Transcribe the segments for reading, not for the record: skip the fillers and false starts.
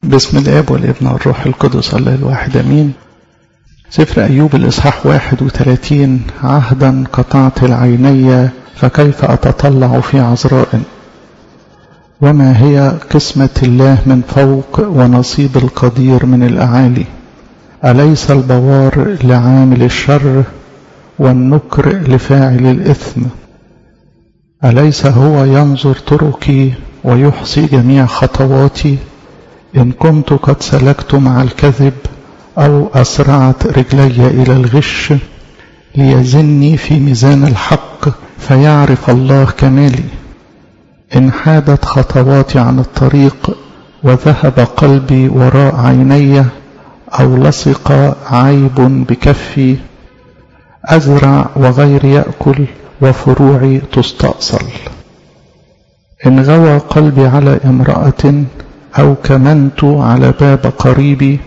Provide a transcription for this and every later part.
باسم الآب والابن والروح القدس الله الواحد أمين. سفر أيوب الإصحاح 31. عهدا قطعت العيني فكيف أتطلع في عذراء؟ وما هي قسمة الله من فوق ونصيب القدير من الأعالي؟ أليس البوار لعامل الشر والنكر لفاعل الإثم؟ أليس هو ينظر طرقي ويحصي جميع خطواتي؟ إن كنت قد سلكت مع الكذب أو أسرعت رجلي إلى الغش ليزني في ميزان الحق فيعرف الله كمالي. إن حادت خطواتي عن الطريق وذهب قلبي وراء عيني أو لصق عيب بكفي أزرع وغير يأكل وفروعي تستأصل. إن غوى قلبي على امرأة أو كمنت على باب قريبي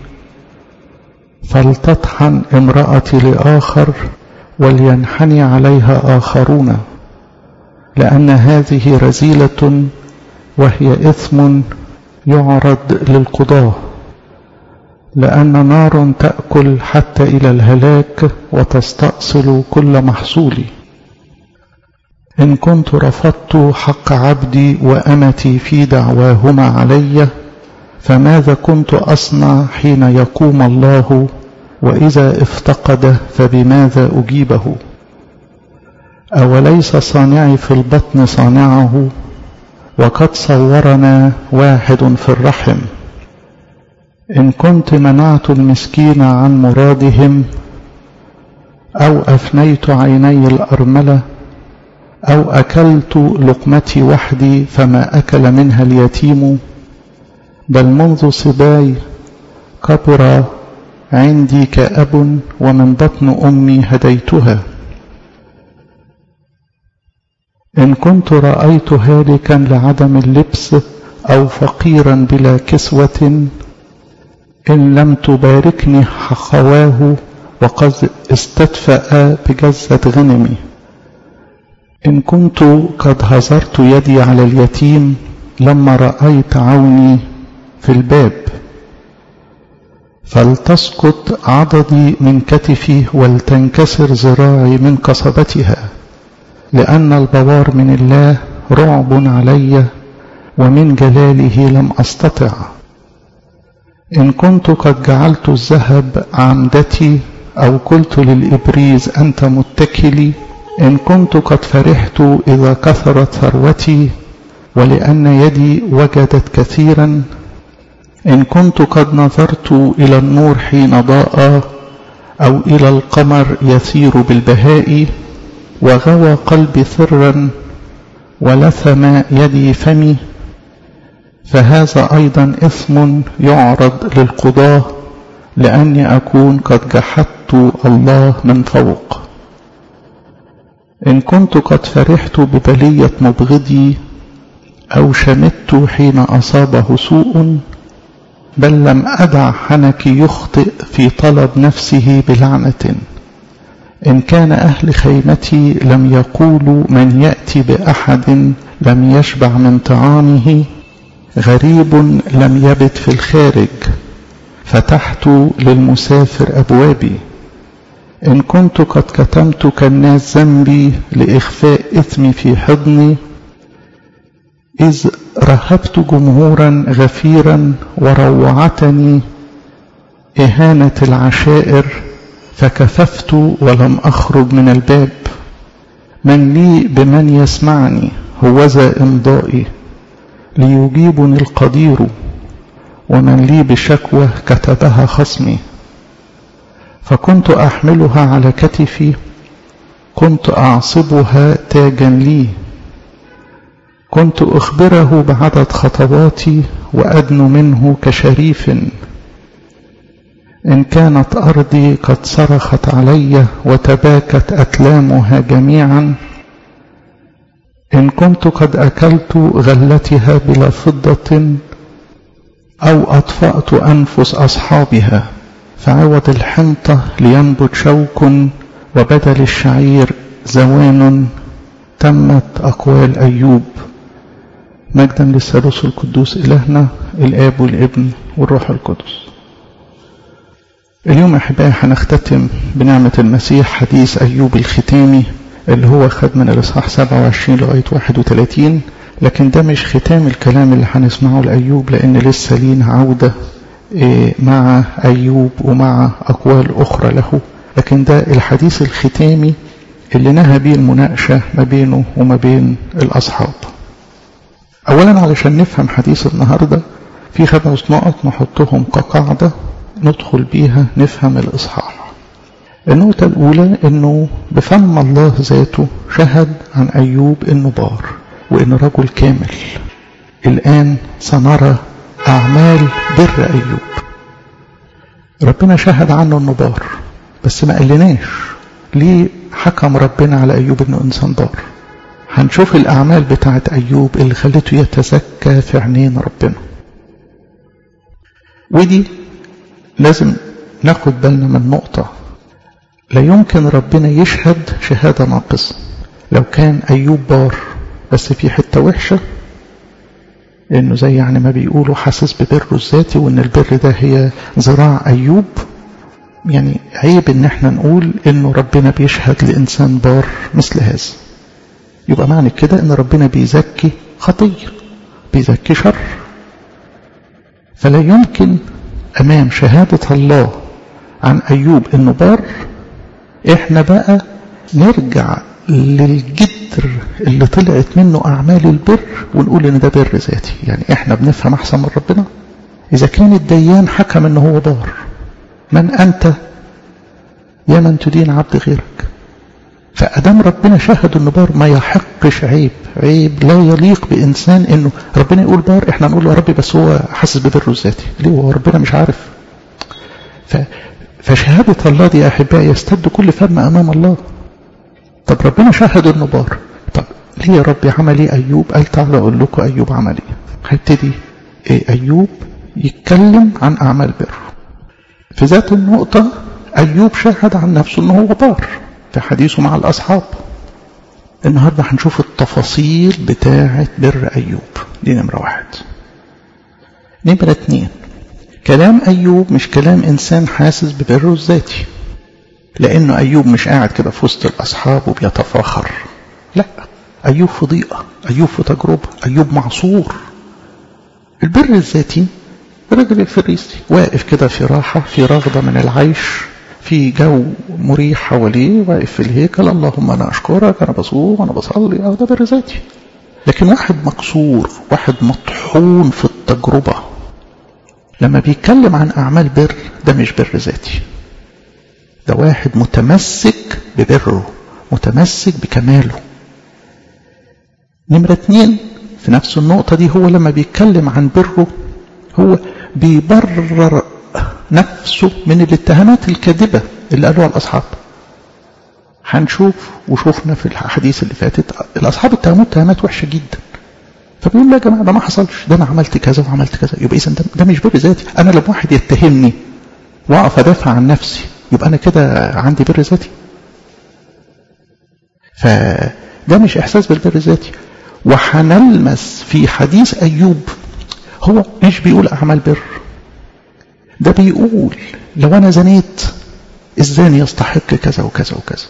فلتطحن امرأتي لآخر ولينحني عليها آخرون، لأن هذه رذيلة وهي إثم يعرض للقضاة، لأن نار تأكل حتى إلى الهلاك وتستأصل كل محصولي. إن كنت رفضت حق عبدي وأمتي في دعواهما علي فماذا كنت أصنع حين يقوم الله؟ وإذا افتقد فبماذا أجيبه؟ أوليس صانعي في البطن صانعه؟ وقد صورنا واحد في الرحم. إن كنت منعت المسكين عن مرادهم أو أفنيت عيني الأرملة أو أكلت لقمتي وحدي فما أكل منها اليتيم، بل منذ صباي كبر عندي كأب ومن بطن أمي هديتها. إن كنت رأيت هالكا لعدم اللبس أو فقيرا بلا كسوة إن لم تباركني حخواه وقد استدفأ بجزة غنمي. إن كنت قد هزرت يدي على اليتيم لما رأيت عوني في الباب فلتسقط عضدي من كتفي ولتنكسر ذراعي من قصبتها، لأن البوار من الله رعب علي ومن جلاله لم أستطع. إن كنت قد جعلت الذهب عمدتي أو قلت للإبريز أنت متكلي، إن كنت قد فرحت إذا كثرت ثروتي ولأن يدي وجدت كثيرا، إن كنت قد نظرت إلى النور حين ضاء أو إلى القمر يسير بالبهاء وغوى قلبي سرا ولثم يدي فمي، فهذا أيضا إثم يعرض للقضاة، لأني أكون قد جحدت الله من فوق. إن كنت قد فرحت ببلية مبغضي أو شمت حين أصابه سوء، بل لم أدع حنكي يخطئ في طلب نفسه بلعنة. إن كان أهل خيمتي لم يقولوا من يأتي بأحد لم يشبع من طعامه، غريب لم يبت في الخارج فتحت للمسافر أبوابي. إن كنت قد كتمت كالناس ذنبي لإخفاء إثمي في حضني، إذ رهبت جمهورا غفيرا وروعتني إهانة العشائر فكففت ولم أخرج من الباب. من لي بمن يسمعني هوذا إمضائي ليجيبني القدير، ومن لي بشكوى كتبها خصمي. فكنت أحملها على كتفي، كنت أعصبها تاجا لي، كنت أخبره بعدد خطواتي وأدنو منه كشريف. إن كانت أرضي قد صرخت علي وتباكت أتلامها جميعا، إن كنت قد أكلت غلتها بلا فضة أو أطفأت أنفس أصحابها، فعوض الحنطة لينبت شوك وبدل الشعير زوان. تمت أقوال أيوب. مجدا للثالوث القدوس إلهنا الآب والابن والروح القدس. اليوم أحبائي هنختتم بنعمة المسيح حديث أيوب الختامي اللي هو خد من الإصحاح 27 لغاية 31، لكن ده مش ختام الكلام اللي هنسمعه لأيوب، لأن لسه لينا عودة مع أيوب ومع أقوال أخرى له، لكن ده الحديث الختامي اللي نهى به المناقشة ما بينه وما بين الأصحاب. أولا علشان نفهم حديث النهاردة في 5 نقط نحطهم كقاعدة ندخل بيها نفهم الإصحاح. النقطة الأولى إنه بفم الله ذاته شهد عن أيوب إنه بار وإنه رجل كامل. الآن سنرى أعمال بر أيوب. ربنا شهد عنه إنه بار، بس ما قالناش ليه حكم ربنا على أيوب إنه إنسان بار. هنشوف الأعمال بتاعت أيوب اللي خلته يتزكى في عينين ربنا، ودي لازم ناخد بالنا من نقطة. لا يمكن ربنا يشهد شهادة ناقصة. لو كان أيوب بار بس في حتة وحشة، إنه زي يعني ما بيقولوا حاسس ببره الذاتي وإن البر ده هي ذراع أيوب، يعني عيب إن احنا نقول إنه ربنا بيشهد لإنسان بار مثل هذا. يبقى معنى كده إن ربنا بيزكي خطية، بيزكي شر. فلا يمكن أمام شهادة الله عن أيوب إنه بار إحنا بقى نرجع للجدر اللي طلعت منه أعمال البر ونقول إن ده بر ذاتي. يعني إحنا بنفهم أحسن من ربنا. إذا كان الديان حكم إنه هو بار، من أنت يا من تدين عبد غيرك؟ فأدام ربنا شهد إنه بار ما يحقش عيب لا يليق بإنسان إنه ربنا يقول بار إحنا نقول له يا ربي بس هو حاسس ببره الذاتي. ليه؟ هو ربنا مش عارف. فشهادة الله دي يا أحبائي يستد كل فم أمام الله. طب ربنا شهد إنه بار، طب ليه يا ربي عمل إيه أيوب؟ قال تعالوا أقول لكم أيوب عمل إيه. هيبتدي أيوب يتكلم عن أعمال بر. في ذات النقطة أيوب شهد عن نفسه إنه هو بار في حديثه مع الأصحاب. النهاردة هنشوف التفاصيل بتاعة بر أيوب. دي نمرة 1. نمرة 2، كلام أيوب مش كلام إنسان حاسس ببره الذاتي، لأنه أيوب مش قاعد كده في وسط الأصحاب وبيتفاخر. لا، أيوب في ضيقة، أيوب في تجربة، أيوب معصور. البر الذاتي الرجل الفريسي واقف كده في راحة، في رغبة من العيش، في جو مريح حواليه، واقف في الهيكل اللهم أنا أشكرك أنا بصوم أنا بصلي، ده بر ذاتي. لكن واحد مكسور، واحد مطحون في التجربة، لما بيتكلم عن أعمال بر ده مش بر ذاتي، ده واحد متمسك ببره، متمسك بكماله. نمرة 2 في نفس النقطة دي، هو لما بيتكلم عن بره هو بيبرر نفسه من الاتهامات الكاذبة اللي قالوها الأصحاب. هنشوف وشوفنا في الحديث اللي فاتت الأصحاب اتهموا اتهامات وحشة جدا، فبيقول لا يا جماعة ده ما حصلش، ده أنا عملت كذا وعملت كذا. يبقى إذن ده مش بر ذاتي. أنا لما واحد يتهمني وأقف أدافع عن نفسي يبقى أنا كده عندي بر ذاتي؟ فده مش إحساس بالبر الذاتي. وحنلمس في حديث أيوب هو مش بيقول أعمال بر، ده بيقول لو أنا زنيت الزاني يستحق كذا وكذا وكذا،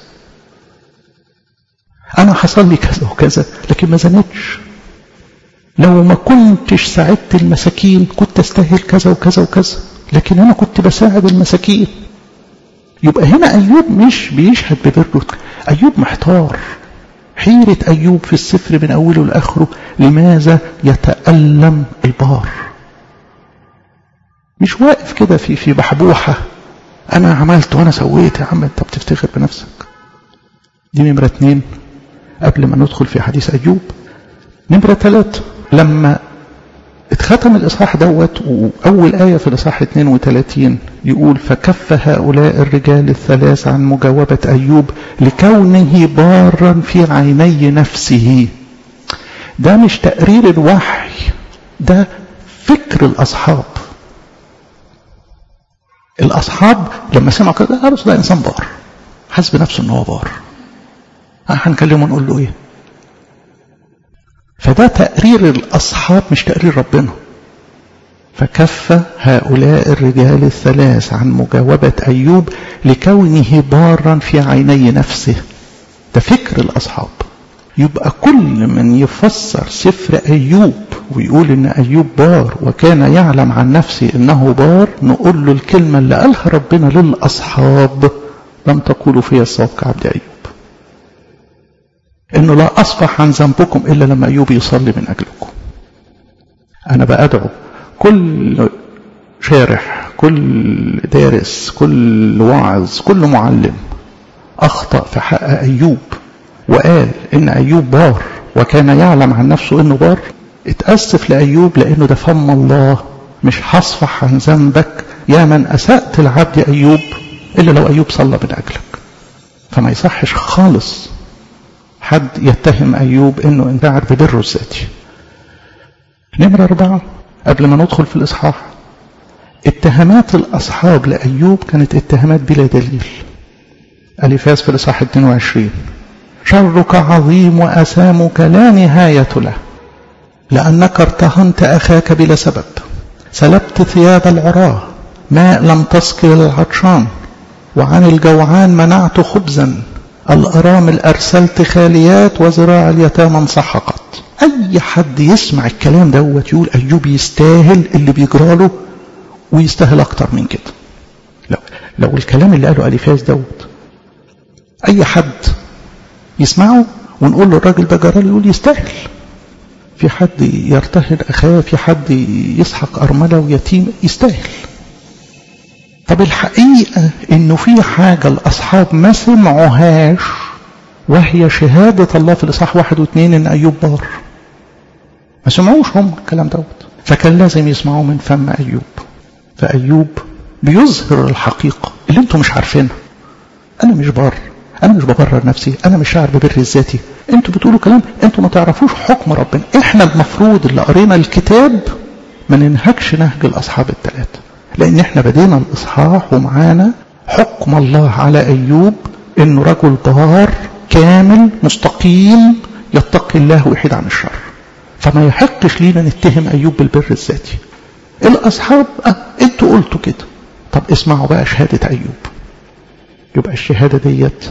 أنا حصل لي كذا وكذا لكن ما زنيتش، لو ما كنتش ساعدت المساكين كنت استاهل كذا وكذا وكذا، لكن أنا كنت بساعد المساكين. يبقى هنا أيوب مش بيشهد ببره، أيوب محتار. حيرة أيوب في السفر من أوله لآخره، لماذا يتألم البار؟ مش واقف كده في بحبوحة أنا عملت وأنا سويت. يا عم أنت بتفتخر بنفسك. دي نمرة 2 قبل ما ندخل في حديث أيوب. نمرة 3، لما اتختم الإصحاح دوت وأول آية في الإصحاح 32 يقول فكف هؤلاء الرجال الثلاث عن مجاوبة أيوب لكونه بارا في عيني نفسه. ده مش تقرير الوحي، ده فكر الأصحاب. الأصحاب لما سمعوا كده قالوا ده إنسان بار، حسب نفسه إنه هو بار. هنكلمه نقول له إيه؟ فده تقرير الأصحاب مش تقرير ربنا. فكف هؤلاء الرجال الثلاث عن مجاوبة أيوب لكونه بارا في عيني نفسه. ده فكر الأصحاب. يبقى كل من يفسر سفر أيوب ويقول إن أيوب بار وكان يعلم عن نفسه إنه بار، نقول له الكلمة اللي قالها ربنا للأصحاب: لم تقولوا في الصواب كعبد أيوب، إنه لا أصفح عن ذنبكم إلا لما أيوب يصلي من أجلكم. أنا بأدعو كل شارح، كل دارس، كل واعظ، كل معلم أخطأ في حق أيوب وقال إن أيوب بار وكان يعلم عن نفسه إنه بار، اتأسف لأيوب، لأنه ده فم الله: مش هصفح عن ذنبك يا من أسأت العبد أيوب إلا لو أيوب صلى من أجلك. فما يصحش خالص حد يتهم أيوب إنه انتعر ببره الذاتي. نمرة 4 قبل ما ندخل في الإصحاح: اتهامات الأصحاب لأيوب كانت اتهامات بلا دليل. أليفاز في الإصحاح 22: شرك عظيم وأسامك لا نهاية له، لأنك ارتهنت أخاك بلا سبب، سلبت ثياب العراة، ماء لم تسقي للعطشان، وعن الجوعان منعت خبزا، الأرامل أرسلت خاليات، وذراع اليتامى انسحقت. أي حد يسمع الكلام دوت يقول أيوب يستاهل اللي بيجراله ويستاهل أكتر من كده. لو الكلام اللي قاله أليفاز دوت أي حد يسمعه ونقول له الراجل ده جراله يقول يستاهل. في حد يرتهن أخاه، في حد يسحق أرملة ويتيم، يستاهل. طب الحقيقة إنه في حاجة الأصحاب ما سمعوهاش، وهي شهادة الله في الإصحاح 1 و2 إن أيوب بار. ما سمعوش هم الكلام دوت، فكان لازم يسمعوه من فم أيوب. فأيوب بيظهر الحقيقة اللي انتم مش عارفينها. أنا مش بار، أنا مش ببرر نفسي، أنا مش شاعر ببر الذاتي. انتوا بتقولوا كلام انتوا ما تعرفوش حكم ربنا. احنا المفروض اللي قرينا الكتاب ما ننهكش نهج الأصحاب الثلاثة، لأن احنا بدينا الإصحاح ومعانا حكم الله على أيوب إنه رجل بار كامل مستقيم يتقي الله ويحيد عن الشر. فما يحقش لينا نتهم أيوب بالبر الذاتي. الأصحاب انتوا قلتوا كده، طب اسمعوا بقى شهادة أيوب. يبقى الشهادة ديت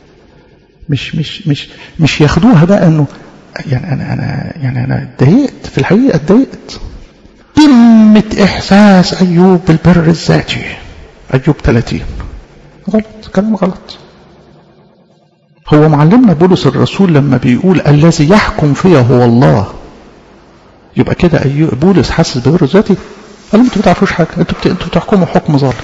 مش ياخدوها بقى انه انا اتضايقت، في الحقيقة اتضايقت. قمة إحساس أيوب بالبر الذاتي. أيوب 30 غلط، كلام غلط. هو معلمنا بولس الرسول لما بيقول الذي يحكم فيه هو الله، يبقى كده أيوب بولس حاسس بالبر الذاتي؟ قال انتوا ما تعرفوش حاجة، انتوا بتحكموا حكم ظالم.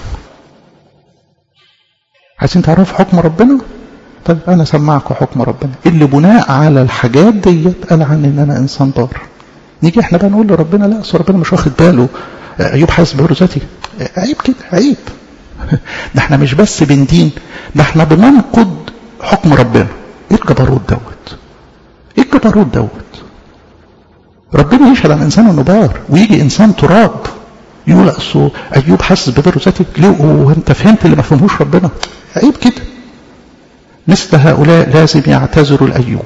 عايزين تعرفوا حكم ربنا؟ طيب أنا سمعكم حكم ربنا اللي بناء على الحاجات ديت قال عني إن أنا إنسان بار. نيجي احنا بقى نقول لربنا لا أصل ربنا مش واخد باله، أيوب حاسس ببر ذاتي. عيب كده، عيب. ده احنا مش بس بندين، ده احنا بننقض حكم ربنا. ايه الجبروت دوت؟ ايه الجبروت دوت؟ ربنا يشهد عن إنسان انه بار، ويجي إنسان تراب يقول أصل أيوب حاسس ببر ذاتي. ليه وانت فهمت اللي ما فهموش ربنا؟ عيب كده. مثل هؤلاء لازم يعتذروا لأيوب.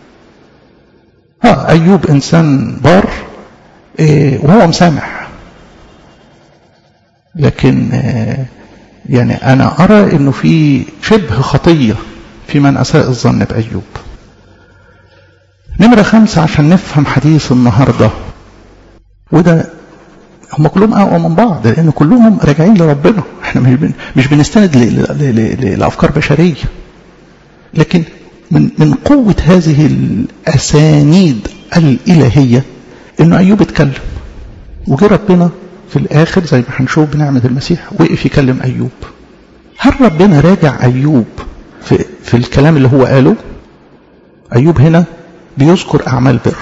أيوب إنسان بار وهو مسامح، لكن يعني أنا أرى إنه في شبه خطية في من أساء الظن بأيوب. نمرة 5 عشان نفهم حديث النهاردة، وده هم كلهم أقوى من بعض لأن كلهم راجعين لربنا. احنا مش بنستند لأفكار بشرية، لكن من قوة هذه الأسانيد الإلهية إنه أيوب اتكلم، وجه ربنا في الآخر زي ما هنشوف بنعمة المسيح وقف يكلم أيوب. هل ربنا راجع أيوب في الكلام اللي هو قاله؟ أيوب هنا بيذكر أعمال بر.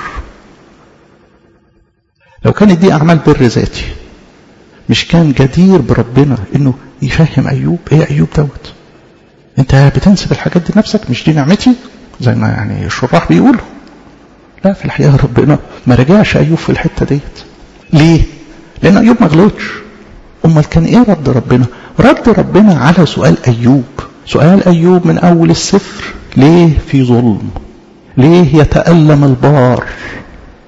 لو كانت دي أعمال بر ذاتي مش كان جدير بربنا إنه يفهم أيوب إيه أيوب دوت؟ أنت بتنسب الحاجات دي نفسك، مش دي نعمتي زي ما يعني الشراح بيقولوا. لا، في الحقيقة ربنا ما رجعش أيوب في الحتة ديت. ليه؟ لأن أيوب ما غلطش. أمال كان إيه رد ربنا؟ رد ربنا على سؤال أيوب. سؤال أيوب من أول السفر: ليه في ظلم؟ ليه يتألم البار؟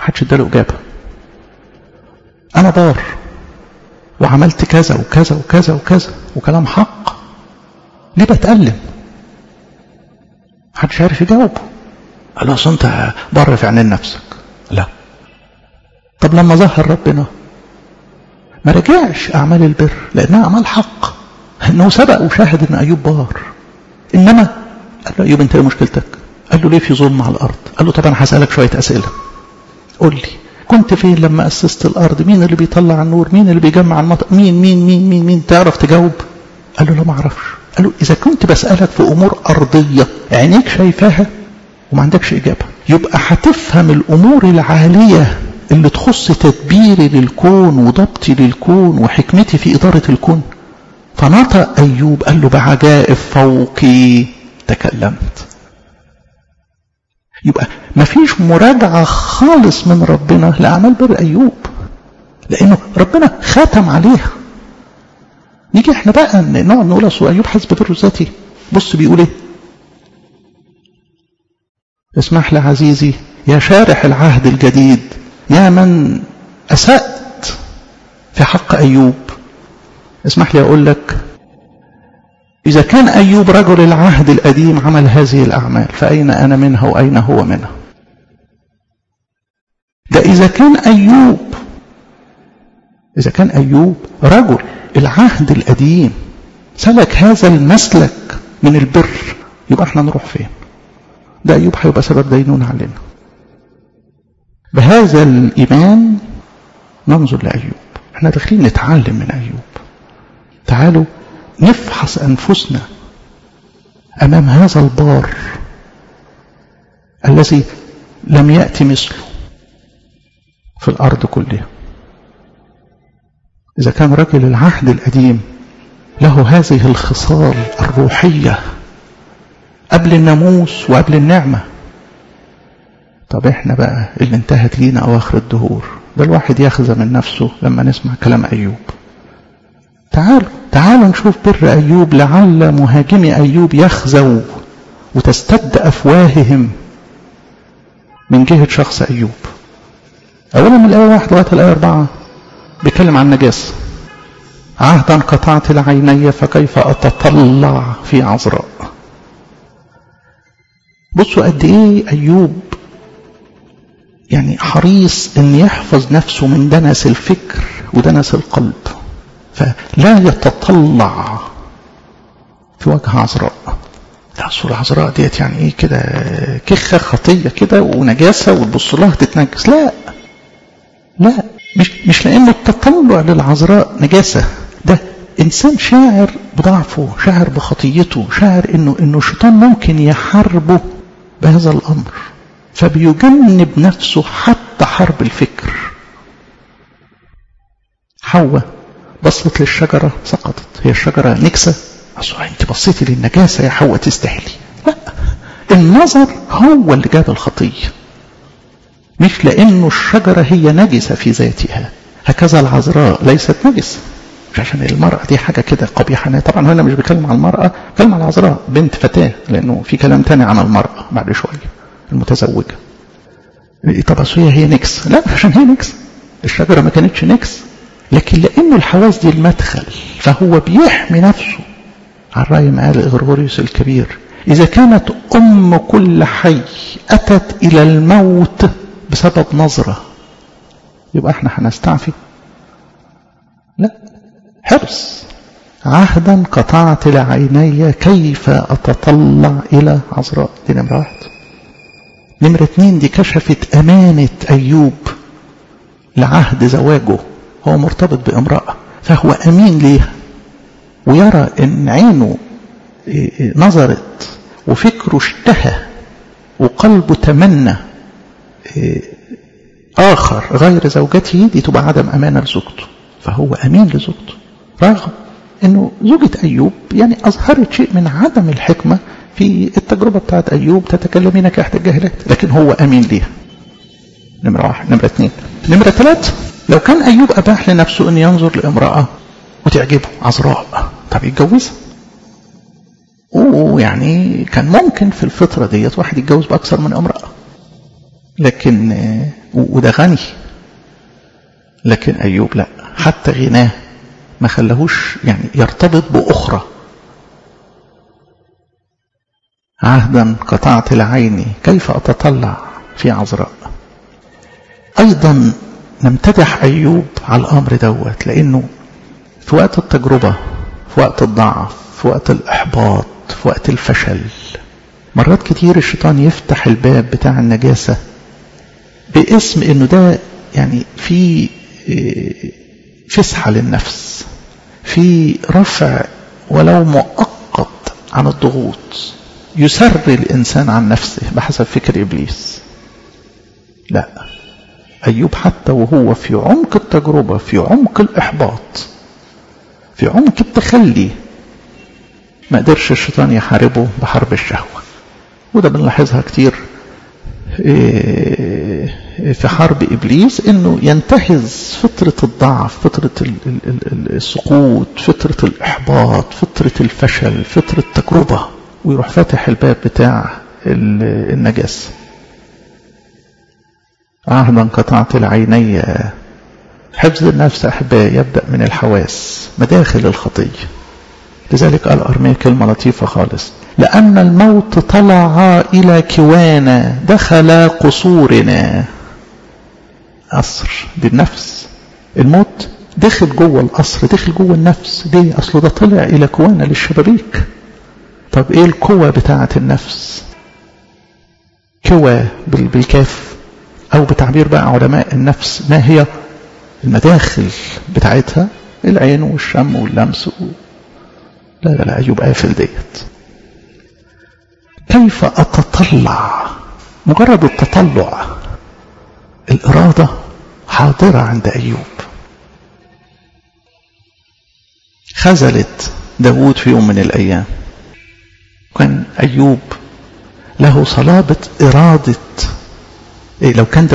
محدش اداله إجابة. أنا بار وعملت كذا وكذا وكذا وكذا وكلام حق، ليه بتألم؟ محدش عارف يجاوبه. قال له أصل أنت بار في عينين نفسك. لا. طب لما ظهر ربنا ما رجعش أعمال البر لأنها أعمال حق، إنه سبق وشاهد إن أيوب بار. إنما قال له أيوب أنت إيه مشكلتك؟ قال له ليه في ظلم على الأرض؟ قال له طب أنا هسألك شوية أسئلة، قول لي كنت فين لما أسست الأرض؟ مين اللي بيطلع النور؟ مين اللي بيجمع المطر؟ مين تعرف تجاوب؟ قال له لا ما أعرفش. قال له إذا كنت بسألك في أمور أرضية عينيك شايفاها وما عندكش إجابة، يبقى هتفهم الأمور العالية اللي تخص تدبيري للكون وضبطي للكون وحكمتي في إدارة الكون. فنطق أيوب قال له بعجائب فوقي تكلمت. يبقى ما فيش مراجعة خالص من ربنا لأعمال بر أيوب، لأنه ربنا ختم عليها. نيجي احنا بقى نقعد نقول أصل أيوب حسب بره الذاتي. بص بيقول ايه؟ اسمح لي عزيزي يا شارح العهد الجديد، يا من أسأت في حق أيوب، اسمح لي أقول لك إذا كان أيوب رجل العهد القديم عمل هذه الأعمال فأين أنا منها وأين هو منها؟ ده إذا كان أيوب رجل العهد القديم سلك هذا المسلك من البر، يبقى احنا نروح فين؟ ده أيوب هيبقى سبب دينون علينا. بهذا الإيمان ننظر لأيوب. احنا داخلين نتعلم من أيوب. تعالوا نفحص أنفسنا أمام هذا البار الذي لم يأتي مثله في الأرض كلها. إذا كان رجل العهد القديم له هذه الخصال الروحية قبل الناموس وقبل النعمة، طب احنا بقى اللي انتهت لينا أواخر الدهور، ده الواحد يخزى من نفسه لما نسمع كلام أيوب. تعالوا نشوف بر أيوب، لعل مهاجمي أيوب يخزوا وتستد أفواههم من جهة شخص أيوب. أولا من الآية 1 لغاية الآية 4 بيتكلم عن نجاسة. عهدا قطعت لعيني فكيف أتطلع في عذراء. بصوا قد إيه أيوب يعني حريص أن يحفظ نفسه من دنس الفكر ودنس القلب، فلا يتطلع في وجه عذراء. لا أصل عذراء ديت يعني إيه كده كخة خطية كده ونجاسة وتبص لها تتنجس. لا مش لأنه التطلع للعذراء نجاسة، ده إنسان شاعر بضعفه، شاعر بخطيته، شاعر إنه الشيطان ممكن يحاربه بهذا الأمر، فبيجنب نفسه حتى حرب الفكر. حواء بصت للشجرة سقطت، هي الشجرة نكسة؟ أصلا أنت بصيتي للنجاسة يا حواء تستحلي. لا، النظر هو اللي جاب الخطية، مش لأنه الشجرة هي نجسة في ذاتها. هكذا العذراء ليست نجسة، مش عشان المرأة دي حاجة كده قبيحة. طبعا هنا مش بيتكلم عن المرأة، بيتكلم عن العذراء بنت فتاة، لأنه في كلام تاني عن المرأة بعد شوية المتزوجة. طب هي نكس؟ لا، عشان هي نكس، الشجرة ما كانتش نكس، لكن لأنه الحواس دي المدخل فهو بيحمي نفسه. عن رأي قال غرغوريوس الكبير: إذا كانت أم كل حي أتت إلى الموت بسبب نظرة، يبقى احنا هنستعفي؟ لا، حرص. عهدا قطعت لعيني كيف أتطلع إلى عذراء. دي نمرة 1. نمرة 2 دي كشفت أمانة أيوب لعهد زواجه. هو مرتبط بامرأة فهو أمين ليها، ويرى أن عينه نظرت وفكره اشتهى وقلبه تمنى آخر غير زوجته، دي تبقى عدم أمانة لزوجته، فهو أمين لزوجته، رغم أنه زوجة أيوب يعني أظهرت شيء من عدم الحكمة في التجربة بتاعت أيوب، تتكلمين كإحدى الجاهلات، لكن هو أمين ليها. نمرة 1. نمرة 2. نمرة 3، لو كان أيوب أباح لنفسه أن ينظر لامرأة وتعجبه عذراء، طب يتجوزها. ويعني كان ممكن في الفترة ديت واحد يتجوز بأكثر من امرأة، لكن وده غني، لكن أيوب لا، حتى غناه ما خلاهوش يعني يرتبط بأخرى. عهدا قطعت لعيني كيف أتطلع في عذراء. أيضا نمتدح أيوب على الأمر دوت، لأنه في وقت التجربة، في وقت الضعف، في وقت الإحباط، في وقت الفشل، مرات كتير الشيطان يفتح الباب بتاع النجاسة باسم إنه ده يعني في فسحة للنفس، في رفع ولو مؤقت عن الضغوط، يسري الإنسان عن نفسه بحسب فكر إبليس. لا، أيوب حتى وهو في عمق التجربة، في عمق الإحباط، في عمق التخلي، ما قدرش الشيطان يحاربه بحرب الشهوة. وده بنلاحظها كتير في حرب إبليس، إنه ينتهز فترة الضعف، فترة السقوط، فترة الإحباط، فترة الفشل، فترة التجربة، ويروح فاتح الباب بتاع النجاسة. عهدا قطعت العيني. حفظ النفس أحبائي يبدأ من الحواس، مداخل الخطية. لذلك قال أرميا كلمة لطيفة خالص: لأن الموت طلع إلى كوانا، دخل قصورنا. قصر دي النفس، الموت دخل جوه القصر، دخل جوه النفس. ليه؟ أصله ده طلع إلى كوانا للشبابيك. طب إيه القوة بتاعة النفس؟ كوى بالكاف، أو بتعبير بقى علماء النفس ما هي المداخل بتاعتها؟ العين والشم واللمس لا لا لا، أيوب قافل ديت. كيف أتطلع؟ مجرد التطلع، الإرادة حاضرة عند أيوب. خزلت داود في يوم من الأيام. كان أيوب له صلابة إرادة. لو كان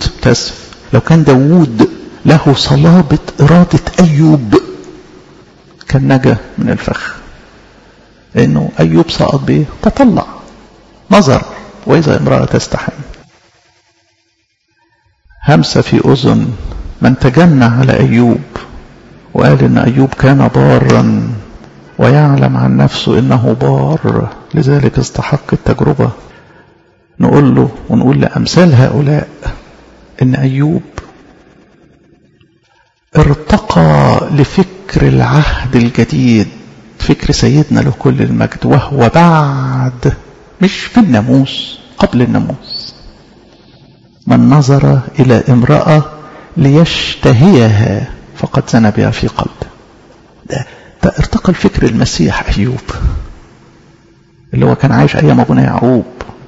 داود له صلابة إرادة أيوب كان نجا من الفخ. لأنه أيوب سقط به تطلع، نظر وإذا امرأة تستحم. همس في أذن من تجنى على أيوب وقال إن أيوب كان بارا ويعلم عن نفسه إنه بار، لذلك استحق التجربة. نقول له ونقول لأمثال هؤلاء إن أيوب ارتقى لفكر العهد الجديد، فكر سيدنا له كل المجد، وهو بعد، مش في الناموس، قبل الناموس. من نظر إلى امرأة ليشتهيها فقد زنى بها في قلبه. ده ارتقى الفكر المسيح أيوب، اللي هو كان عايش أيام أبونا يعقوب.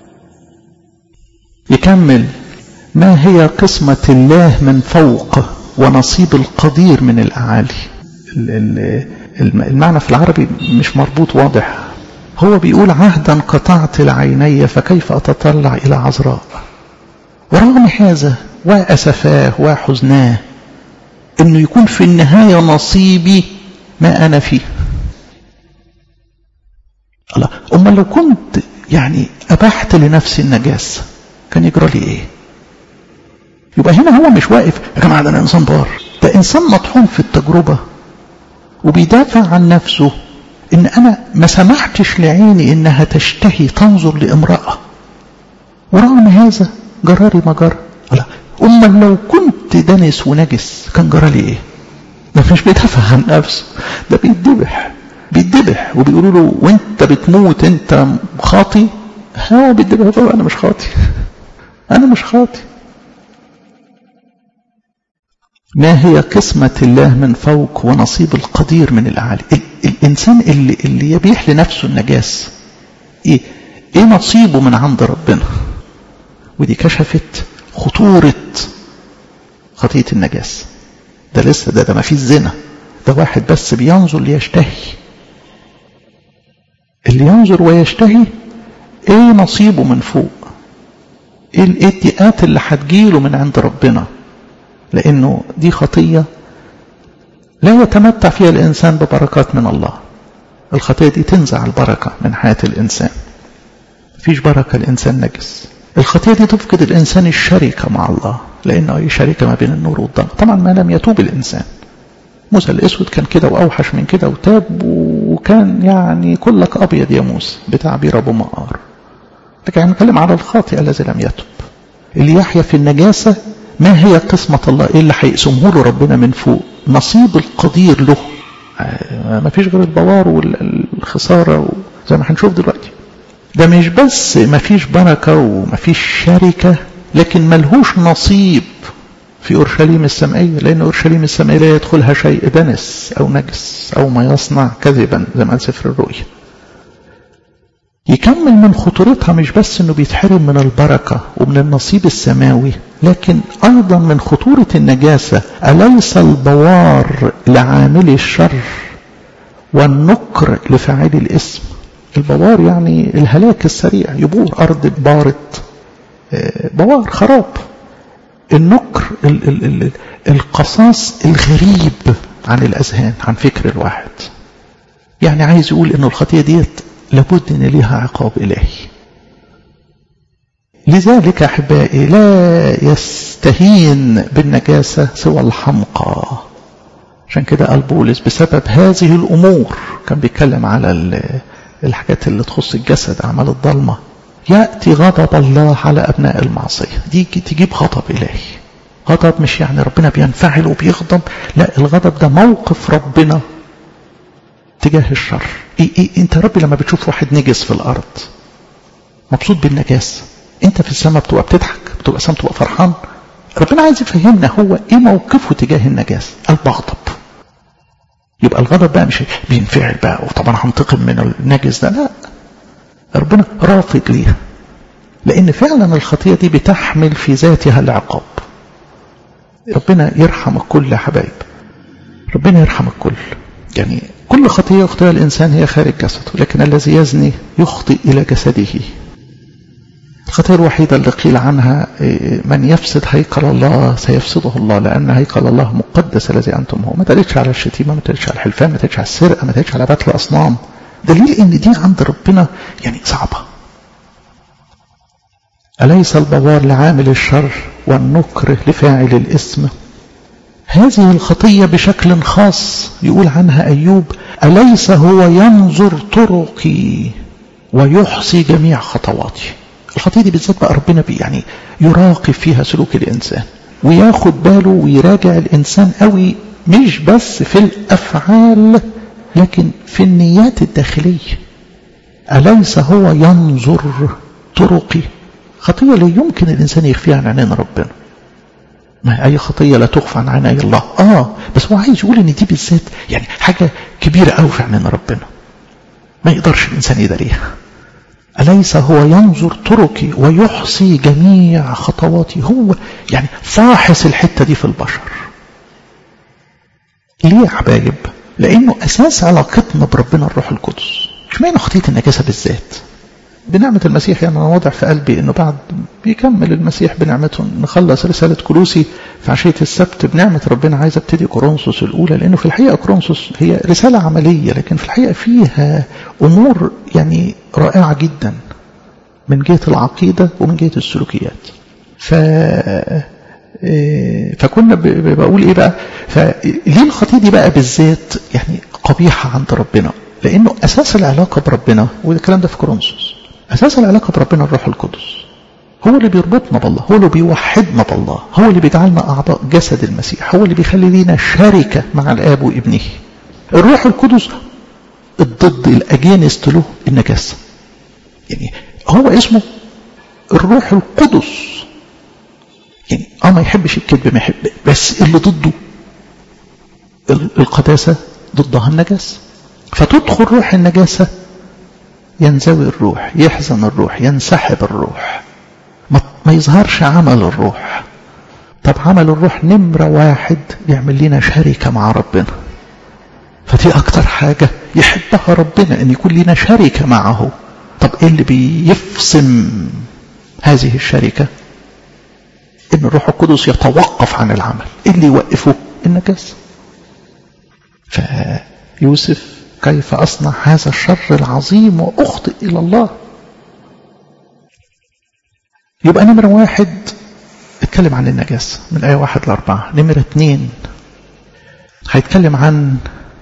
يكمل: ما هي قسمة الله من فوق ونصيب القدير من الأعالي. المعنى في العربي مش مربوط واضح. هو بيقول: عهدا قطعت لعيني فكيف أتطلع إلى عذراء. ورغم هذا وأسفاه وحزناه إنه يكون في النهاية نصيبي ما أنا فيه. الله، أما لو كنت يعني أبحت لنفسي النجاسة كان يجرى لي إيه؟ يبقى هنا هو مش واقف يا جماعة ده أنا إنسان بار، ده إنسان مطحون في التجربة وبيدافع عن نفسه، إن أنا ما سمحتش لعيني إنها تشتهي تنظر لامرأة، ورغم هذا جراري ما جرى. الله، أما لو كنت دنس ونجس كان جرى لي إيه؟ ده مش بيدافع عن نفسه، ده بيتذبح وبيقولوا له وانت بتموت انت خاطي. ها بيتذبح، طبعا انا مش خاطي. ما هي قسمة الله من فوق ونصيب القدير من الأعالي. الإنسان اللي يبيح لنفسه النجاس ايه نصيبه من عند ربنا. ودي كشفت خطورة خطية النجاس. ده لسه ده ما فيش زنا، ده واحد بس بينظر ليشتهي. اللي ينظر ويشتهي ايه نصيبه من فوق، ايه الاتقات اللي هتجيله من عند ربنا، لانه دي خطية لا يتمتع فيها الانسان ببركات من الله. الخطية دي تنزع البركة من حياة الانسان. مفيش بركة الانسان نجس، الخطية دي تفقد الإنسان الشركة مع الله، لأنه أي شركة ما بين النور والظلمة. طبعا ما لم يتوب الإنسان. موسى الأسود كان كده وأوحش من كده وتاب، وكان يعني كلك أبيض يا موسى بتعبير أبو مقار. لكن هنتكلم على الخاطئ الذي لم يتوب، اللي يحيا في النجاسة. ما هي قسمة الله؟ إيه اللي هيقسمه له ربنا من فوق؟ نصيب القدير له. ما فيش غير البوار والخسارة زي ما هنشوف دلوقتي. ده مش بس ما فيش بركة وما فيش شركة، لكن ملهوش نصيب في أورشليم السمائية، لأن أورشليم السمائية لا يدخلها شيء دنس أو نجس أو ما يصنع كذبا زي ما قال سفر الرؤيا. يكمل من خطورتها مش بس أنه بيتحرم من البركة ومن النصيب السماوي، لكن أيضا من خطورة النجاسة. أليس البوار لعامل الشر والنكر لفاعل الاسم؟ البوار يعني الهلاك السريع، يبور أرض بارت، بوار خراب. النكر القصاص الغريب عن الأذهان، عن فكر الواحد. يعني عايز يقول إنه الخطية ديت لابد إن ليها عقاب إلهي. لذلك أحبائي لا يستهين بالنجاسة سوى الحمقى. عشان كده قال بولس بسبب هذه الأمور، كان بيتكلم على الحاجات اللي تخص الجسد، أعمال الظلمة، يأتي غضب الله على أبناء المعصية. دي تجيب غضب إلهي. غضب مش يعني ربنا بينفعل وبيغضب، لا، الغضب ده موقف ربنا تجاه الشر. انت ربي لما بتشوف واحد نجس في الأرض مبسوط بالنجاسة، انت في السماء بتبقى بتضحك، بتبقى السماء بتبقى فرحان. ربنا عايز يفهمنا هو ايه موقفه تجاه النجاسة. الغضب. يبقى الغضب بقى مش بينفعل بقى وطبعا هنتقم من النجس ده، لا، ربنا رافض ليها، لأن فعلا الخطية دي بتحمل في ذاتها العقاب. ربنا يرحم الكل يا حبايب، ربنا يرحم الكل. يعني كل خطية يخطئها الإنسان هي خارج جسده، لكن الذي يزني يخطئ إلى جسده. الخطية الوحيدة اللي قيل عنها من يفسد هيكل الله سيفسده الله، لأن هيكل الله مقدس الذي أنتم هو. ما تقلتش على الشتيمة، ما تقلتش على الحلفان، ما تقلتش على السرقة، ما تقلتش على بتل الأصنام. دليل إن دي عند ربنا يعني صعبة. أليس البوار لعامل الشر والنكر لفاعل الإثم؟ هذه الخطية بشكل خاص يقول عنها أيوب أليس هو ينظر طرقي ويحصي جميع خطواتي. الخطية دي بالذات بقى ربنا يعني يراقب فيها سلوك الإنسان وياخد باله ويراجع الإنسان قوي، مش بس في الأفعال لكن في النيات الداخلية. أليس هو ينظر طرقي؟ خطية لا يمكن الإنسان يخفيها عن عينين ربنا. ما أي خطية لا تخفى عن عيني الله. بس هو عايز يقول إن دي بالذات يعني حاجة كبيرة قوي في عينين ربنا، ما يقدرش الإنسان يداريها. أليس هو ينظر طرقي ويحصي جميع خطواتي؟ هو يعني فاحص الحتة دي في البشر. ليه يا حبايب؟ لأنه أساس علاقتنا بربنا الروح القدس. مش معنى خطية النجاسة بالذات بنعمة المسيح. يعني أنا واضع في قلبي أنه بعد بيكمل المسيح بنعمته نخلص رسالة كولوسي في عشية السبت بنعمة ربنا. عايز ابتدي كورنثوس الأولى، لأنه في الحقيقة كورنثوس هي رسالة عملية، لكن في الحقيقة فيها أمور يعني رائعة جدا من جهة العقيدة ومن جهة السلوكيات. فكنا بقول إيه بقى؟ فليه الخطية دي بقى بالذات يعني قبيحة عند ربنا؟ لأنه أساس العلاقة بربنا، والكلام ده في كورنثوس، أساس العلاقة بربنا الروح القدس. هو اللي بيربطنا بالله، هو اللي بيوحدنا بالله، هو اللي بيجعلنا أعضاء جسد المسيح، هو اللي بيخلي لنا شركة مع الآب وابنه. الروح القدس الضد الأجينست له النجاسة. يعني هو اسمه الروح القدس. يعني ما يحبش الكذب، ما يحب، بس اللي ضده القداسة ضدها النجاسة. فتدخل روح النجاسة ينزوي الروح، يحزن الروح، ينسحب الروح، ما يظهرش عمل الروح. طب عمل الروح نمرة واحد يعمل لنا شركة مع ربنا. فدي أكتر حاجة يحبها ربنا، أن يكون لنا شركة معه. طب إيه اللي بيفصم هذه الشركة؟ إن الروح القدس يتوقف عن العمل. إيه اللي يوقفه؟ النجاسة. فيوسف كيف أصنع هذا الشر العظيم وأخطئ إلى الله؟ يبقى نمرة 1 اتكلم عن النجاسة من آية 1-4. نمرة 2 هيتكلم عن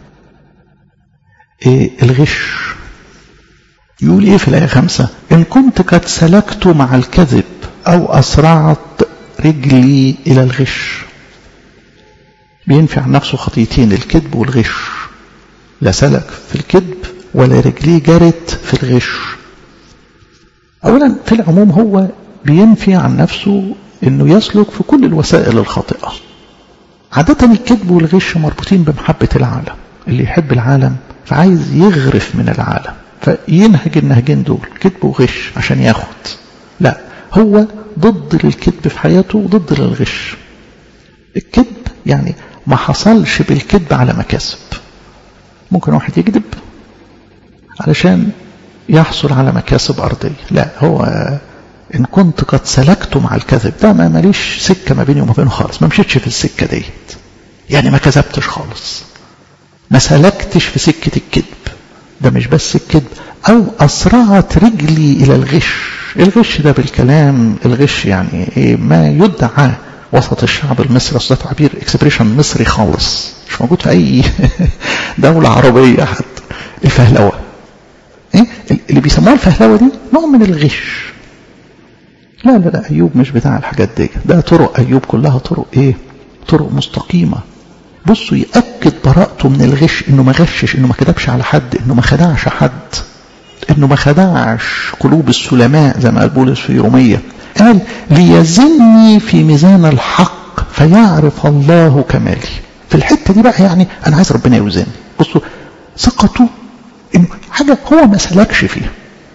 الغش. يقول ايه في الآية 5؟ إن كنت قد سلكت مع الكذب أو أسرعت رجلي إلى الغش. بينفع عن نفسه خطيتين، الكذب والغش. لا سلك في الكذب ولا رجليه جرت في الغش. أولا في العموم هو بينفي عن نفسه إنه يسلك في كل الوسائل الخاطئة. عادة الكذب والغش مربوطين بمحبة العالم. اللي يحب العالم فعايز يغرف من العالم، فينهج النهجين دول كذب وغش عشان ياخد. لا، هو ضد للكذب في حياته وضد للغش. الكذب يعني ما حصلش بالكذب على مكاسب. ممكن واحد يكذب علشان يحصل على مكاسب أرضية. لا، هو إن كنت قد سلكت مع الكذب، ده ما ماليش سكة ما بيني وما بينه خالص، ما مشيتش في السكة ديت، يعني ما كذبتش خالص، ما سلكتش في سكة الكذب. ده مش بس الكذب، أو أسرعت رجلي إلى الغش. الغش ده بالكلام، الغش يعني إيه؟ ما يدعى وسط الشعب المصري، أصل ده تعبير اكسبريشن مصري خالص، مش موجود في أي دولة عربية حتى. الفهلوة، إيه اللي بيسموها الفهلوة دي؟ نوع من الغش. لا لا لا، أيوب مش بتاع الحاجات دي. ده طرق أيوب كلها طرق إيه؟ طرق مستقيمة. بصوا، يأكد براءته من الغش، إنه ما غشش، إنه ما كذبش على حد، إنه ما خدعش حد، إنه ما خدعش قلوب السلماء زي ما قال بولس في رومية. قال ليزني في ميزان الحق فيعرف الله كمالي. في الحتة دي بقى يعني أنا عايز ربنا يوزني. بصوا ثقته إنه حاجة هو ما سلكش فيها.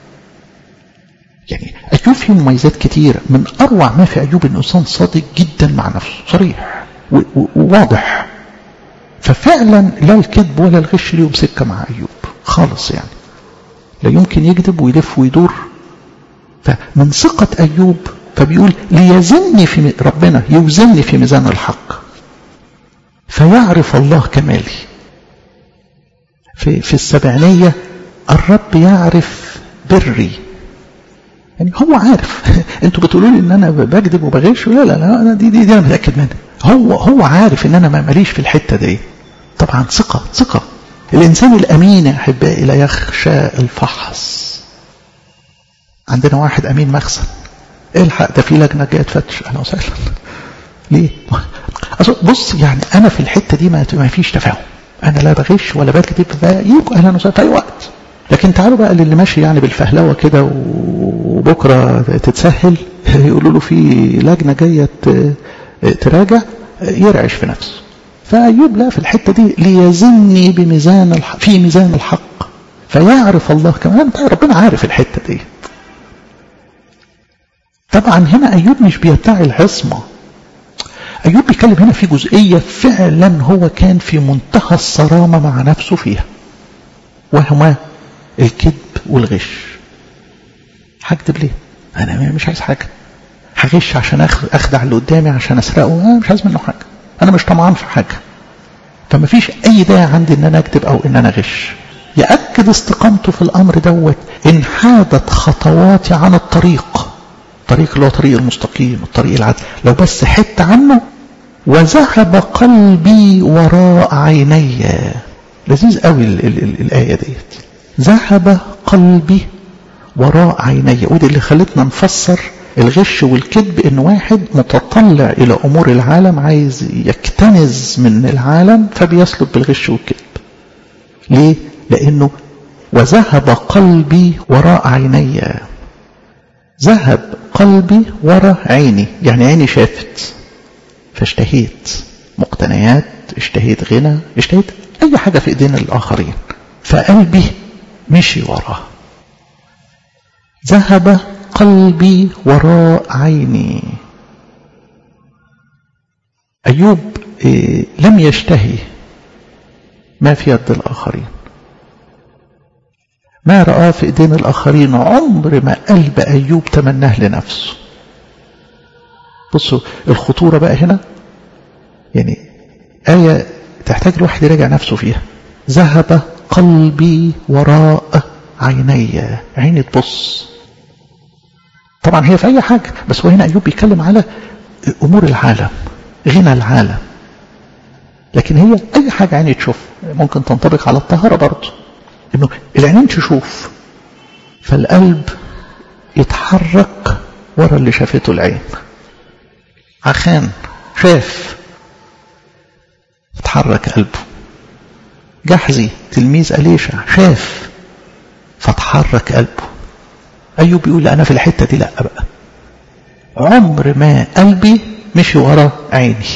يعني أيوب فيه مميزات كتير. من أروع ما في أيوب إنه إنسان صادق جدا مع نفسه، صريح وواضح. ففعلا لا الكذب ولا الغش ليهم سكة مع أيوب خالص، يعني لا يمكن يكذب ويلف ويدور. فمن ثقة أيوب فبيقول ليزني في ربنا يوزني في ميزان الحق فيعرف الله كمالي. في السبعينية الرب يعرف بري. يعني هو عارف. انتوا بتقولوا لي ان انا بكذب وبغش، لا لا لا، دي انا متاكد منها. هو عارف ان انا ماليش في الحته دي. طبعا ثقه. الانسان الامين يا احبائي لا يخشى الفحص. عندنا واحد امين مخزن، الحق ده في لجنه جايه تفتش. اهلا وسهلا. ليه؟ بص يعني انا في الحته دي ما فيش تفاهم، انا لا بغش ولا بكذب، فيجوا اهلا وسهلا في اي وقت. لكن تعالوا بقى اللي ماشي يعني بالفهلوه كده وبكره تتسهل، يقولوا له في لجنه جايه تراجع، يرعش في نفسه. فأيوب لا، في الحته دي ليزني بميزان في ميزان الحق فيعرف الله كمان. ربنا عارف الحته دي. طبعا هنا أيوب مش بيدعي العصمه. أيوب بيتكلم هنا في جزئيه فعلا هو كان في منتهى الصرامه مع نفسه فيها، وهما الكذب والغش. هكذب ليه؟ انا مش عايز حاجه. هغش عشان اخدع اللي قدامي، عشان اسرقه. انا مش عايز منه حاجه، انا مش طمعان في حاجه. فما فيش اي داعي عندي ان انا اكذب او ان انا اغش. ياكد استقامته في الامر دوت ان حادت خطواتي عن الطريق اللي هو طريق المستقيم، الطريق العدل، لو بس حدت عنه. وذهب قلبي وراء عيني. لذيذ قوي الايه ديت. ذهب قلبي وراء عيني. ودي اللي خلتنا نفسر الغش والكذب ان واحد متطلع الى امور العالم، عايز يكتنز من العالم، فبيسلك بالغش والكذب. ليه؟ لانه وذهب قلبي وراء عيني. ذهب قلبي وراء عيني، يعني عيني شافت فاشتهيت مقتنيات، اشتهيت غنى، اشتهيت اي حاجة في ايدين الاخرين، فقلبي مشي وراه. ذهب قلبي وراء عيني. أيوب لم يشتهي ما في يد الآخرين، ما رأى في ايدين الآخرين عمر ما قلب أيوب تمناه لنفسه. بصوا الخطورة بقى هنا، يعني آية تحتاج الواحد يراجع نفسه فيها. ذهب قلبي وراء عيني. عيني تبص. طبعا هي في أي حاجة، بس هو هنا أيوب بيتكلم على أمور العالم، غنى العالم. لكن هي أي حاجة عيني تشوف، ممكن تنطبق على الطهارة برضه، إنه العينين تشوف فالقلب يتحرك ورا اللي شافته العين. عخان شاف اتحرك قلبه. جحزي تلميذ أليشع شاف فاتحرك قلبه. أيوب بيقول أنا في الحتة دي لا بقى، عمر ما قلبي مشي ورا عيني،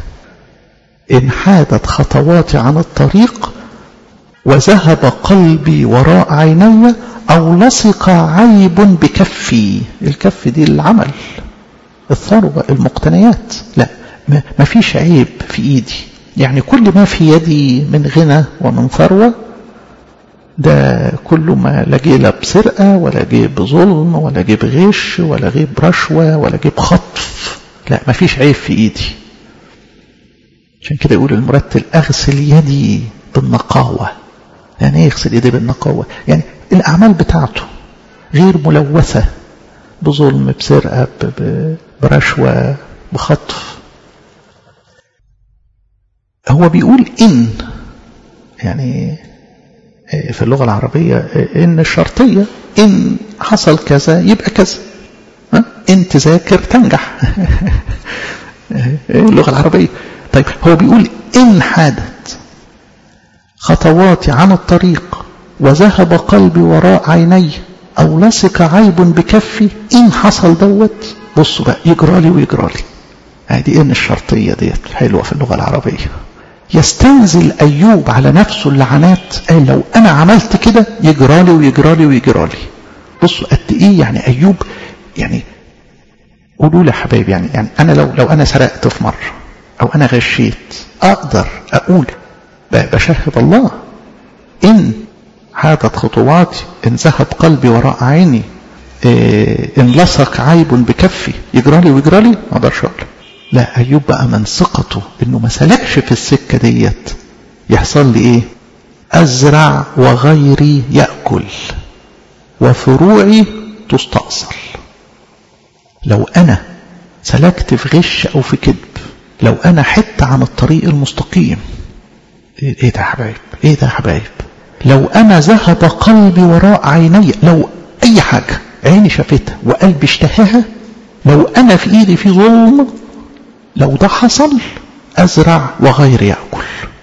انحادت خطواتي عن الطريق وذهب قلبي وراء عيني أو لصق عيب بكفي. الكف دي العمل، الثروة، المقتنيات. لا، ما فيش عيب في إيدي، يعني كل ما في يدي من غنى ومن ثروة ده كله ما لا جه بسرقة ولا جه بظلم ولا جه بغش ولا جه برشوة ولا جه بخطف. لا، ما فيش عيب في إيدي. عشان كده يقول المرتل أغسل يدي بالنقاوة. يعني ايه يغسل يدي بالنقاوة؟ يعني الأعمال بتاعته غير ملوثة بظلم، بسرقة، برشوة، بخطف. هو بيقول إن، يعني في اللغة العربية إن الشرطية، إن حصل كذا يبقى كذا، إن تذاكر تنجح. اللغة العربية. طيب هو بيقول إن حادت خطواتي عن الطريق وذهب قلبي وراء عيني أو لصق عيب بكفي، إن حصل دوت، بصوا بقى، يجرالي ويجرالي. هذه إن الشرطية ديت حلوة في اللغة العربية. يستنزل أيوب على نفسه اللعنات، قال لو أنا عملت كده يجرالي ويجرالي ويجرالي. بصوا قد إيه يعني أيوب، يعني قولوا لي حبايب، يعني أنا لو أنا سرقت في مرة أو أنا غشيت، أقدر أقول بشهد الله إن حادت خطواتي، إن ذهب قلبي وراء عيني، إن لصق عيب بكفي، يجرالي ويجرالي؟ ما أقدرش أقول. لا، أيوب بقى من ثقته إنه ما سلكش في السكة ديت، يحصل لي إيه؟ أزرع وغيري يأكل وفروعي تستأصل. لو أنا سلكت في غش أو في كذب، لو أنا حدت عن الطريق المستقيم، إيه ده يا حبايب؟ إيه ده يا حبايب؟ لو أنا ذهب قلبي وراء عيني، لو أي حاجة عيني شافتها وقلبي اشتهاها، لو أنا في إيدي في ظلم، لو ده حصل، أزرع وغيري يأكل.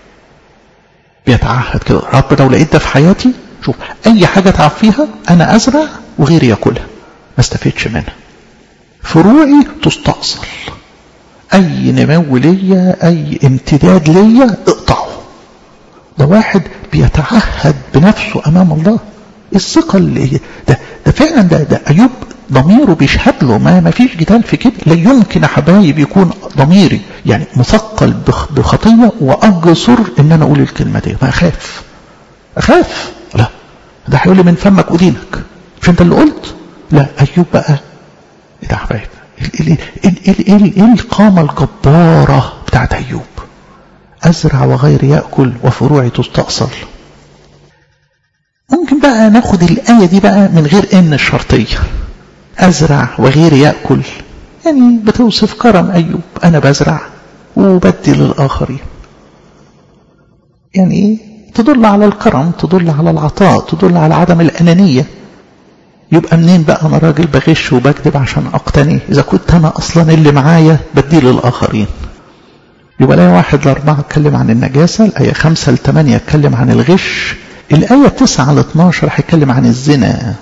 بيتعهد كده، رب لو لقيت ده في حياتي، شوف أي حاجة تعب فيها أنا أزرع وغيري يأكلها، ما استفيدش منها. فروعي تستأصل، أي نمو ليا، أي امتداد ليا اقطعه. ده واحد بيتعهد بنفسه أمام الله. الثقة اللي ده فعلا، ده أيوب ضميره بيشهد له، ما فيش جدال في كده. لا يمكن يا حبايب يكون ضميري يعني مثقل بخطية وأجسر إن أنا أقول الكلمة دي، ما أخاف. لا، ده هيقول لي من فمك أدينك، مش أنت اللي قلت؟ لا، أيوب بقى إيه ده يا حبايب؟ إيه القامة الجبارة بتاعت أيوب؟ أزرع وغيري يأكل وفروعي تستأصل. ممكن بقى ناخد الآية دي بقى من غير إن الشرطية، أزرع وغيري يأكل، يعني بتوصف كرم أيوب، أنا بزرع وبدي للآخرين. يعني إيه؟ تدل على الكرم، تدل على العطاء، تدل على عدم الأنانية. يبقى منين بقى أنا راجل بغش وبكذب عشان أقتني، إذا كنت أنا أصلا اللي معايا بدي للآخرين؟ يبقى الآية 1-4 اتكلم عن النجاسة، الآية 5-8 اتكلم عن الغش، الآية 9-12 هيتكلم عن الزنا.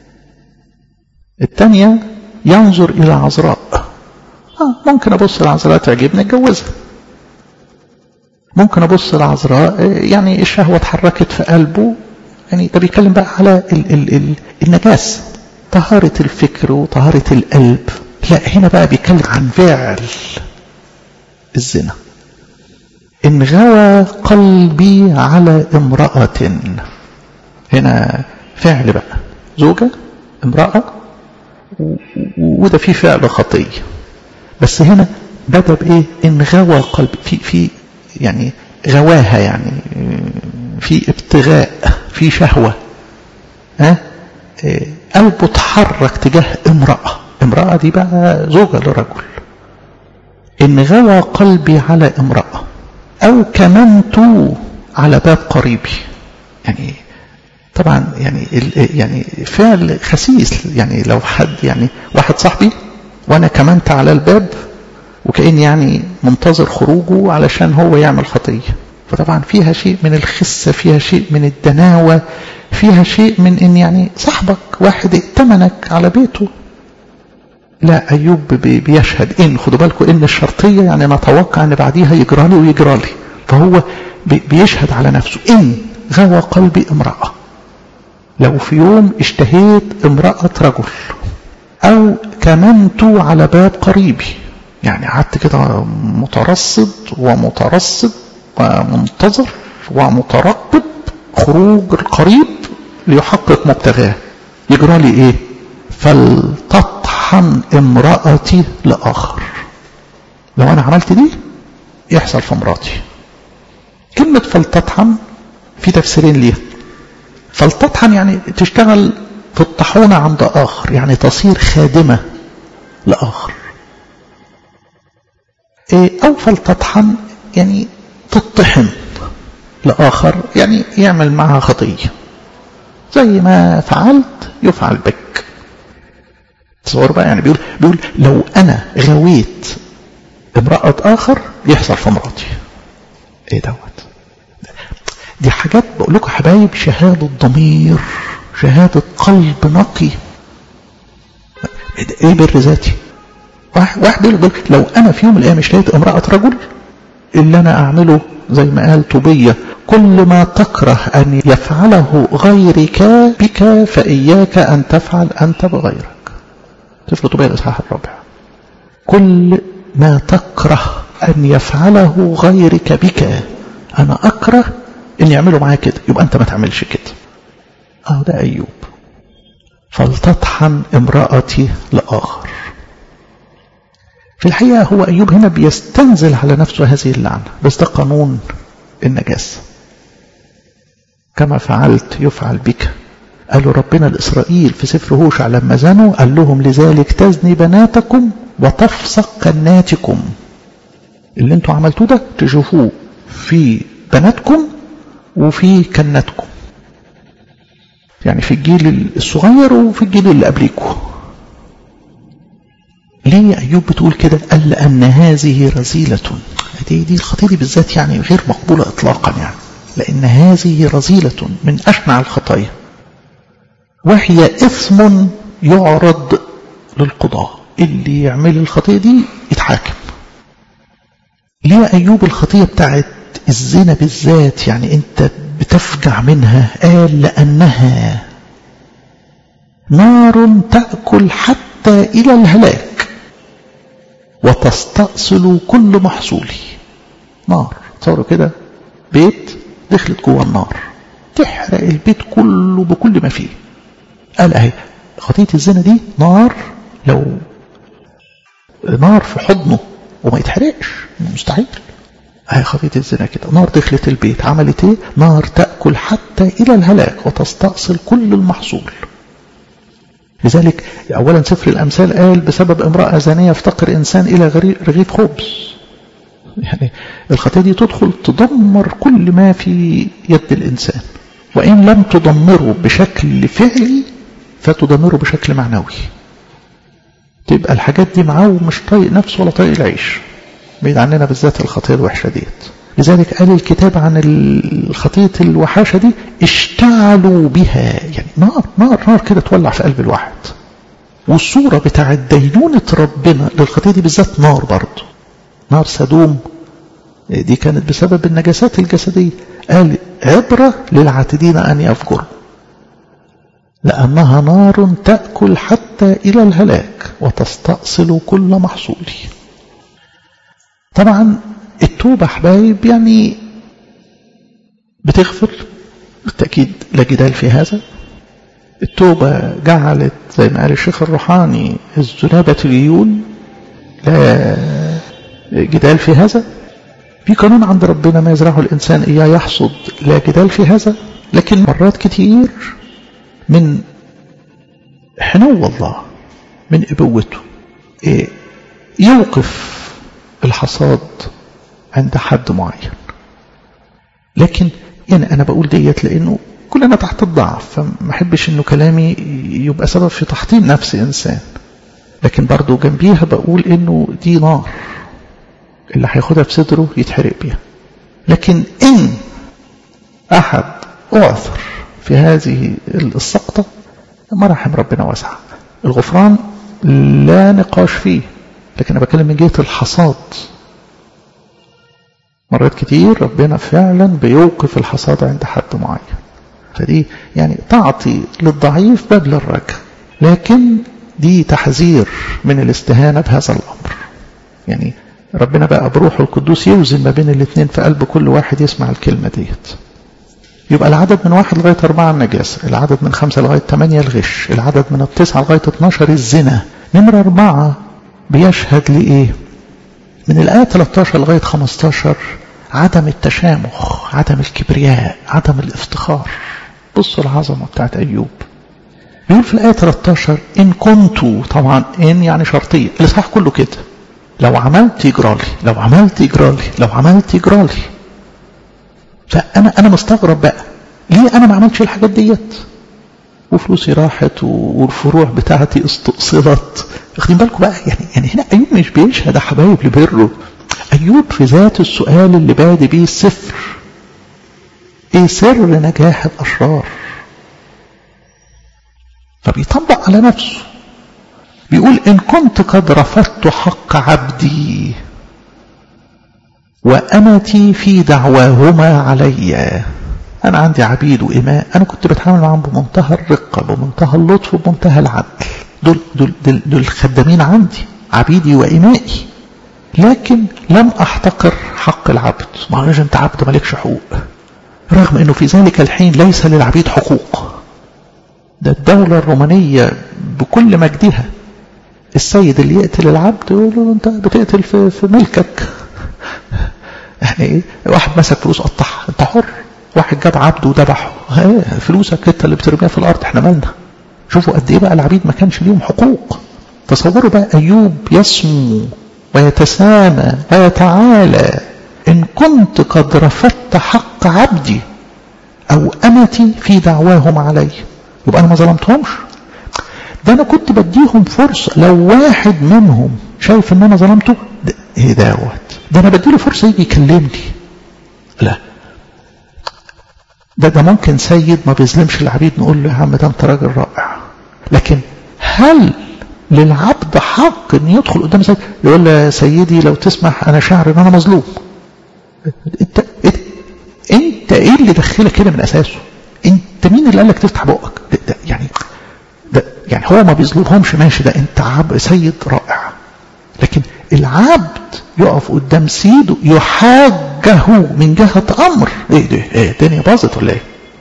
الثانية ينظر إلى عذراء. ممكن أبص لعذراء تعجبني أتجوزها، ممكن أبص لعذراء يعني الشهوة اتحركت في قلبه. يعني ده بيتكلم بقى على النجاسة، طهارة الفكر وطهارة القلب. لا، هنا بقى بيتكلم عن فعل الزنا. إن غوى قلبي على امرأة، هنا فعل بقى زوجة امرأة، وده فيه فعل خطية. بس هنا بدأ بإيه؟ إن غوى قلبي، في يعني غواها، يعني في ابتغاء، في شهوة، قلبه تحرك تجاه امرأة. امرأة دي بقى زوجة لرجل. إن غوى قلبي على امرأة أو كمنت على باب قريبي. يعني طبعا يعني فعل خسيس. يعني لو حد يعني واحد صاحبي وأنا كمنت على الباب وكأن يعني منتظر خروجه علشان هو يعمل خطية، فطبعا فيها شيء من الخسة، فيها شيء من الدناوة، فيها شيء من إن يعني صاحبك واحد ائتمنك على بيته. لا، أيوب بيشهد إن خدوا بالكم إن الشرطية يعني نتوقع إن بعديها يجرى لي ويجرى لي، فهو بيشهد على نفسه إن غوى قلبي امرأة. لو في يوم اشتهيت امرأة رجل أو كمنت على باب قريبي، يعني قعدت كده مترصد ومنتظر ومترقب خروج القريب ليحقق مبتغاه، يجرى لي ايه؟ فلتطحن امرأتي لآخر. لو انا عملت دي يحصل في امرأتي. كلمة فلتطحن في تفسيرين ليها. فلتطحن يعني تشتغل في الطحونة عند آخر، يعني تصير خادمة لآخر. أو فلتطحن يعني تطحن لآخر، يعني يعمل معها خطية. زي ما فعلت يفعل بك. تصور بقى، يعني بيقول لو أنا غويت امرأة آخر يحصل في امرأتي. ايه دوت؟ دي حاجات بقول لكم حبايب، شهادة ضمير، شهادة قلب نقي. ايه بر ذاتي؟ واحد بيقول لو انا في يوم من الايام اشتهيت امرأة رجل، اللي انا اعمله زي ما قال طوبية: كل ما تكره ان يفعله غيرك بك فاياك ان تفعل انت بغيرك. سفر طوبية الاصحاح 4. كل ما تكره ان يفعله غيرك بك، انا اكره ان يعملوا معايا كده، يبقى انت ما تعملش كده. ده ايوب. فلتطحن امرأتي لآخر. في الحقيقة هو أيوب هنا بيستنزل على نفسه هذه اللعنة، بس ده قانون النجاسة. كما فعلت يفعل بك. قالوا ربنا لإسرائيل في سفر هوشع لما زنوا، قال لهم: لذلك تزني بناتكم وتفسق كناتكم. اللي انتوا عملتوه ده تشوفوه في بناتكم وفي كناتكم، يعني في الجيل الصغير وفي الجيل اللي قبليكم. ليه أيوب بتقول كده؟ قال لأن هذه رذيلة. دي الخطية دي بالذات يعني غير مقبولة إطلاقا، يعني لأن هذه رذيلة من أشنع الخطايا، وهي إثم يعرض للقضاء. اللي يعمل الخطية دي يتحاكم. ليه أيوب الخطية بتاعت الزنا بالذات يعني أنت بتفجع منها؟ قال لأنها نار تأكل حتى إلى الهلاك وتستأصل كل محصولي. نار، تصوروا كده بيت دخلت جوه النار تحرق البيت كله بكل ما فيه. قال اهي خطية الزنا دي نار، لو نار في حضنه وما يتحرقش مستحيل. اهي خطية الزنا كده، نار دخلت البيت عملت ايه؟ نار تأكل حتى الى الهلاك وتستأصل كل المحصول. لذلك اولا سفر الامثال قال: بسبب امرأة زانية يفتقر انسان الى رغيف خبز. يعني الخطية دي تدخل تدمر كل ما في يد الانسان، وان لم تدمره بشكل فعلي فتدمره بشكل معنوي. تبقى الحاجات دي معاه ومش طايق نفسه ولا طايق العيش. بعيد عننا بالذات الخطية الوحشة ديت. لذلك قال الكتاب عن الخطية الوحاشة دي: اشتعلوا بها. يعني نار نار نار كده تولع في قلب الواحد. والصورة بتاع دينونة ربنا للخطية دي بالذات نار برضه. نار سدوم دي كانت بسبب النجاسات الجسدية. قال: عبرة للعاتدين أن يفجروا، لأنها نار تأكل حتى إلى الهلاك وتستأصل كل محصولي. طبعا التوبة حبايب يعني بتغفر بالتأكيد، لا جدال في هذا. التوبة جعلت زي ما قال الشيخ الروحاني: الذنابة اليول، لا جدال في هذا. في قانون عند ربنا: ما يزرعه الإنسان إياه يحصد، لا جدال في هذا. لكن مرات كتير من حنو الله، من ابوته يوقف الحصاد عند حد معين. لكن يعني انا بقول ديت لانه كلنا تحت الضعف، فما احبش انه كلامي يبقى سبب في تحطيم نفس انسان، لكن برضو جنبيها بقول انه دي نار اللي هياخدها في صدره يتحرق بيها. لكن ان احد اعثر في هذه السقطة مراحم ربنا واسعة، الغفران لا نقاش فيه، لكن انا بكلم من جهة الحصاد. مرات كتير ربنا فعلا بيوقف الحصاد عند حد معين، فدي يعني تعطي للضعيف بدل الرجاء، لكن دي تحذير من الاستهانة بهذا الأمر. يعني ربنا بقى بروحه القدوس يوزن ما بين الاثنين في قلب كل واحد يسمع الكلمة ديت. يبقى العدد من 1 لغاية 4 النجاسة، العدد من 5 لغاية 8 الغش، العدد من 9 لغاية 12 الزنا. نمرة 4 بيشهد لإيه؟ من الآية 13 لغاية 15 عدم التشامخ، عدم الكبرياء، عدم الافتخار. بصوا العظمة بتاعت أيوب. بيقول في الآية 13 إن كنتوا، طبعا إن يعني شرطية، الإصحاح كله كده، لو عملت يجرالي، لو عملت يجرالي، لو عملت يجرالي. فأنا مستغرب بقى ليه أنا ما عملتش الحاجات ديت وفلوسي راحت والفروع بتاعتي استقصدت. واخدين بالكم بقى؟ يعني هنا أيوب مش بيشهد حبايب لبره. أيوب في ذات السؤال اللي بادي بيه السفر، إيه سر نجاح الأشرار؟ فبيطبق على نفسه. بيقول إن كنت قد رفضت حق عبدي وأمتي في دعواهما علي. أنا عندي عبيد وإماء، أنا كنت بتعامل معهم بمنتهى الرقة، بمنتهى اللطف، بمنتهى العدل. دول خدامين عندي، عبيدي وإمائي، لكن لم أحتقر حق العبد. ما أناش أنت عبد مالكش حقوق، رغم أنه في ذلك الحين ليس للعبيد حقوق. ده الدولة الرومانية بكل مجدها، السيد اللي يقتل العبد يقول له أنت بتقتل في ملكك. يعني إيه؟ واحد مسك فلوس قطعها، أنت حر. واحد جاب عبد وذبحه، فلوسك أنت اللي بترميها في الأرض، إحنا مالنا. شوفوا قد إيه بقى العبيد ما كانش ليهم حقوق. تصوروا بقى أيوب يسمو ويتسامى ويتعالى. إن كنت قد رفضت حق عبدي أو أمتي في دعواهم علي، يبقى أنا ما ظلمتهمش. ده أنا كنت بديهم فرصة، لو واحد منهم شايف إن أنا ظلمته، إيه دوت، ده أنا بديله فرصة يجي يكلمني. لا، ده ممكن سيد ما بيظلمش العبيد نقول له يا عم ده أنت راجل رائع، لكن هل للعبد حق ان يدخل قدام سيد يقول له سيدي لو تسمح انا شاعر ان انا مظلوم؟ انت ايه اللي دخلك كده من اساسه؟ انت مين اللي قال لك تفتح بقك؟ ده يعني هو ما بيظلمهمش، ماشي، ده انت سيد رائع، لكن العبد يقف قدام سيده يحاجه من جهة امر. ايه ده؟ ايه الدنيا باظت ولا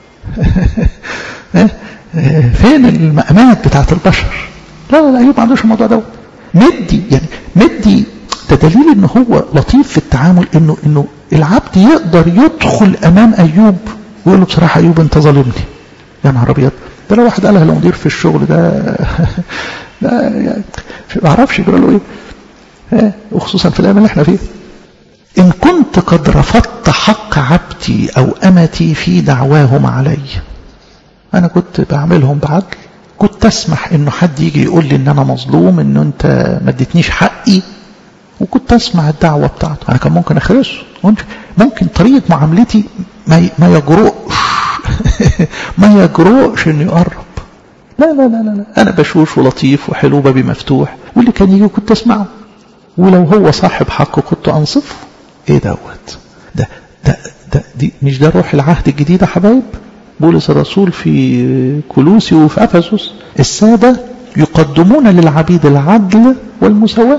ايه؟ فين المقامات بتاعت البشر؟ لا أيوب ما عندوش الموضوع ده. مدي ده دليل إنه هو لطيف في التعامل، إنه العبد يقدر يدخل أمام أيوب ويقول له بصراحة أيوب أنت ظالمني. يا نهار أبيض، ده لو واحد قالها لمدير في الشغل ده يعني ما أعرفش يقول له إيه، وخصوصا في الأيام اللي إحنا فيه. إن كنت قد رفضت حق عبدي أو أمتي في دعواهم علي، أنا كنت بعملهم بعدل، كنت أسمح إنه حد يجي يقول لي إن أنا مظلوم، إنه أنت ما اديتنيش حقي، وكنت أسمع الدعوة بتاعته. أنا كان ممكن أخرسه، ممكن طريقة معاملتي ما يجرؤش ما يجرؤش إنه يقرب. لا أنا بشوش ولطيف وحلو، بابي مفتوح، واللي كان يجي كنت أسمعه، ولو هو صاحب حقه كنت أنصفه. إيه دوت؟ دي مش ده روح العهد الجديد يا حبايب؟ بولس الرسول في كولوسي وفي أفسس، السادة يقدمون للعبيد العدل والمساواة.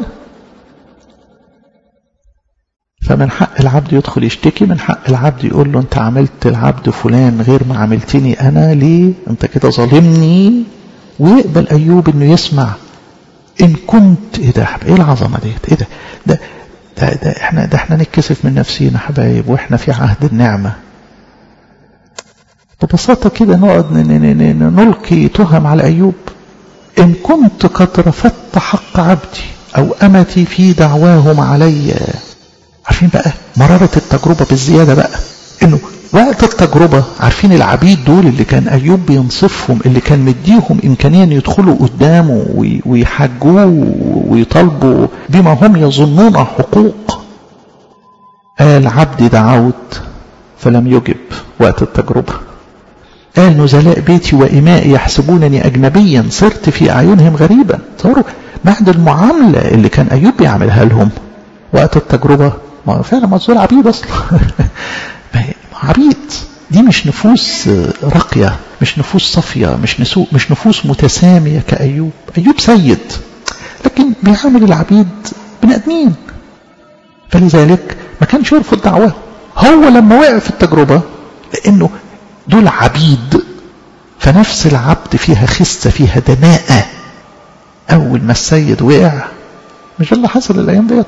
فمن حق العبد يدخل يشتكي، من حق العبد يقول له انت عملت العبد فلان غير ما عملتني انا، ليه انت كده ظالمني؟ ويقبل ايوب انه يسمع. ان كنت ايه ده؟ ايه العظمه ديت؟ ايه ده احنا نتكسف من نفسينا حبايب واحنا في عهد النعمه. ببساطه كده نقعد نلقي تهم على ايوب. إن كنت قد رفضت حق عبدي أو أمتي في دعواهم علي. عارفين بقى مرارة التجربة بالزيادة بقى، إنه وقت التجربة عارفين العبيد دول اللي كان أيوب بينصفهم، اللي كان مديهم إمكانية يدخلوا قدامه ويحجوه ويطالبوا بما هم يظنون حقوق. قال عبدي دعوت فلم يجب وقت التجربة. قال نزلاء بيتي وإمائي يحسبونني أجنبيا صرت في أعينهم غريبا. تصوروا بعد المعاملة اللي كان أيوب بيعملها لهم وقت التجربة، ما فعلا مصدر عبيد أصلا عبيد. دي مش نفوس راقية، مش نفوس صفية، مش نفوس متسامية كأيوب. أيوب سيد لكن بيعامل العبيد بني آدمين، فلذلك ما كانش يرفض دعواه. هو لما وقع في التجربة لأنه دول عبيد، فنفس العبد فيها خسة، فيها دناءة. أول ما السيد وقع، مش اللي حصل الأيام ديت،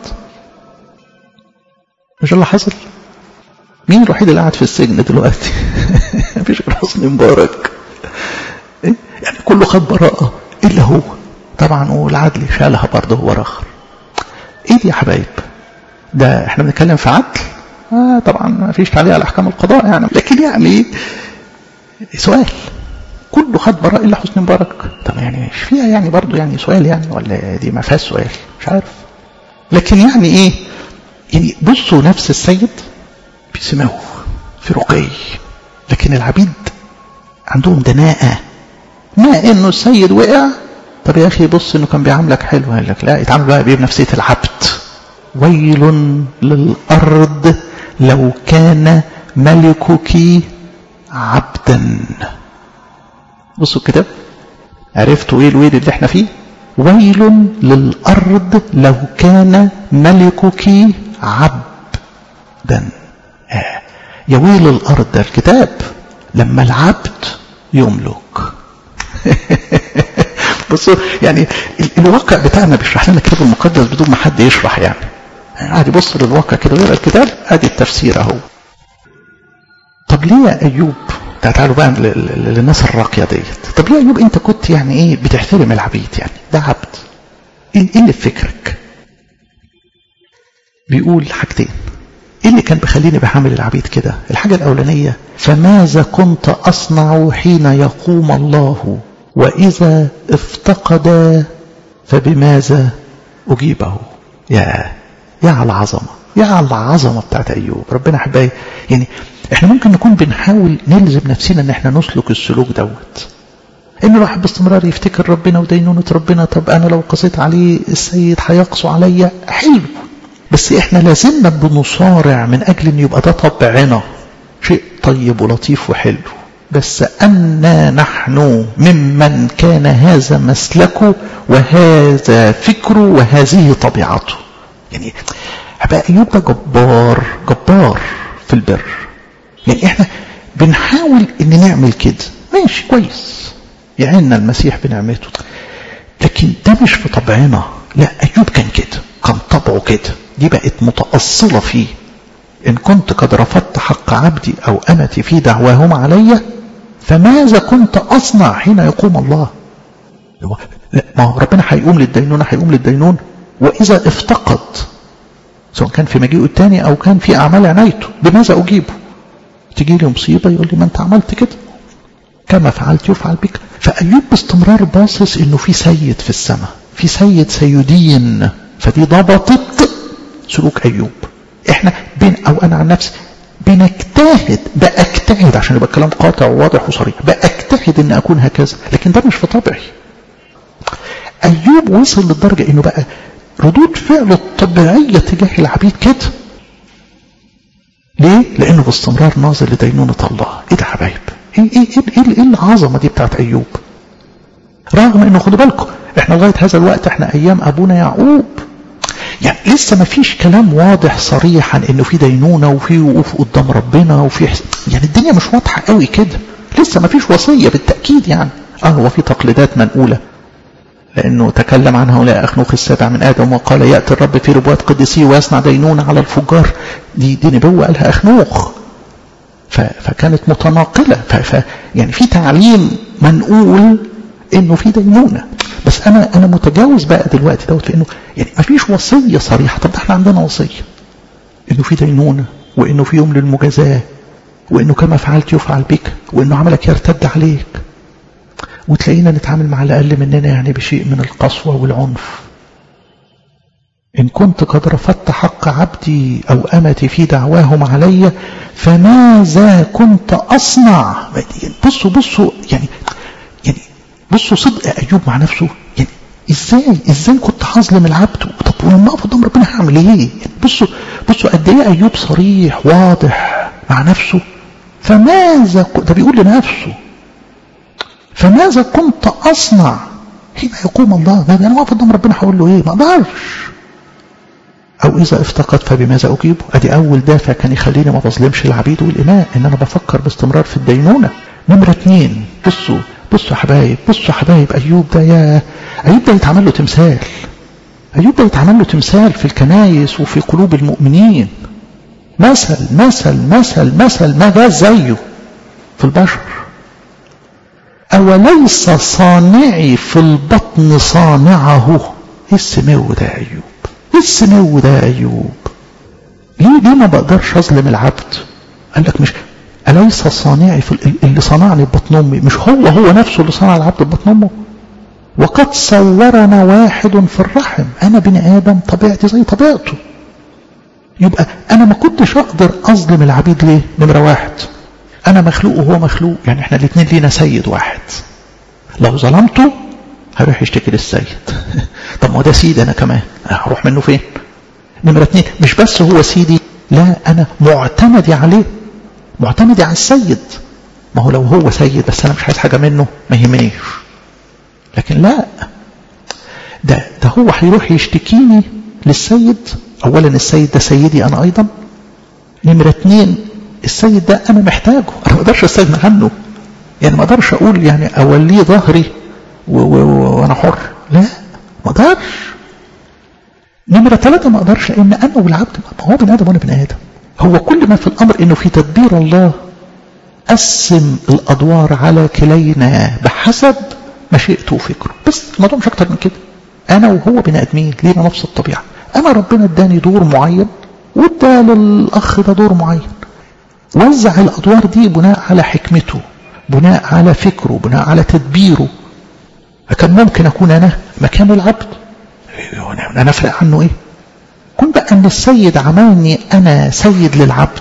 مش اللي حصل. مين الوحيد اللي قاعد في السجن دلوقتي؟ مفيش غير حسني مبارك، يعني كله خد براءة إلا هو طبعا، والعدل شالها برضه هو آخر. إيه دي يا حبايب؟ ده احنا بنتكلم في عدل؟ طبعا ما فيش تعليق على أحكام القضاء يعني، لكن يعني سؤال، كله خد براءة إلا حسني مبارك. طب يعني مش فيها يعني برضه يعني سؤال يعني، ولا دي ما فيهاش سؤال؟ مش عارف. لكن يعني إيه؟ يعني بصوا نفس السيد بيسمعوه في رقي، لكن العبيد عندهم دناءة. ما إنه السيد وقع، طب يا أخي بص إنه كان بيعاملك حلو، قال لك لا، يتعامل بقى بنفسية العبد. ويل للأرض لو كان ملكك عبدا. بصوا الكتاب، عرفتوا ايه الويل اللي احنا فيه؟ ويل للأرض لو كان ملكك عبدا. يا ويل الأرض، ده الكتاب لما العبد يملك. بصوا يعني الواقع بتاعنا بيشرح لنا الكتاب المقدس بدون ما حد يشرح يعني عادي. بص للواقع كده ويقرا الكتاب، ادي التفسير اهو. طب ليه يا ايوب، تعالوا بقى للناس الراقيه ديت، طب ليه يا ايوب انت كنت يعني ايه بتحترم العبيد؟ يعني ده عبد، ايه اللي في فكرك؟ بيقول حاجتين. ايه اللي كان بيخليني بحامل العبيد كده؟ الحاجه الاولانيه، فماذا كنت اصنع حين يقوم الله واذا افتقد فبماذا اجيبه؟ يا على العظمه، يا على العظمه بتاعت ايوب. ربنا حبايبي يعني احنا ممكن نكون بنحاول نلزم نفسنا ان احنا نسلك السلوك دوت، ان الواحد باستمرار يفتكر ربنا ودينونة ربنا. طب انا لو قصيت عليه السيد هيقسو عليا، حلو، بس احنا لازلنا بنصارع من اجل ان يبقى ده طبعنا، شيء طيب ولطيف وحلو. بس أنا نحن ممن كان هذا مسلكه وهذا فكره وهذه طبيعته. يعني أبقى أيوب ده جبار جبار في البر. يعني احنا بنحاول ان نعمل كده، ماشي كويس، يعيننا المسيح بنعمته، لكن ده مش في طبعنا. لا، أيوب كان كده، كان طبعه كده، دي بقت متأصلة فيه. إن كنت قد رفضت حق عبدي أو أمتي في دعواهم علي فماذا كنت أصنع حين يقوم الله؟ ما ربنا هيقوم للدينون، وإذا افتقد سواء كان في مجيئه الثاني أو كان في أعمال عنايته بماذا أجيبه؟ تجي لي مصيبة يقول لي ما أنت عملت كده، كما فعلت يفعل بك. فأيوب باستمرار باصص إنه في سيد في السماء، في سيد سيدين، فدي ضبطت سلوك أيوب. احنا أو أنا عن نفسي بأجتهد عشان يبقى الكلام قاطع وواضح وصريح، بأجتهد إن أكون هكذا، لكن ده مش في طبعي. أيوب وصل للدرجة إنه بقى ردود فعله الطبيعية تجاه العبيد كده. ليه؟ لأنه باستمرار ناظر لدينونة الله. إيه ده حبايب؟ إيه العظمة دي بتاعت أيوب؟ رغم إنه خدوا بالكم إحنا لغاية هذا الوقت إحنا أيام أبونا يعقوب، يعني لسه ما فيش كلام واضح صريحا إنه في دينونة وفي وقوف قدام ربنا وفي يعني الدنيا مش واضحة قوي كده، لسه ما فيش وصية بالتأكيد يعني. هو في تقليدات منقولة، لأنه تكلم عن هؤلاء أخنوخ السابع من آدم وقال يأتي الرب في ربوات قدسيه ويصنع دينونة على الفجار. دي نبوة قالها أخنوخ، فكانت متناقلة. يعني في تعليم منقول إنه في دينونة، بس انا متجاوز بقى دلوقتي دوت في انه يعني ما فيش وصيه صريحه. طب احنا عندنا وصيه انه في دينونه، وانه في يوم للمجازاه، وانه كما فعلت يفعل بك، وانه عملك يرتد عليك، وتلاقينا نتعامل مع الاقل مننا يعني بشيء من القسوه والعنف. إن كنت قد رفضت حق عبدي أو أمتي في دعواهم علي فماذا كنت أصنع؟ بصوا يعني بصوا صدق أيوب مع نفسه. يعني إزاي كنت هظلم العبد؟ طب ولما أقف قدام ربنا هعمل إيه؟ يعني بصوا قد إيه أيوب صريح واضح مع نفسه. فماذا ده بيقول لنفسه فماذا كنت أصنع حين يقوم الله؟ أنا واقف قدام ربنا هقول له إيه؟ ما أقدرش. أو إذا افتقد فبماذا أجيبه؟ أدي أول دافع كان يخليني ما بظلمش العبيد والإماء، إن أنا بفكر باستمرار في الدينونة. نمرة 2، بصوا يا حبايب، أيوب ده يتعمل له تمثال. أيوب ده يتعمل له تمثال في الكنائس وفي قلوب المؤمنين. مثل ما جاء زيه في البشر. أوليس صانعي في البطن صانعه؟ إيه السمو ده يا أيوب؟ السمو ده أيوب؟ ليه ما بقدرش أظلم العبد؟ قال لك مش أليس صانعي في اللي صنعني ببطن أمي؟ مش هو نفسه اللي صنع العبد ببطن أمه؟ وقد صورنا واحد في الرحم. أنا بني آدم طبيعتي زي طبيعته. يبقى أنا ما كنتش أقدر أظلم العبيد. ليه؟ نمرة 1، أنا مخلوق وهو مخلوق، يعني إحنا الاثنين لينا سيد واحد. لو ظلمته هروح يشتكي للسيد. طب ما هو ده سيدي أنا كمان، هروح منه فين؟ نمرة 2، مش بس هو سيدي، لا أنا معتمدي عليه، معتمدي على السيد. ما هو لو هو سيد بس أنا مش عايز حاجة منه ما يهمنيش. لكن لا، ده هو هيروح يشتكيني للسيد. أولا السيد ده سيدي أنا أيضا. نمرة 2، السيد ده أنا محتاجه، أنا ما أقدرش أستغنى عنه. يعني ما أقدرش أقول يعني أوليه ظهري وأنا حر، لا ما أقدرش. نمرة 3، ما أقدرش لأن أنا والعبد ما هو بني آدم وأنا بني آدم. هو كل ما في الأمر إنه في تدبير الله قسم الأدوار على كلينا بحسب مشيئته وفكره. بس الموضوع مش أكتر من كده. أنا وهو بني آدمين لينا نفس الطبيعة. أنا ربنا اداني دور معين وادى للأخ ده دور معين. وزع الأدوار دي بناء على حكمته، بناء على فكره، بناء على تدبيره. كان ممكن أكون أنا مكان العبد، أنا أفرق عنه إيه؟ كن بقى أن السيد عملني أنا سيد للعبد،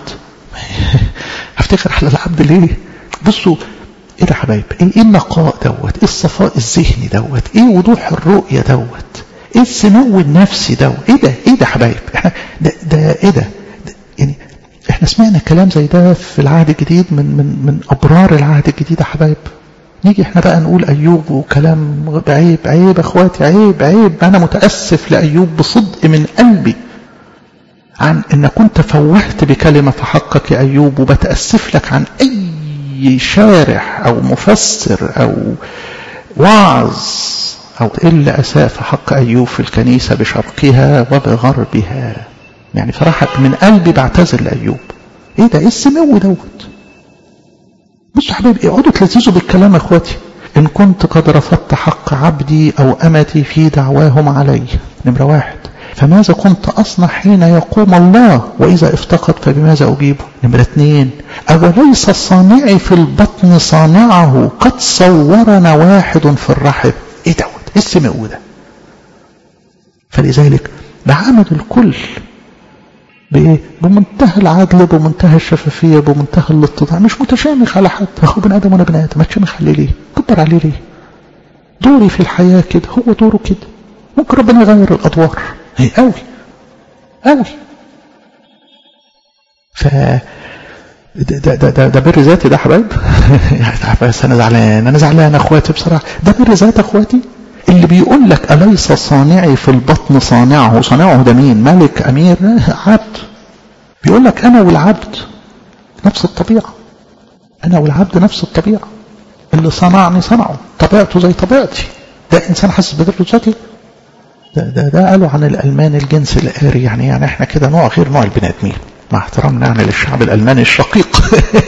هفتخر على العبد ليه؟ بصوا إيه ده حبايب؟ إيه النقاء دوت؟ إيه الصفاء الذهني دوت؟ إيه وضوح الرؤية دوت؟ إيه السمو النفسي دوت؟ إيه ده حبايب؟ إحنا ده إيه ده؟ يعني إحنا سمعنا كلام زي ده في العهد الجديد من أبرار العهد الجديد يا حبايب. نيجي احنا بقى نقول أيوب وكلام عيب أخواتي، عيب. أنا متأسف لأيوب بصدق من قلبي عن أن كنت فوهت بكلمة في حقك يا أيوب، وبتأسف لك عن أي شارح أو مفسر أو واعظ أو إلا أساء في حق أيوب في الكنيسة بشرقها وبغربها. يعني صراحة من قلبي بعتذر لأيوب. إيه ده؟ إيه السمو دوت؟ بصوا حبايبي، اقعدوا تلذذوا بالكلام يا اخواتي. ان كنت قد رفضت حق عبدي او امتي في دعواهم علي. نمرة 1، فماذا كنت اصنع حين يقوم الله؟ واذا افتقد فبماذا اجيبه؟ نمرة 2، اوليس صانعي في البطن صانعه؟ قد صورنا واحد في الرحم. ايه دوت؟ ايه السمو ده؟ فلذلك بعامل الكل بإيه؟ بمنتهى العدل، بمنتهى الشفافية، بمنتهى الاتضاع. مش متشامخ على حد. هو بني آدم وأنا بني آدم، ما تشامخ عليه ليه؟ كبر عليه ليه؟ دوري في الحياة كده، هو دوره كده. ممكن ربنا يغير الأدوار هي قوي ف ده بر ذاتي ده حبايب. بس أنا زعلان أخواتي بصراحة. ده بر ذات أخواتي اللي بيقول لك أليس صانعي في البطن صانعه؟ صانعه ده مين؟ ملك، أمير، عبد. بيقول لك أنا والعبد نفس الطبيعة، أنا والعبد نفس الطبيعة. اللي صنعني صنعه، طبيعته زي طبيعتي. ده إنسان حاسس ببر ذاتي؟ ده قالوا عن الألمان الجنس الآري. يعني إحنا كده نوع غير نوع البني آدمين، مع احترامنا يعني للشعب الألماني الشقيق.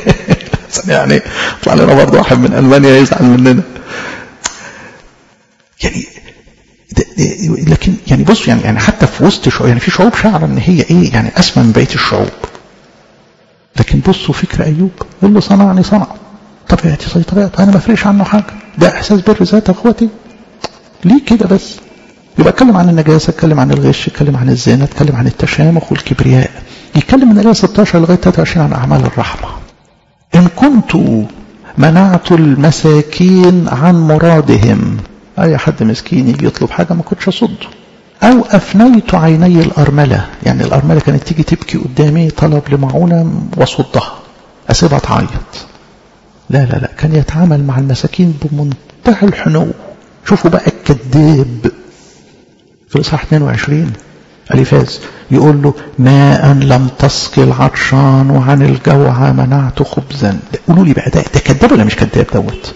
يعني طلع لنا برضه واحد من ألمانيا يزعل مننا. يعني لكن يعني بصوا يعني حتى في وسط شعوب، يعني في شعوب شعر ان هي ايه يعني اسمى من بقيه الشعوب، لكن بصوا فكر ايوب اللي صنعني صنع طبيعتي سيطرات، انا ما فرقش عنه حاجه، ده احساس بر ذات اخواتي. ليه كده بس؟ يبقى اتكلم عن النجاسه، اتكلم عن الغش، اتكلم عن الزنا، اتكلم عن التشامخ والكبرياء، يتكلم من الايه 16 لغايه 23 عن اعمال الرحمه. ان كنت منعت المساكين عن مرادهم، اي حد مسكين يجي يطلب حاجه ما كنتش اصده، او افنيت عيني الارمله، يعني الارمله كانت تيجي تبكي قدامي طلب لمعونه واصدها اسيبها تعيط، لا لا لا، كان يتعامل مع المساكين بمنتهى الحنو. شوفوا بقى الكذاب في الإصحاح 22 أليفاز يقول له ماء لم تسقي العطشان وعن الجوع منعت خبزا. قولوا لي بقى ده كذاب ولا مش كذاب دوت؟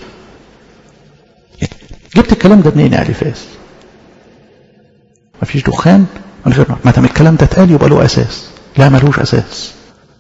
جبت الكلام ده منين يا أليفاز؟ مفيش دخان من غير نار، ما دام الكلام ده اتقال يبقى له أساس. لا ملوش أساس،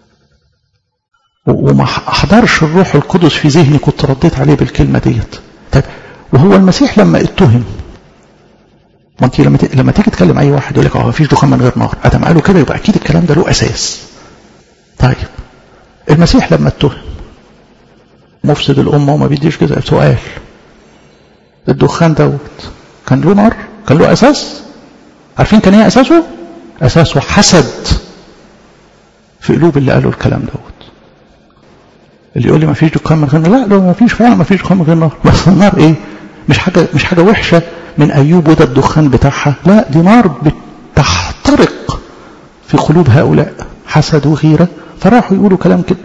وما احضرش الروح القدس في ذهني كنت رديت عليه بالكلمة ديت. طيب وهو المسيح لما اتهم، ما انت لما تيجي تكلم اي واحد يقول لك اه مفيش دخان من غير نار، ادم قالوا كده يبقى اكيد الكلام ده له اساس. طيب المسيح لما اتهم مفسد الامه وما بيديش كده، سؤال الدخان دوت كان له نار؟ كان له اساس؟ عارفين كان ايه اساسه؟ اساسه حسد في قلوب اللي قالوا الكلام دوت. اللي يقول لي ما فيش دخان من غير نار، لا ما فيش فعلا، ما فيش دخان من غير نار، بس النار ايه؟ مش حاجه وحشه من ايوب وده الدخان بتاعها، لا دي نار بتحترق في قلوب هؤلاء، حسد وغيره، فراحوا يقولوا كلام كذب.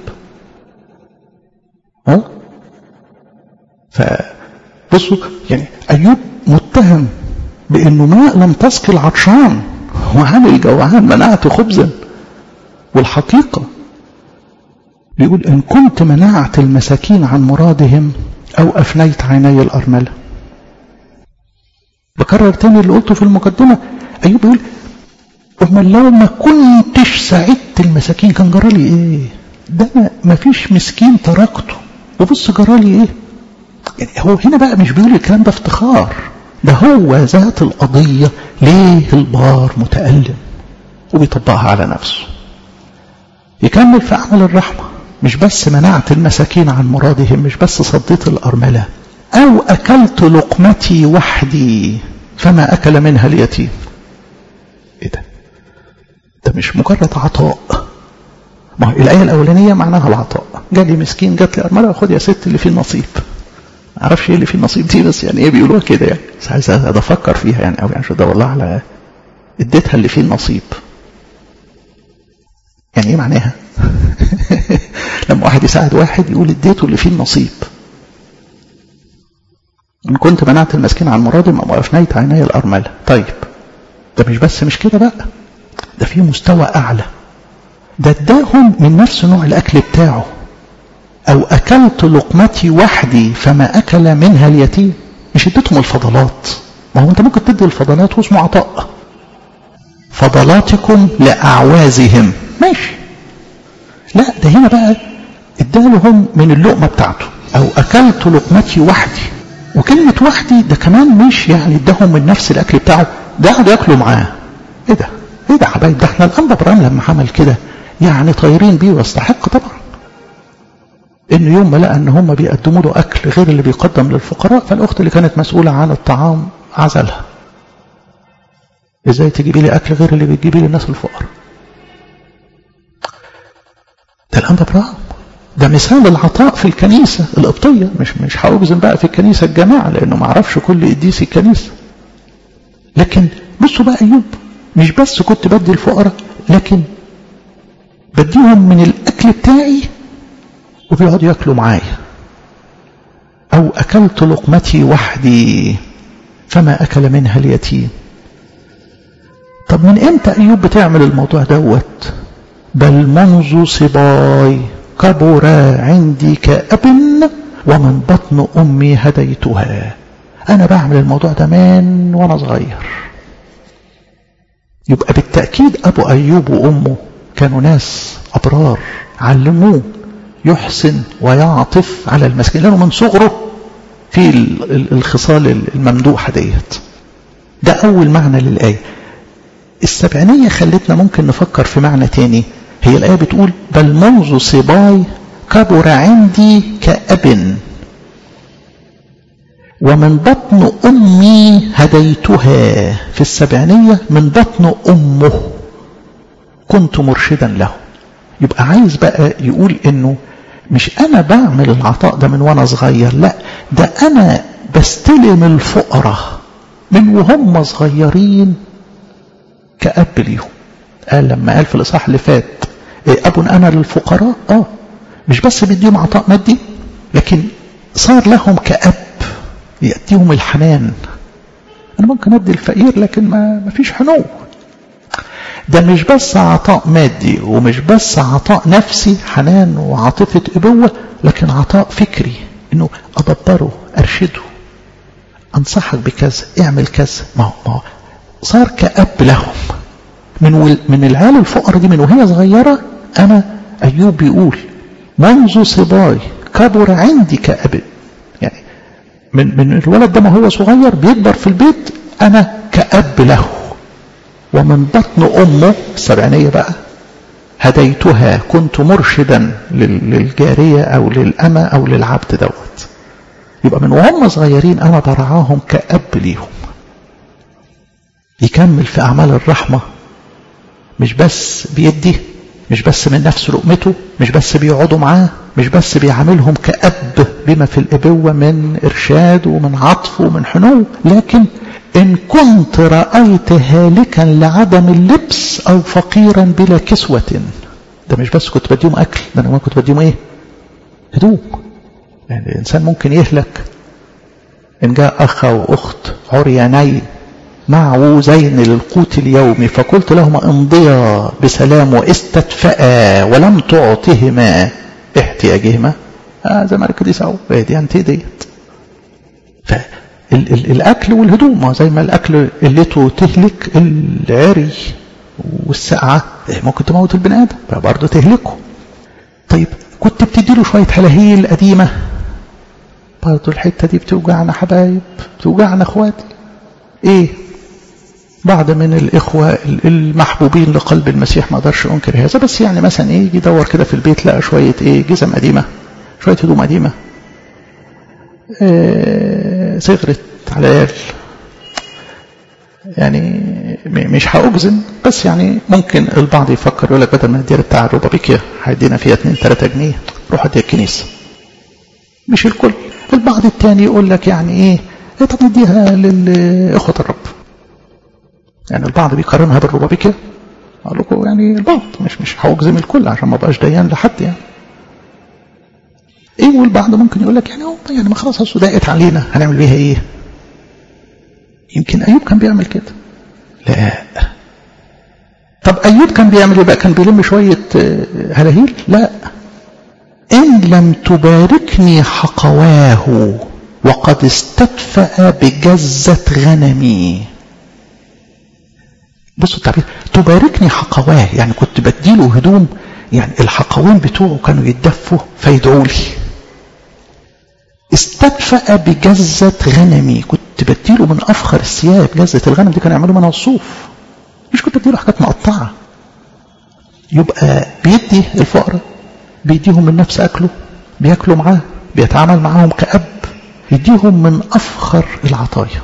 فبصوا يعني ايوب متهم بانه ماء لم تسقي العطشان وعن الجوعان منعت خبزا، والحقيقه بيقول إن كنت منعت المساكين عن مرادهم أو أفنيت عيني الأرملة. بكرر تاني اللي قلته في المقدمة، أيوب بيقول أما لو ما كنتش ساعدت المساكين كان جرالي إيه؟ ده ما فيش مسكين تركته، وبص جرالي إيه؟ يعني هو هنا بقى مش بيقول الكلام ده افتخار، ده هو ذات القضية. ليه البار متألم وبيطبقها على نفسه. يكمل في أعمال الرحمة، مش بس منعت المساكين عن مرادهم، مش بس صديت الأرملة، أو أكلت لقمتي وحدي فما أكل منها اليتيم. إيه ده مش مجرد عطاء. ما الآية الأولانية معناها العطاء، جالي مسكين جات لي أرملة خد يا ست اللي فيه النصيب. معرفش ايه اللي فيه النصيب دي، بس يعني ايه بيقولوها كده يعني، بس عايز افكر فيها يعني قوي عشان ادور لها على اديتها اللي فيه النصيب. يعني ايه معناها؟ لما واحد يساعد واحد يقول اديته اللي فيه النصيب. ان كنت منعت المسكين عن مرادهم او افنيت عيني الارمله. طيب ده مش كده بقى، ده في مستوى اعلى، ده اداهم من نفس نوع الاكل بتاعه. او اكلت لقمتي وحدي فما اكل منها اليتيم. مش اديتهم الفضلات، ما هو انت ممكن تدي الفضلات واسمه عطاء، فضلاتكم لاعوازهم ماشي، لا ده هنا بقى ادالهم من اللقمه بتاعته. او اكلت لقمتي وحدي، وكلمه وحدي ده كمان مش يعني اداهم من نفس الاكل بتاعه، ده قعدوا ياكلوا معاه. ايه ده يا حبايب؟ ده احنا الانبا ابراهيم لما عمل كده يعني طايرين بيه، واستحق طبعا انه يوم ما لقى ان هم بيقدموا له اكل غير اللي بيقدم للفقراء، فالاخت اللي كانت مسؤوله عن الطعام عزلها. ازاي تجيبي لي اكل غير اللي بتجيبي للناس الفقراء؟ ده الانبا ابراهيم، ده مثال العطاء في الكنيسه القبطيه. مش هأجزم بقى في الكنيسه الجماعه لانه ما اعرفش كل قديس الكنيسه، لكن بصوا بقى ايوب مش بس كنت بدي الفقراء، لكن بديهم من الاكل بتاعي وبيقعدوا ياكلوا معايا. او اكلت لقمتي وحدي فما اكل منها اليتيم. طب من امتى ايوب بتعمل الموضوع دوت؟ بل منذ صباي كبر عندي كأب ومن بطن امي هديتها. انا بعمل الموضوع ده من وانا صغير. يبقى بالتأكيد ابو ايوب وامه كانوا ناس ابرار، علموه يحسن ويعطف على المسكين، لأنه من صغره في الخصال الممدوحة ديت. ده أول معنى للآية. السبعينية خلتنا ممكن نفكر في معنى تاني. هي الآية بتقول بل منذ صباي كبر عندي كأب ومن بطن أمي هديتها. في السبعينية من بطن أمه كنت مرشدا له. يبقى عايز بقى يقول إنه مش أنا بعمل العطاء ده من وأنا صغير، لا ده أنا بستلم الفقراء من وهم صغيرين كأب ليهم. قال لما قال في الإصحاح اللي فات أب أنا للفقراء، مش بس بيديهم عطاء مادي، لكن صار لهم كأب يأتيهم الحنان. أنا ممكن أدي الفقير لكن ما فيش حنو. ده مش بس عطاء مادي ومش بس عطاء نفسي حنان وعاطفة أبوة، لكن عطاء فكري، إنه أدبره أرشده أنصحك بكذا اعمل كذا. ما هو صار كأب لهم من العيال الفقراء دي من وهي صغيرة. أنا أيوب بيقول منذ صباي كبر عندي كأب، يعني من الولد ده ما هو صغير بيكبر في البيت أنا كأب له. ومن بطن أمه السبعينية بقى هديتها كنت مرشدا للجارية أو للأمة أو للعبد دوت. يبقى من وهم صغيرين أنا برعاهم كأب ليهم. يكمل في أعمال الرحمة، مش بس بيدي، مش بس من نفس لقمته، مش بس بيقعدوا معاه، مش بس بيعاملهم كأب بما في الأبوة من إرشاد ومن عطف ومن حنو، لكن إن كنت رأيت هالكا لعدم اللبس أو فقيرا بلا كسوة. ده مش بس كنت بديهم أكل، ده أنا كنت بديهم إيه؟ هدوم. يعني الإنسان ممكن يهلك إن جاء أخ وأخت عريانين معوزين للقوت اليومي فقلت لهما امضيا بسلام واستدفأ ولم تعطهما احتياجهما. زي ما قال القديس يعقوب دي أنت ديت. فالأكل والهدوم زي ما الأكل قلته تهلك، العري والسقعة ممكن تموت البني آدم فبرضه تهلكه. طيب كنت بتديله شوية هلاهيل قديمة، برضه الحتة دي بتوجعنا حبايب، بتوجعنا اخواتي. ايه بعض من الإخوة المحبوبين لقلب المسيح ما اقدرش أنكر هذا، بس يعني مثلا إيه يجي يدور كده في البيت لقى شوية إيه جزم قديمة، شوية هدوم قديمة، صغرت على العيال. يعني مش هأجزم، بس يعني ممكن البعض يفكر يقول لك بدل ما ندير بتاع الروبابيكيا هيدينا فيها 2-3 جنيه روح اديها الكنيسة. مش الكل، البعض التاني يقول لك يعني إيه طب نديها لإخوة الرب. يعني البعض بيقارنها بالروبابيكيا، أقول لكم يعني البعض مش هأجزم الكل عشان ما بقاش ديان لحد يعني. ايه والبعض ممكن يقول لك يعني ما خلاص صدقت علينا هنعمل بيها ايه. يمكن ايوب كان بيعمل كده. لا طب ايوب كان بيعمل ايه بقى؟ كان بيلم شويه هلاهيل؟ لا. ان لم تباركني حقواه وقد استدفأ بجزة غنمي. بصوا التعبير تباركني حقواه، يعني كنت بديله هدوم، يعني الحقوين بتوعه كانوا يتدفوا فيدعوا لي. استدفأ بجزة غنمي، كنت بديله من أفخر الثياب. جزة الغنم دي كانوا يعملوا منها الصوف، مش كنت بديله حاجات مقطعة. يبقى بيدي الفقراء، بيديهم من نفس أكله، بيأكلوا معاه، بيتعامل معاهم كأب، يديهم من أفخر العطايا.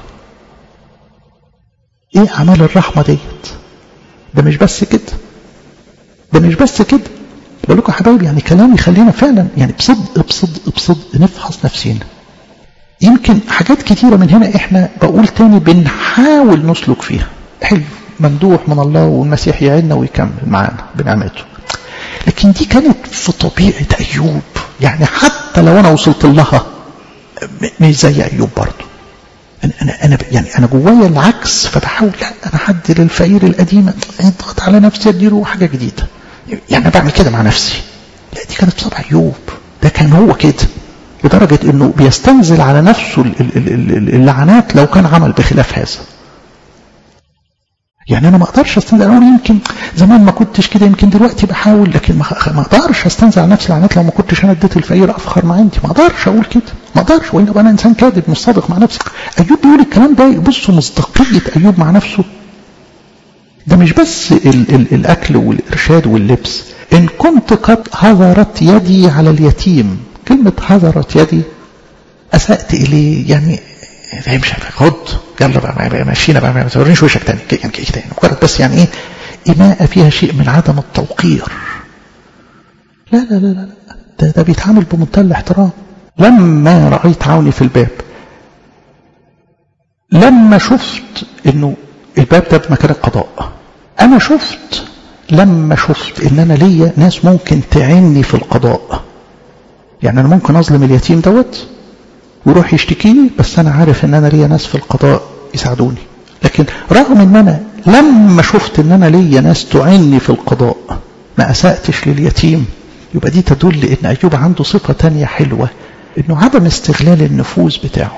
ايه أعمال الرحمة ديت؟ ده مش بس كده، ده مش بس كده. بقول لكم يا حبايبي يعني كلام يخلينا فعلا يعني بصدق نفحص نفسينا. يمكن حاجات كتيرة من هنا احنا بقول تاني بنحاول نسلك فيها، حلو ممدوح من الله والمسيح يعيننا ويكمل معانا بنعمته. لكن دي كانت في طبيعة أيوب، يعني حتى لو أنا وصلت لها مش زي أيوب برضو. أنا جوايا العكس، فبحاول لا أنا حد للفقير القديمة اضغط على نفسي أديله حاجة جديدة. يعني أنا بعمل كده مع نفسي. لا دي كانت بطبع أيوب، ده كان هو كده لدرجة إنه بيستنزل على نفسه اللعنات لو كان عمل بخلاف هذا. يعني أنا ما أقدرش أستنزع، أقول يمكن زمان ما كنتش كده، يمكن دلوقتي بحاول، لكن ما أقدرش أستنزع نفسي العنات لو ما كنتش أنا اديت الفقير أفخر ما عندي. ما أقدرش أقول كده، ما أقدرش، وإن أنا إنسان كاذب مش صادق مع نفسي. أيوب بيقول الكلام ده. بصوا مصداقية أيوب مع نفسه. ده مش بس الأكل والإرشاد واللبس. إن كنت قد هذرت يدي على اليتيم. كلمة هذرت يدي أسأت إليه، يعني مش خد يلا بقى ماشينا بقى، ما تورينيش وشك تاني يعني كده، مجرد بس يعني ايه إماءة فيها شيء من عدم التوقير. لا لا لا لا، ده بيتعامل بمنتهى الاحترام. لما رأيت عوني في الباب، لما شفت انه الباب ده بمكان القضاء، انا شفت لما شفت ان انا ليا ناس ممكن تعني في القضاء. يعني انا ممكن اظلم اليتيم دوت ويروح يشتكيني، بس انا عارف ان انا ليا ناس في القضاء يساعدوني. لكن رغم ان انا لما شفت ان انا ليا ناس تعني في القضاء ما اسأتش لليتيم، يبقى دي تدل ان ايوب عنده صفة تانية حلوة، انه عدم استغلال النفوذ بتاعه.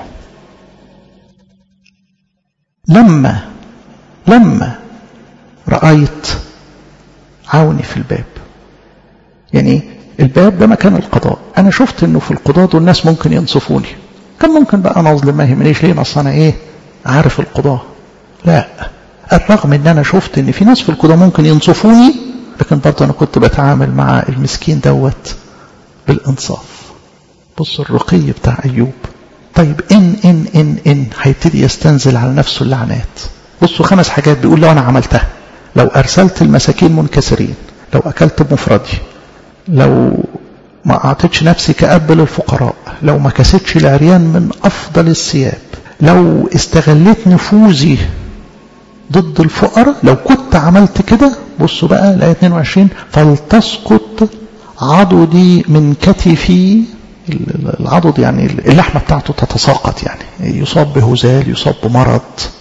لما رأيت عوني في الباب، يعني الباب ده مكان القضاء، انا شفت انه في القضاء دول الناس ممكن ينصفوني. كان ممكن بقى انا اظلم، ما يهمنيش ليه، اصل انا ايه عارف القضاء. لا، الرغم ان انا شفت ان في ناس في القضاء ممكن ينصفوني، لكن برضه انا كنت بتعامل مع المسكين دوت بالانصاف. بص الرقي بتاع ايوب. طيب ان هيبتدي يستنزل على نفسه اللعنات. بصوا 5 حاجات بيقول لو انا عملتها، لو ارسلت المساكين منكسرين، لو اكلت بمفردي، لو ما اعطيتش نفسي كأب للفقراء، لو ما كسيتش العريان من افضل الثياب، لو استغليت نفوذي ضد الفقراء، لو كنت عملت كده. بصوا بقى الآية 22، فلتسقط عضدي من كتفي. العضد يعني اللحمة بتاعته تتساقط، يعني يصاب بهزال، يصاب بمرض.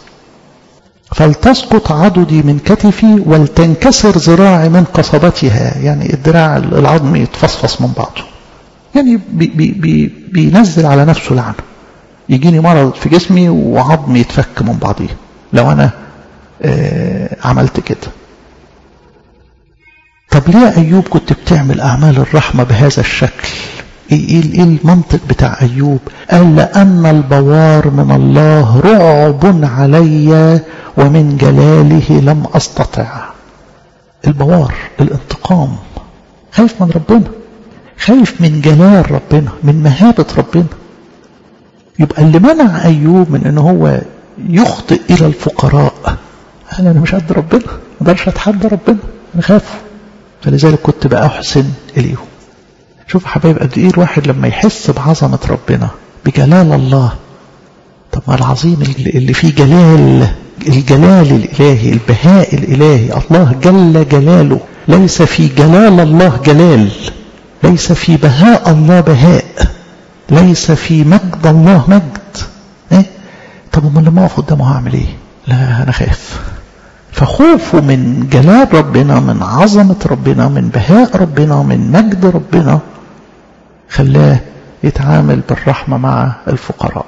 فلتسقط عضدي من كتفي ولتنكسر ذراعي من قصبتها، يعني الذراع العظم يتفصفص من بعضه، يعني بينزل على نفسه لعنة. يجيني مرض في جسمي وعظمي يتفك من بعضيه لو أنا عملت كده. طب ليه أيوب كنت بتعمل أعمال الرحمة بهذا الشكل؟ إيه المنطق بتاع أيوب؟ قال لأن البوار من الله رعب علي ومن جلاله لم أستطع. البوار الانتقام، خايف من ربنا، خايف من جلال ربنا، من مهابة ربنا. يبقى اللي منع أيوب من أنه هو يخطئ إلى الفقراء، أنا مش قد ربنا، ما اقدرش أتحدى ربنا، أنا خاف. فلذلك كنت بقى أحسن إليهم. شوف حبايب قد إيه الواحد لما يحس بعظمة ربنا، بجلال الله. طب ما العظيم اللي فيه جلال، الجلال الإلهي، البهاء الإلهي، الله جل جلاله. ليس في جلال الله جلال، ليس في بهاء الله بهاء، ليس في مجد الله مجد. طب أما لما أقف قدامه هعمل إيه؟ لا أنا خايف. فخوفه من جلال ربنا، من عظمة ربنا، من بهاء ربنا، من مجد ربنا، خلاه يتعامل بالرحمة مع الفقراء.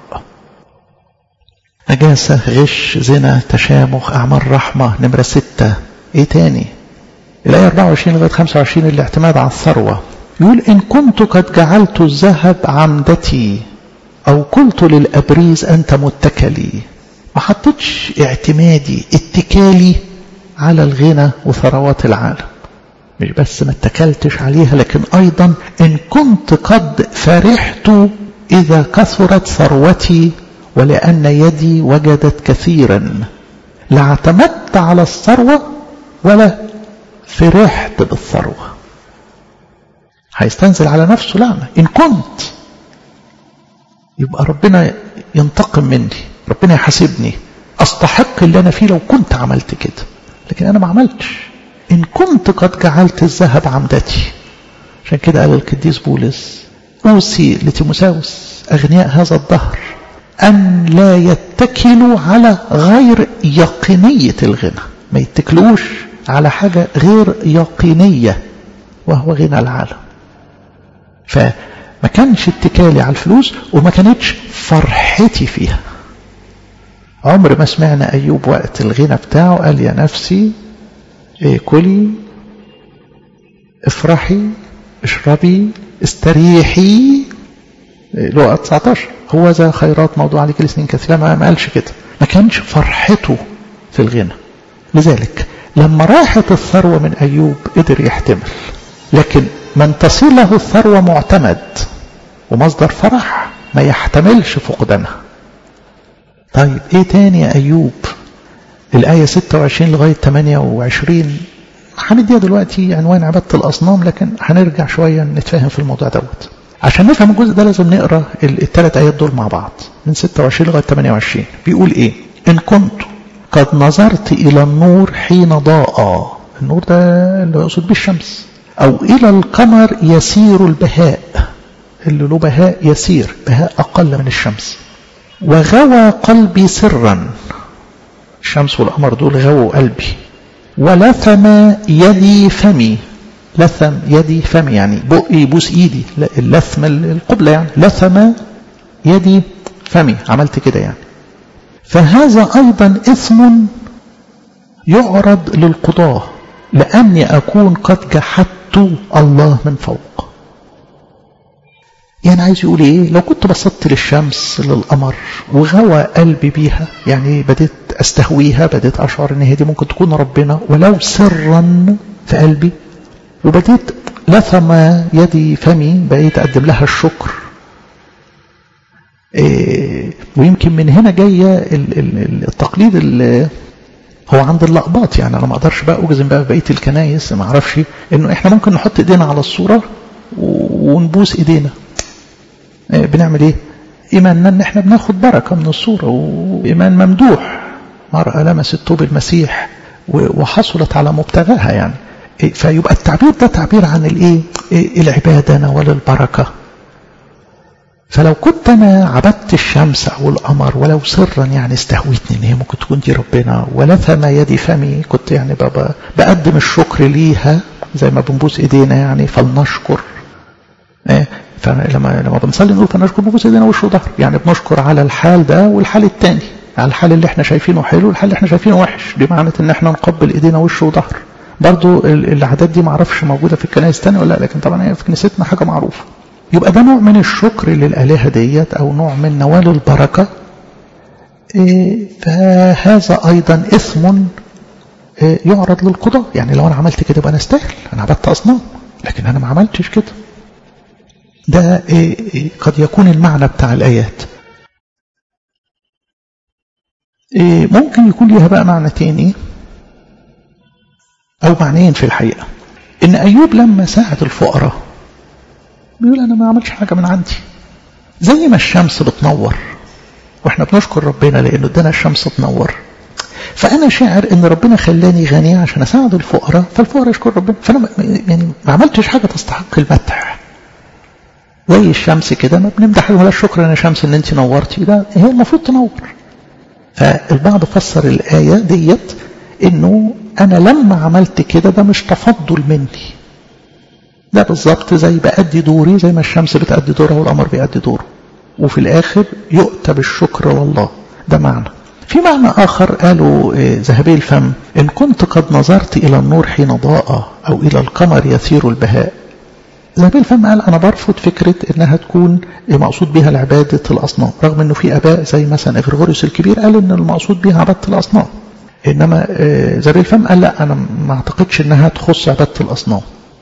نجاسة، غش، زنا، تشامخ، أعمال رحمة. نمرة 6 إيه تاني؟ الآية 24 لغاية 25 الاعتماد على الثروة. يقول إن كنت قد جعلت الذهب عمدتي أو قلت للأبريز أنت متكلي. ما حطيتش اعتمادي، اتكالي على الغنى وثروات العالم. مش بس ما اتكلتش عليها، لكن أيضا إن كنت قد فرحت إذا كثرت ثروتي ولأن يدي وجدت كثيرا. لا اعتمدت على الثروة ولا فرحت بالثروة. هيستنزل على نفسه لعنة. إن كنت، يبقى ربنا ينتقم مني، ربنا يحاسبني، أستحق اللي أنا فيه لو كنت عملت كده، لكن أنا ما عملتش. إن كنت قد جعلت الذهب عمدتي. عشان كده قال القديس بولس أوصي لتيموثاوس أغنياء هذا الدهر أن لا يتكلوا على غير يقينية الغنى. ما يتكلوش على حاجة غير يقينية وهو غنى العالم. فما كانش اتكالي على الفلوس وما كانتش فرحتي فيها. عمر ما سمعنا أيوب وقت الغنى بتاعه قال يا نفسي كلي افرحي اشربي استريحي. لقى 19 هو ذا خيرات موضوع عليك لسنين كثيرة، ما قالش كده، ما كانش فرحته في الغنى. لذلك لما راحت الثروة من أيوب قدر يحتمل، لكن من تصير له الثروة معتمد ومصدر فرح ما يحتملش فقدانها. طيب ايه تاني يا أيوب؟ الآية 26 لغاية 28 هنديها دلوقتي عنوان عبادة الأصنام، لكن هنرجع شوية نتفاهم في الموضوع دوت. عشان نفهم الجزء ده لازم نقرأ الثلاث آيات دول مع بعض من 26 لغاية 28. بيقول ايه؟ إن كنت قد نظرت إلى النور حين ضاء، النور ده اللي يقصد به الشمس، أو إلى القمر يسير البهاء، اللي له بهاء يسير، بهاء أقل من الشمس، وغوى قلبي سرا، الشمس والقمر دول غووا قلبي، ولثم يدي فمي، لثم يدي فمي يعني بقي يبوس ايدي، اللثم القبلة يعني، لثم يدي فمي، عملت كده يعني. فهذا أيضا إثم يعرض للقضاة، لأني أكون قد جحدت الله من فوق. يعني عايز يقول ايه؟ لو كنت بصدت للشمس للقمر وغوى قلبي بيها، يعني بديت استهويها، بديت اشعر ان هي دي ممكن تكون ربنا ولو سرا في قلبي، وبديت لثم يدي فمي، بقيت اقدم لها الشكر. ويمكن من هنا جايه التقليد اللي هو عند اللقباط. يعني انا ما اقدرش بقى اجزم بقى في بقيه الكنايس، ما اعرفش انه احنا ممكن نحط ايدينا على الصوره ونبوس ايدينا. بنعمل ايه؟ ايماننا ان احنا بناخد بركه من الصوره، وايمان ممدوح. مرأة لمست ثوب المسيح وحصلت على مبتغاها يعني. فيبقى التعبير ده تعبير عن الايه؟ العباده نوال البركه. فلو كنت انا عبدت الشمس او القمر ولو سرا، يعني استهويتني ان هي ممكن تكون دي ربنا، ولثم يدي فمي، كنت يعني بقدم الشكر ليها زي ما بنبوس ايدينا يعني، فلنشكر. فلما بنصلي نقول فنشكر بنبوس ايدينا وش وظهر، يعني بنشكر على الحال ده والحال الثاني، على الحال اللي احنا شايفينه حلو والحال اللي احنا شايفينه وحش. دي معنى ان احنا نقبل ايدينا وش وظهر. برضو العادات دي معرفش موجودة في الكنائس الثانية ولا لا، لكن طبعا هي في كنيستنا حاجة معروفة. يبقى ده نوع من الشكر للآلهة ديت، أو نوع من نوال البركة. فهذا أيضا إثم يعرض للقضاء. يعني لو أنا عملت كده يبقى أنا استاهل، أنا عبدت أصنام، لكن أنا ما عملتش كده. ده قد يكون المعنى بتاع الآيات. ممكن يكون لها بقى معنى تاني أو معنيين في الحقيقة. إن أيوب لما ساعد الفقراء بيقول أنا ما عملش حاجة من عندي. زي ما الشمس بتنور وإحنا بنشكر ربنا لأنه ادانا الشمس تنور، فأنا شاعر إن ربنا خلاني غني عشان أساعد الفقراء، فالفقراء يشكر ربنا. فأنا يعني ما عملتش حاجة تستحق المدح. زي الشمس كده ما بنمدح ولا الشكر يا شمس إن أنت نورتي، ده هي المفروض تنور. فالبعض فسر الآية ديت إنه أنا لما عملت كده ده مش تفضل مني، ده بالظبط زي بأدي دوري، زي ما الشمس بتأدي دورها والقمر بيأدي دوره، وفي الآخر يؤتى بالشكر لله. ده معنى. في معنى آخر قالوا ذهبي الفم: إن كنت قد نظرت إلى النور حين ضاء، أو إلى القمر يسير البهاء. ذهبي الفم قال أنا برفض فكرة إنها تكون مقصود بها العبادة الأصنام، رغم إنه في آباء زي مثلا غريغوريوس الكبير قال إن المقصود بها عبادة الأصنام. إنما ذهبي الفم قال لا، أنا ما أعتقدش إنها تخص عبادة الأصنام.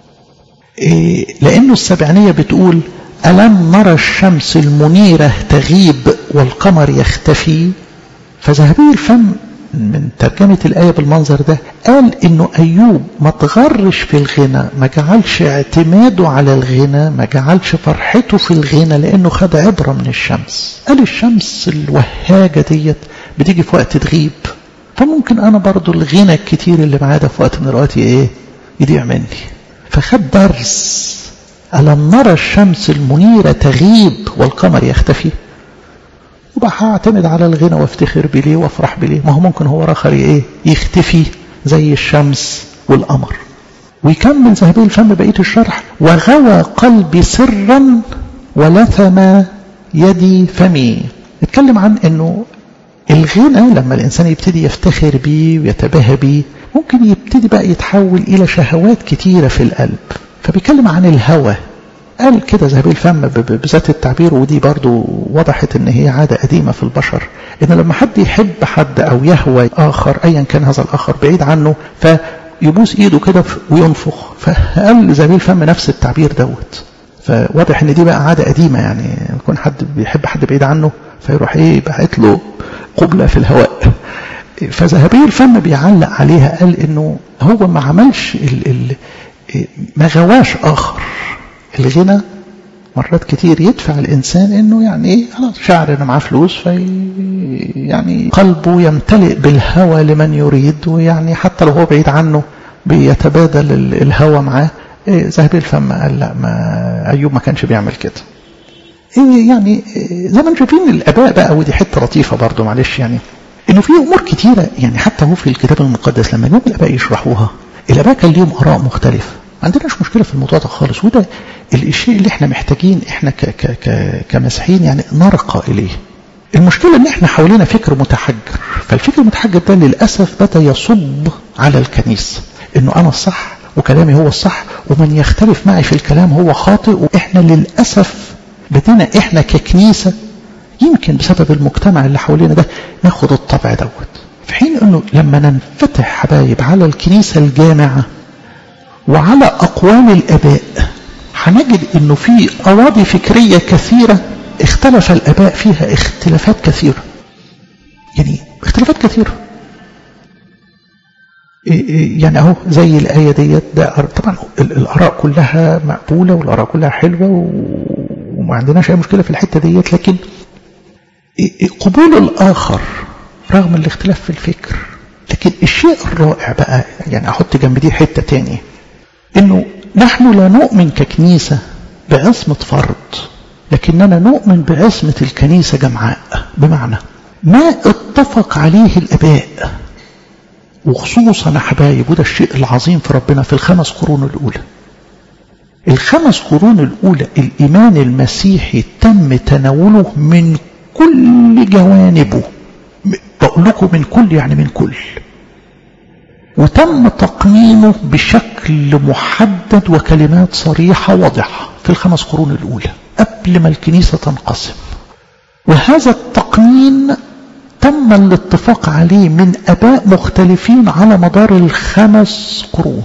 لأنه السبعينية بتقول: ألم نرى الشمس المنيرة تغيب والقمر يختفي؟ فذهبي الفم من ترجمة الآية بالمنظر ده قال إنه أيوب ما تغرش في الغنى، ما جعلش اعتماده على الغنى، ما جعلش فرحته في الغنى، لأنه خد عبرة من الشمس. قال الشمس الوهاجة ديت بتيجي في وقت تغيب، فممكن أنا برضو الغنى الكتير اللي معاه ده في وقت من الوقت يضيع مني. فخد درس: ألم نرى الشمس المنيرة تغيب والقمر يختفي؟ وبقى هعتمد على الغنى وافتخر بليه وافرح بليه، ما هو ممكن هو آخر يختفي زي الشمس والقمر. ويكمل ذهبي الفم بقية الشرح: وغوى قلبي سرا ولثم يدي فمي. اتكلم عن انه الغنى لما الإنسان يبتدي يفتخر بيه ويتباهى بيه ممكن يبتدي بقى يتحول إلى شهوات كتيرة في القلب. فبيكلم عن الهوى، قال كده ذهبي الفم بذات التعبير، ودي برضو وضحت ان هي عادة قديمة في البشر، ان لما حد يحب حد او يهوى اخر ايا كان هذا الاخر بعيد عنه فيبوس ايده كده وينفخ. فقال ذهبي الفم نفس التعبير دوت. فواضح ان دي بقى عادة قديمة، يعني يكون حد بيحب حد بعيد عنه فيروح باعت له قبلة في الهواء. فذهبي الفم بيعلق عليها، قال انه هو ما عملش ما غواش اخر. الغنى مرات كتير يدفع الإنسان إنه يعني خلاص شعر إنه معاه فلوس، يعني قلبه يمتلئ بالهوى لمن يريد، ويعني حتى لو هو بعيد عنه بيتبادل الهوى معاه. ذهبي الفم قال لا، ما أيوب ما كانش بيعمل كده. يعني زي ما شايفين الآباء بقى، ودي حتة لطيفة برضو معلش، يعني إنه في أمور كتيرة يعني حتى هو في الكتاب المقدس لما يوم الآباء يشرحوها، الآباء كان ليهم آراء مختلفة. ما عندناش مشكلة في الموضوع ده خالص، وده الشيء اللي احنا محتاجين احنا كمسيحيين يعني نرقى إليه. المشكلة ان احنا حوالينا فكر متحجر، فالفكر المتحجر ده للأسف بدأ يصب على الكنيسة انه انا الصح وكلامي هو الصح، ومن يختلف معي في الكلام هو خاطئ. واحنا للأسف بدينا احنا ككنيسة يمكن بسبب المجتمع اللي حوالينا ده ناخد الطبع دوت، في حين انه لما ننفتح حبايب على الكنيسة الجامعة وعلى أقوال الآباء هنجد أنه في أواضي فكرية كثيرة اختلف الآباء فيها اختلافات كثيرة، يعني اختلافات كثيرة. يعني أهو زي الآية ديت، ده طبعا الآراء كلها مقبولة والآراء كلها حلوة وما عندناش أي مشكلة في الحتة ديت، لكن قبول الآخر رغم الاختلاف في الفكر. لكن الشيء الرائع بقى، يعني أحط جنب دي حتة تانية، إنه نحن لا نؤمن ككنيسة بعصمة فرد، لكننا نؤمن بعصمة الكنيسة جمعاء. بمعنى ما اتفق عليه الآباء، وخصوصا حبايب، وده الشيء العظيم في ربنا في ال5 قرون الأولى. ال5 قرون الأولى الإيمان المسيحي تم تناوله من كل جوانبه، بقول لكم من كل يعني من كل، وتم تقنينه بشكل محدد وكلمات صريحة واضحة في ال5 قرون الأولى قبل ما الكنيسة تنقسم. وهذا التقنين تم الاتفاق عليه من آباء مختلفين على مدار ال5 قرون.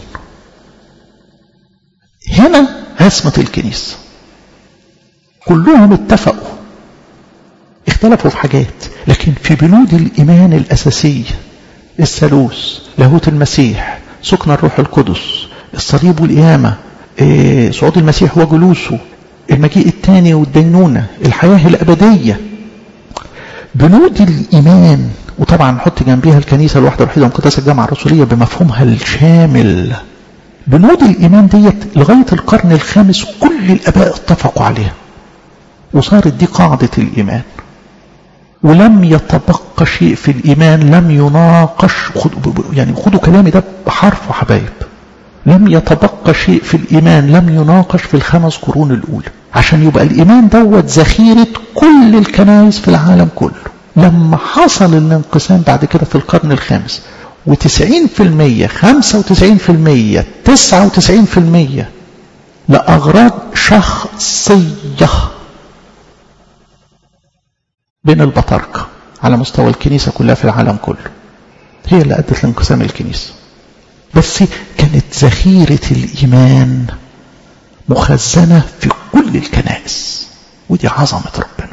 هنا عصمة الكنيسة، كلهم اتفقوا، اختلفوا في حاجات، لكن في بنود الإيمان الأساسية، الثالوث، لاهوت المسيح، سكن الروح القدس، الصليب والقيامة، صعود المسيح وجلوسه، المجيء الثاني والدينونة، الحياة الأبدية، بنود الإيمان. وطبعا نحط جنبيها الكنيسة الواحدة الوحيدة المقدسة الجامعة الرسولية بمفهومها الشامل. بنود الإيمان ديت لغاية القرن ال5 كل الآباء اتفقوا عليها، وصارت دي قاعدة الإيمان، ولم يتبقى شيء في الإيمان لم يناقش. يعني خدوا كلامي ده بحرف حبايب، لم يتبقى شيء في الإيمان لم يناقش في ال5 قرون الأولى، عشان يبقى الإيمان دوت ذخيرة كل الكنائس في العالم كله. لما حصل الانقسام بعد كده في القرن ال5، و90%، 95%، 99% لأغراض شخصية بين البطاركة على مستوى الكنيسة كلها في العالم كله، هي اللي أدت لانقسام الكنيسة. بس كانت ذخيرة الإيمان مخزنة في كل الكنائس، ودي عظمة ربنا.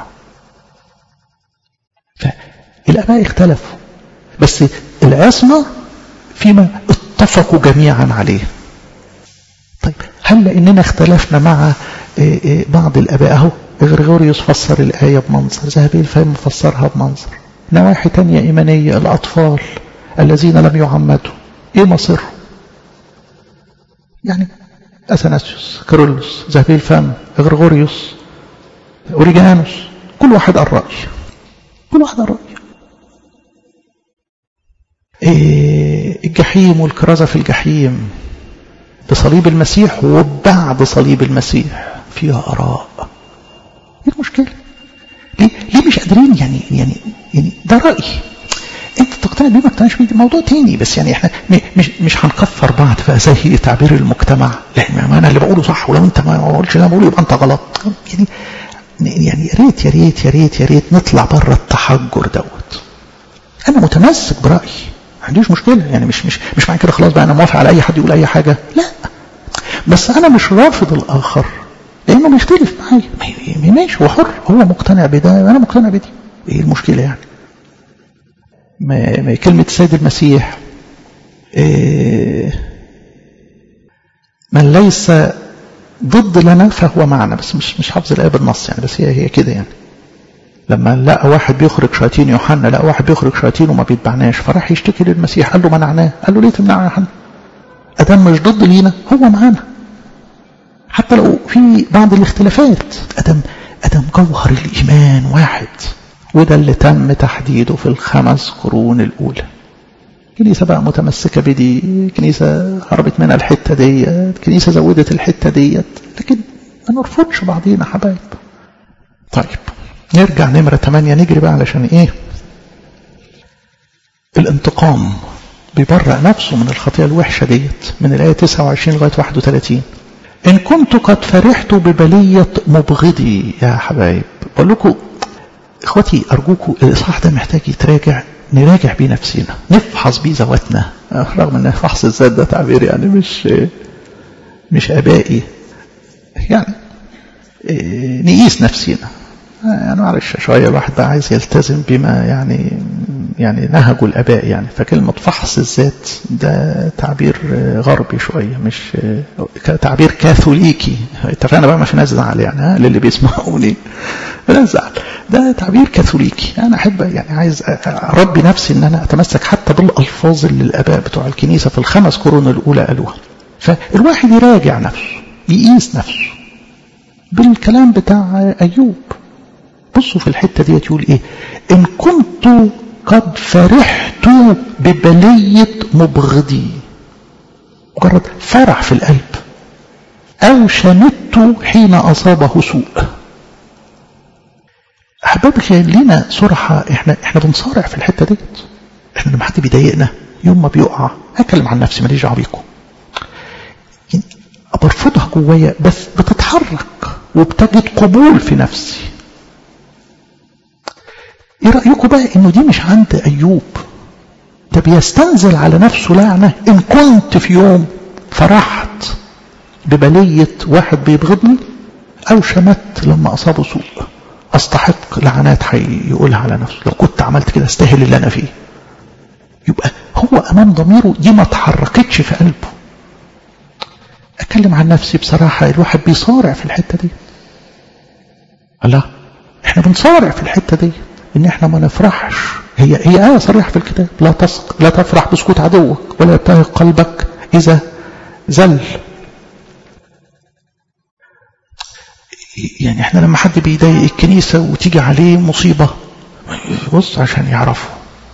فالآباء اختلفوا، بس العصمة فيما اتفقوا جميعا عليه. طيب هل لأننا اختلفنا مع بعض الآباء؟ اهو غريغوريوس فسر الآية بمنظر، ذهبي الفم فسرها بمنظر. نواحي تانية إيمانية، الأطفال الذين لم يعمدوا إيه مصيرهم؟ يعني أثناسيوس، كيرلس، ذهبي الفم، غريغوريوس، أوريجانوس، كل واحد قال رأي، كل واحد قال رأي. الجحيم والكرازة في الجحيم بصليب المسيح وبعد صليب المسيح فيها آراء. ايه المشكلة؟ ليه مش قادرين يعني يعني ده رأيي، انت تقتنع بيه ما تقتنعش بيه موضوع تاني، بس يعني احنا مش هنكفر بعض بقى زي تعبير المجتمع، لان ما انا اللي بقوله صح ولو انت ما قلتش اللي انا بقوله يبقى انت غلط. يعني يا ريت يا ريت يا ريت يا ريت نطلع بره التحجر دوت. انا متمسك برأيي ما عنديش مشكله، يعني مش معنى كده خلاص بقى انا موافق على اي حد يقول اي حاجه، لا، بس انا مش رافض الاخر لانه بيختلف معايا، ماشي هو حر، هو مقتنع بده انا مقتنع بدي، ايه المشكله يعني؟ ما كلمه السيد المسيح من ليس ضد لنا فهو معنا، بس مش حافظ الايه بالنص يعني، بس هي كده يعني. لما لقى واحد بيخرج شياطين، يوحنا لقى واحد بيخرج شياطين وما بيتبعناش، فراح يشتكي للمسيح، قال له منعناه. قال له ليه تمنعه يا يوحنا؟ ادم مش ضد لينا، هو معانا حتى لو في بعض الاختلافات. ادم جوهر الايمان واحد، وده اللي تم تحديده في ال5 قرون الاولى. كنيسه بقى متمسكه بدي، كنيسه هربت منها الحته ديت، كنيسه زودت الحته ديت، لكن ما نرفضش بعضينا حبايب. طيب نرجع نمرة 8، نجري بقى علشان ايه؟ الانتقام. بيبرأ نفسه من الخطيئة الوحشة ديت من الآية 29 لغاية 31. إن كنت قد فرحت ببلية مبغضي. يا حبايب بقول لكم إخوتي أرجوكم الإصحاح ده محتاج يتراجع، نراجع بيه نفسنا، نفحص بيه ذواتنا، رغم أن فحص الذات ده تعبير يعني مش آبائي يعني، نقيس نفسنا يعني. معلش شوية الواحد بقى عايز يلتزم بما يعني نهجوا الآباء يعني، فكلمة فحص الذات ده تعبير غربي شوية، مش تعبير كاثوليكي. اتفقنا بقى ما في ناس زعل يعني، للي بيسمعوني ناس زعل، ده تعبير كاثوليكي. أنا أحب يعني عايز أربي نفسي إن أنا أتمسك حتى بالألفاظ اللي الآباء بتوع الكنيسة في ال5 قرون الأولى قالوها. فالواحد يراجع نفسه، يقيس نفسه بالكلام بتاع أيوب. بصوا في الحتة دي يقول ايه؟ ان كنت قد فرحت ببلية مبغضي، مجرد فرح في القلب، او شمت حين اصابه سوء. احبابي خلينا صراحة، احنا بنصارع في الحتة دي. احنا لما حد بيضايقنا يوم ما بيقع، اكلم عن نفسي ماليش دعوه بيكم يعني، برفضها جوايا بس بتتحرك وبتجد قبول في نفسي. ايه رأيكم بقى انه دي مش عند ايوب؟ ده بيستنزل على نفسه لعنة. ان كنت في يوم فرحت ببلية واحد بيبغضني، او شمت لما اصابه سوء، استحق لعنات هيقولها على نفسه. لو كنت عملت كده استاهل اللي انا فيه. يبقى هو امام ضميره دي ما تحركتش في قلبه. اكلم عن نفسي بصراحة، الواحد بيصارع في الحتة دي. الله، احنا بنصارع في الحتة دي ان احنا ما نفرحش. هي آية صريحة في الكتاب، لا تفرح بسكوت عدوك ولا يبتهج قلبك اذا زل. يعني احنا لما حد بيضايق الكنيسة وتيجي عليه مصيبة، بص عشان يعرفه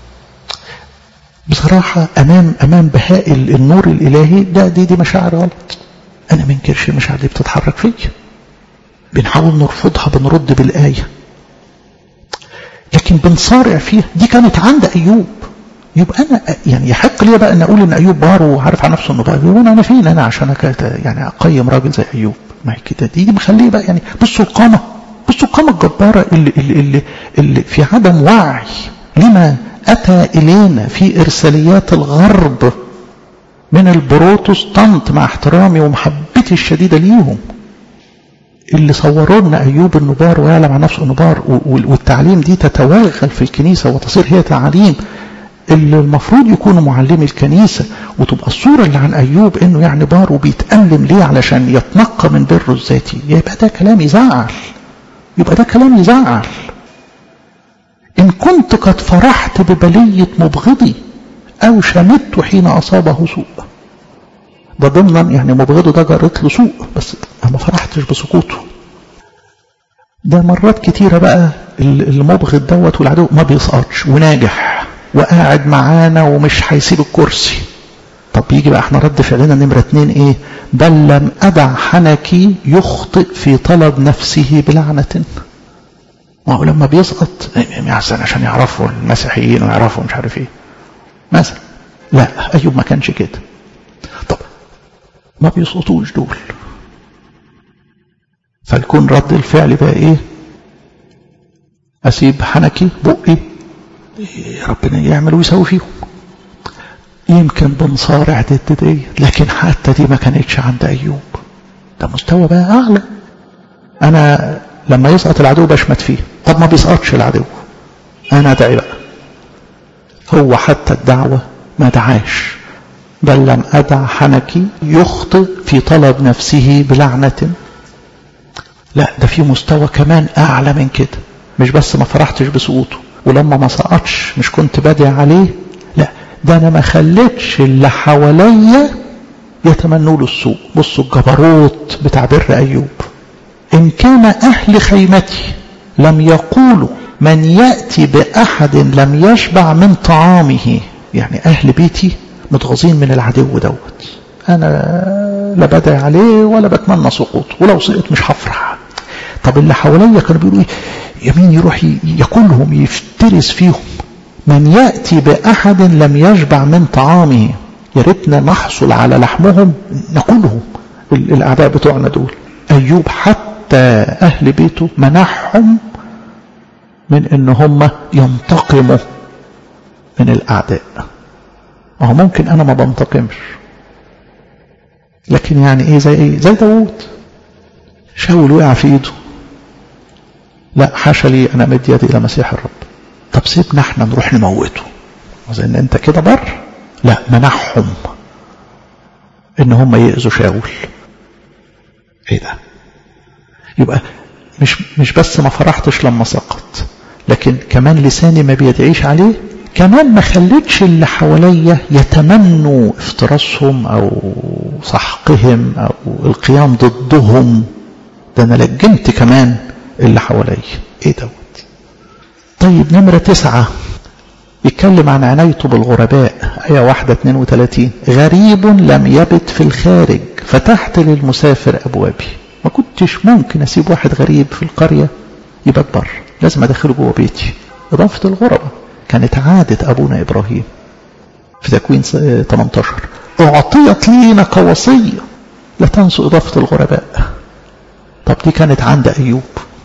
بصراحة امام بهاء النور الالهي ده دي مشاعر غلط. انا منكرش المشاعر دي بتتحرك فيا، بنحاول نرفضها، بنرد بالآية، لكن بنصارع فيها. دي كانت عند أيوب. يبقى أنا يعني يحق لي بقى أن أقول أن أيوب بار وعارف عن نفسه أنه بار، وأنا فين أنا عشان يعني أقيم راجل زي أيوب؟ ما كده دي مخليه بقى يعني. بصوا القامة الجبارة اللي في عدم وعي لما أتى إلينا في إرساليات الغرب من البروتستانت، مع احترامي ومحبتي الشديدة ليهم، اللي صوروا لنا أيوب النبار ويعلم عن نفسه النبار، والتعليم دي تتوغل في الكنيسة وتصير هي تعليم اللي المفروض يكونوا معلمي الكنيسة، وتبقى الصورة اللي عن أيوب إنه يعني بار وبيتألم ليه علشان يتنقى من بره الذاتي. يبقى ده كلام يزعل. إن كنت قد فرحت ببلية مبغضي أو شمت حين أصابه سوء. ده ضمنا يعني مبغضه ده جرت له سوء، بس ما فرحتش بسقوطه. ده مرات كتيرة بقى المبغض دوت والعدو ما بيسقطش وناجح وقاعد معانا ومش هيسيب الكرسي. طب يجي بقى احنا رد فعلنا نمرة 2 ايه؟ بل لم أدع حنكي يخطئ في طلب نفسه بلعنة. ما هو لما بيسقط عشان يعرفوا المسيحيين ويعرفوا مش عارف ايه مثلا. لا، أيوب ما كانش كده. طب ما بيسقطوش دول، فالكون رد الفعل بقى ايه؟ اسيب حنكي بقي ربنا يعمل ويسوي فيهم. يمكن بنصارع ضد دي، لكن حتى دي ما كانتش عند أيوب. ده مستوى بقى أعلى. أنا لما يسقط العدو بشمت فيه، طب ما بيسقطش العدو، أنا أدعي بقى. هو حتى الدعوة ما دعاش، بل لم أدع حنكي يخطئ في طلب نفسه بلعنة. لا، ده في مستوى كمان أعلى من كده. مش بس ما فرحتش بسقوطه، ولما ما سقطش مش كنت بدعي عليه، لا، ده أنا ما خليتش اللي حواليا يتمنوا له السوء. بصوا الجبروت بتاع بر أيوب. إن كان أهل خيمتي لم يقولوا من يأتي بأحد لم يشبع من طعامه، يعني أهل بيتي متغاظين من العدو دوت، أنا لا بدعي عليه ولا بتمنى سقوطه، ولو سقط مش هفرح. طب اللي حواليا كانوا بيقولوا إيه؟ يمين يروح ياكلهم يفترس فيهم. من يأتي بأحد لم يشبع من طعامه، يا ريتنا نحصل على لحمهم ناكلهم. الأعداء بتوعنا دول أيوب حتى أهل بيته منحهم من إن هم ينتقموا من الأعداء. هو ممكن أنا ما بنتقمش، لكن يعني إيه؟ زي داود شاول وقع في إيده، لا حاشا لي أنا مد يدي إلى مسيح الرب. طب سيبنا احنا نروح نموته، زي ان انت كده بر. لا، منحهم ان هم يأذوا شاول. ايه ده؟ يبقى مش بس ما فرحتش لما سقط، لكن كمان لساني ما بيدعيش عليه، كمان ما خليتش اللي حواليا يتمنوا افتراسهم او سحقهم او القيام ضدهم. ده انا لجمت كمان اللي حواليا. ايه دوت؟ طيب نمرة 9 يتكلم عن عنايته بالغرباء. آية 1:32 غريب لم يبت في الخارج فتحت للمسافر أبوابي. ما كنتش ممكن أسيب واحد غريب في القرية يبات بره، لازم أدخله جوه بيتي. إضافة الغرباء كانت عادة أبونا إبراهيم في تكوين 18. أعطيت لينا كوصية لا تنسوا إضافة الغرباء. طب دي كانت عند أيوب.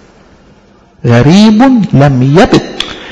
غريب لم يبت،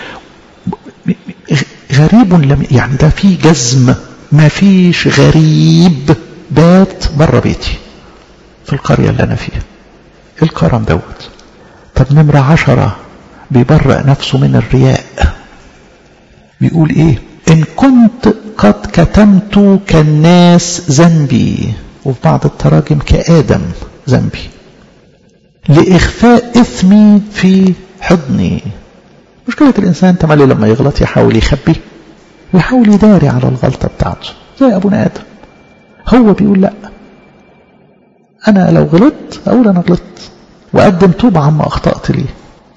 غريب لم، يعني ده في جزم، ما فيش غريب بات بره بيتي في القرية اللي أنا فيها. الكرم دوت. طب نمرة 10 بيبرأ نفسه من الرياء. بيقول إيه؟ إن كنت قد كتمت كالناس ذنبي، وفي بعض التراجم كآدم ذنبي، لإخفاء إثمي في حضني. مشكلة الإنسان تملي لما يغلط يحاول يخبي ويحاول يداري على الغلطة بتاعته زي أبونا آدم. هو بيقول لا، أنا لو غلطت أقول أنا غلطت وأقدم توبة عما أخطأت لي.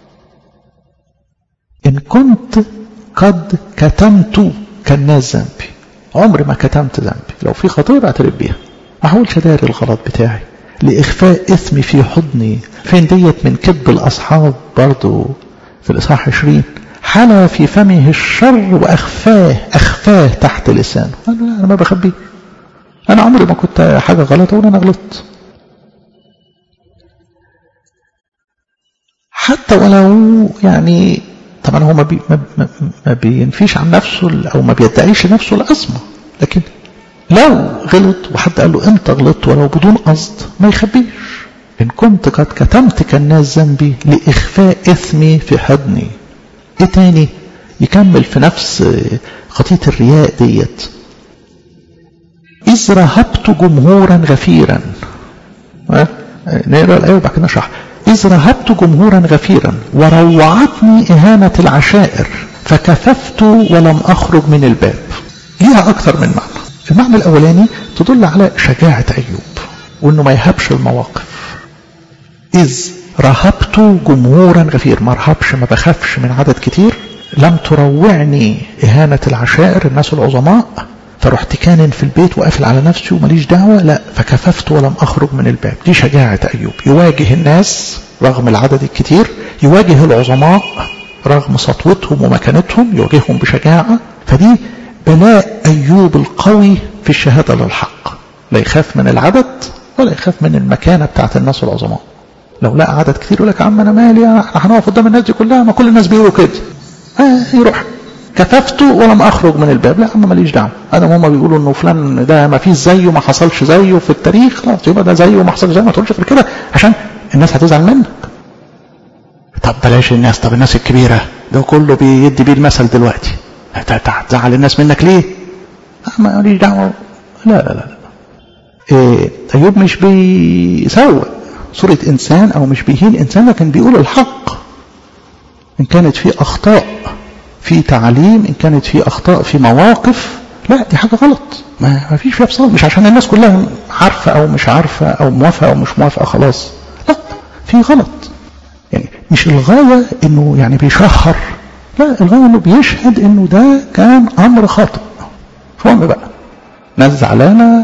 إن كنت قد كتمت كالناس ذنبي، عمري ما كتمت ذنبي. لو في خطيئة بعترف بيها، ما أحاولش أداري الغلط بتاعي. لإخفاء إثمي في حضني. فين ديت من كذب الأصحاب برضو في الإصحاح 20. حلى في فمه الشر وأخفاه تحت لسانه. أنا ما بخبيه، أنا عمري ما كنت حاجة غلط أقول أنا غلطت. حتى ولو يعني طبعا هو ما بينفيش عن نفسه أو ما بيدعيش نفسه العصمة، لكن لو غلط وحد قال له أنت غلطت ولو بدون قصد ما يخبيش. إن كنت قد كتمت كالناس ذنبي لإخفاء إثمي في حضني. إيه تاني؟ يكمل في نفس خطية الرياء ديت. إذ رهبت جمهورا غفيرا. نقرأ الآية وبعد كده نشرح. إذ رهبت جمهورا غفيرا وروعتني إهانة العشائر فكففت ولم أخرج من الباب. ليها أكثر من معنى. المعنى الأولاني تدل على شجاعة أيوب وأنه ما يهبش المواقف. إذ رهبت جمهورا غفير، ما رهبش، ما بخافش من عدد كتير. لم تروعني إهانة العشائر، الناس العظماء، فرحت كان في البيت وقافل على نفسي وماليش دعوة. لا، فكففت ولم أخرج من الباب. دي شجاعة أيوب، يواجه الناس رغم العدد الكتير، يواجه العظماء رغم سطوتهم ومكانتهم، يواجههم بشجاعة. فدي بلاء أيوب القوي في الشهادة للحق، لا يخاف من العدد ولا يخاف من المكانة بتاعت الناس العظماء. لو لقى عدد كتير يقول لك يا عم أنا مالي، احنا هنقف قدام الناس دي كلها، ما كل الناس بيقولوا كده. يروح كففت ولم أخرج من الباب. لا يا عم ماليش دعوة، أنا هما بيقولوا إنه فلان ده ما فيش زيه، ما حصلش زيه في التاريخ، خلاص يبقى ده زيه وما حصلش زيه، ما تقولش في كده عشان الناس هتزعل منك. طب بلاش الناس، طب الناس الكبيرة ده كله بيدي بيه المثل دلوقتي، هتزعل الناس منك ليه؟ ماليش دعوة. لا لا لا، أيوب مش بيسوء صورة إنسان أو مش بيهين إنسان، لكن بيقول الحق. إن كانت في أخطاء في تعليم، إن كانت في أخطاء في مواقف، لا دي حاجة غلط، ما فيش فيها بصال. مش عشان الناس كلها عارفة أو مش عارفة أو موافقة أو مش موافقة خلاص، لا في غلط. يعني مش الغاية إنه يعني بيشهر، لا الغاية إنه بيشهد إنه ده كان أمر خاطئ. فهم بقى ناس زعلانة.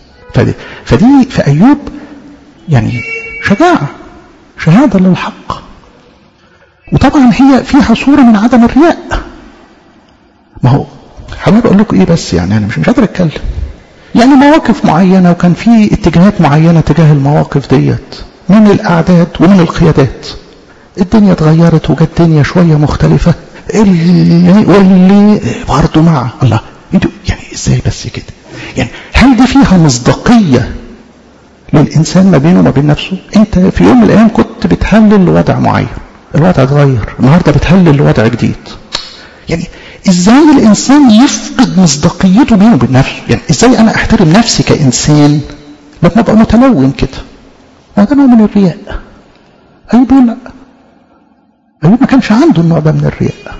فدي في أيوب يعني شجاعة، شهادة للحق. وطبعا هي فيها صورة من عدم الرياء. ما هو حابب أقول لكم إيه بس، يعني أنا مش قادر أتكلم. يعني مواقف معينة وكان في اتجاهات معينة تجاه المواقف ديت من الأعداد ومن القيادات. الدنيا اتغيرت وجت دنيا شوية مختلفة، واللي برضه مع الله. انتوا يعني ازاي بس كده؟ يعني هل دي فيها مصداقية للإنسان ما بينه وما بين نفسه؟ انت في يوم من الأيام كنت بتهلل لوضع معين، الوضع اتغير، النهاردة بتهلل لوضع جديد. يعني ازاي الإنسان يفقد مصداقيته بينه وبين نفسه؟ يعني ازاي أنا أحترم نفسي كإنسان لما أبقى متلون كده؟ هذا نوع من الرياء. أيوب لا، أيوب ما كانش عنده النوع ده من الرياء.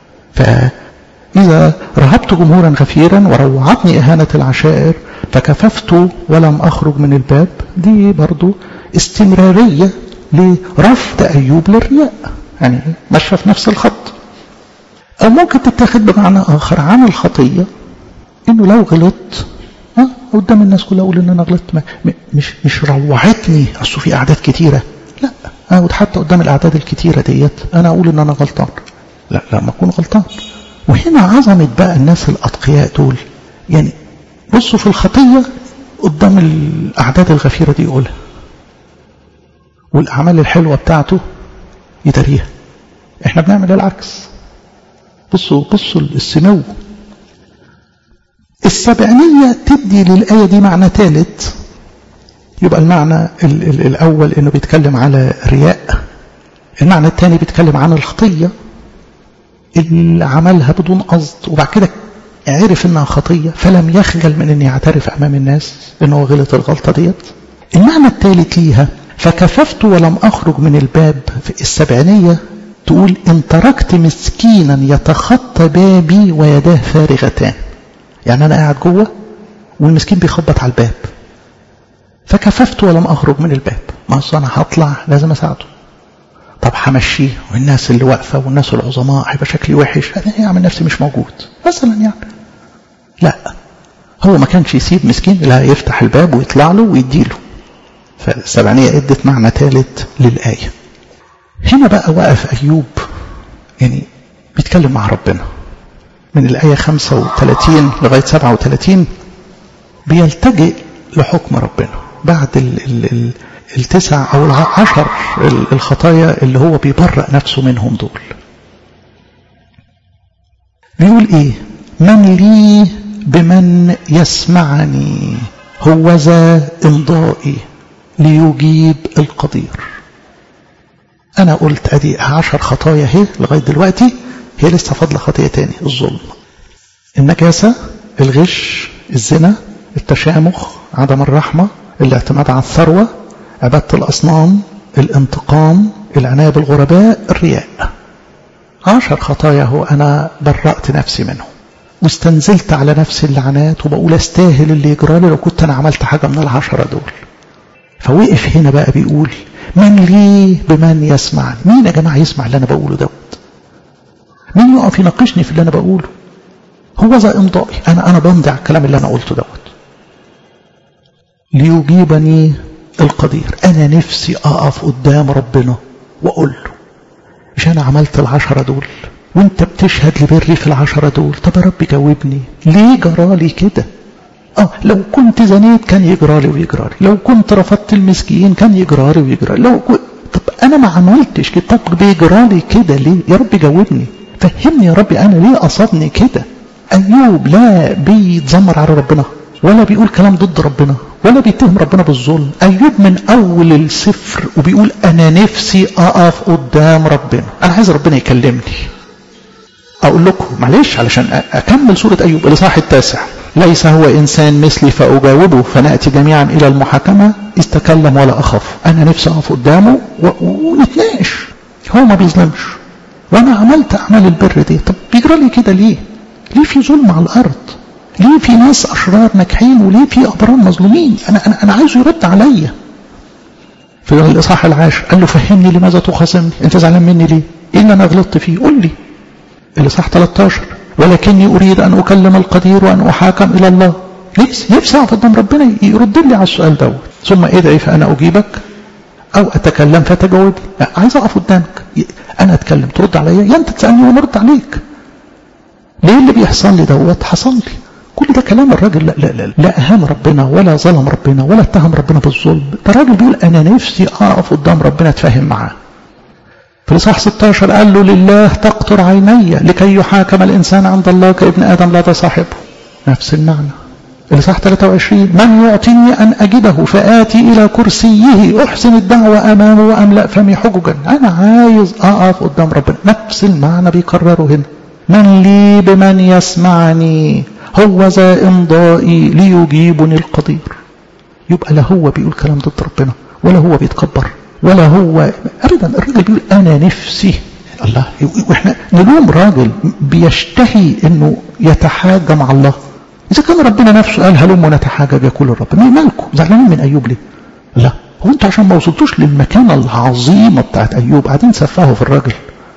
فإذا رهبت جمهورا غفيرا وروعتني إهانة العشائر فكففت ولم أخرج من الباب، دي برضو استمرارية لرفض أيوب للرياء، يعني ماشية في نفس الخط. أو ممكن تتاخد بمعنى آخر عن الخطية، إنه لو غلط قدام الناس كلها أقول إن أنا غلطت، مش روعتني أصل في أعداد كتيرة، لا أقعد حتى قدام الأعداد الكتيرة ديت أنا أقول إن أنا غلطان، لا ما أكون غلطان. وهنا عظمة بقى الناس الأتقياء دول، يعني بصوا في الخطية قدام الأعداد الغفيرة دي يقولها، والأعمال الحلوة بتاعته يداريها. إحنا بنعمل العكس. بصوا السمو. السبعينية تدي للآية دي معنى ثالث. يبقى المعنى الأول إنه بيتكلم على رياء، المعنى الثاني بيتكلم عن الخطية اللي عملها بدون قصد وبعد كده عرف إنها خطية فلم يخجل من إن يعترف أمام الناس إنه غلط الغلطة ديت. المعنى الثالث ليها فكففت ولم أخرج من الباب. في السبعينية تقول إن تركت مسكينا يتخطى بابي ويداه فارغتان، يعني أنا قاعد جوه والمسكين بيخبط على الباب فكففت ولم أخرج من الباب، ما أصل أنا هطلع لازم أساعده، طب همشيه والناس اللي واقفة والناس العظماء هيبقى شكلي وحش، أنا أعمل نفسي مش موجود مثلا يعني. لا، هو ما كانش يسيب مسكين، لا يفتح الباب ويطلع له ويديله. فالسبعينية ادت معنى ثالث للآية. هنا بقى وقف أيوب يعني بيتكلم مع ربنا من الآية 35 لغاية 37 بيلتجئ لحكم ربنا بعد التسع أو 10 الخطايا اللي هو بيبرأ نفسه منهم دول. بيقول إيه؟ من لي بمن يسمعني هو ذا إمضائي ليجيب القدير. أنا قلت أدي 10 خطايا هي لغاية دلوقتي، هي لسه فضل خطية تاني: الظلم، النجاسة، الغش، الزنا، التشامخ، عدم الرحمة، الاعتماد على الثروة، عبادة الأصنام، الانتقام، العناية بالغرباء، الرياء. 10 خطايا هو أنا برأت نفسي منهم واستنزلت على نفسي اللعنات وبقول استاهل اللي يجرالي لو كنت أنا عملت حاجة من 10 دول. فوقف هنا بقى بيقول من لي بمن يسمعني. مين يا جماعة يسمع اللي أنا بقوله دوت؟ مين يقف يناقشني في اللي أنا بقوله؟ هو ذا إمضائي، أنا بمضي على الكلام اللي أنا قلته دوت. ليجيبني القدير، أنا نفسي أقف قدام ربنا وأقول له مش أنا عملت 10 دول وانت بتشهد لبري في 10 دول. طب يا رب جاوبني، ليه جرالي كده؟ لو كنت زنيت كان يجرالي ويجرالي، لو كنت رفضت المسكين كان يجرالي ويجرالي، طب انا ما عملتش كده، طب بيجرالي كده ليه؟ يا رب جاوبني، فهمني يا رب انا ليه اصابني كده؟ ايوب لا بيتذمر على ربنا ولا بيقول كلام ضد ربنا ولا بيتهم ربنا بالظلم. ايوب من اول السفر وبيقول انا نفسي اقف قدام ربنا، انا عايز ربنا يكلمني. اقول لكم معلش علشان اكمل سورة ايوب الاصحاح 9. ليس هو انسان مثلي فاجاوبه فناتي جميعا الى المحاكمة، استكلم ولا اخاف. انا نفسي اقف قدامه ونتناقش. هو ما بيظلمش وانا عملت اعمال البر دي، طب بيجرى لي كده ليه؟ ليه في ظلم على الارض؟ ليه في ناس اشرار ناجحين وليه في ابرار مظلومين؟ انا عايزه يرد عليا. في الاصحاح 10 قال له فهمني لماذا تخاصمني؟ انت زعلان مني ليه؟ ايه اللي انا غلطت فيه؟ قول لي. الاصحاح 13 ولكني اريد ان اكلم القدير وان احاكم الى الله. نفسي اقف قدام ربنا يرد لي على السؤال دوت. ثم ادعي فانا اجيبك او اتكلم فتجاوبني. عايز اقف قدامك، انا اتكلم ترد عليا، يا انت تسالني وانا ارد عليك. ليه اللي بيحصل لي دوت حصل لي؟ كل ده كلام الراجل لا اهان ربنا ولا ظلم ربنا ولا اتهم ربنا بالظلم. ده الراجل بيقول انا نفسي اقف قدام ربنا اتفاهم معاه. في الاصحاح 16 قال له لله تقطر عيني لكي يحاكم الانسان عند الله كابن ادم لا تصاحبه. نفس المعنى. الاصحاح 23 من يعطيني ان اجده فاتي الى كرسيه احسن الدعوه امامه واملا فمي حججا. انا عايز اقف قدام ربنا. نفس المعنى بيكرره هنا. من لي بمن يسمعني هو ذا امضائي ليجيبني القدير. يبقى لا هو بيقول كلام ضد ربنا ولا هو بيتكبر ولا هو ابدا. الراجل بيقول انا نفسي الله. واحنا نلوم راجل بيشتهي انه يتحاجى مع الله؟ اذا كان ربنا نفسه قال هلم نتحاجج يقول الرب. مالكم زعلانين من ايوب ليه؟ لا هو انتوا عشان ما وصلتوش للمكانه العظيمه بتاعت ايوب قاعدين تسفهوا في الراجل.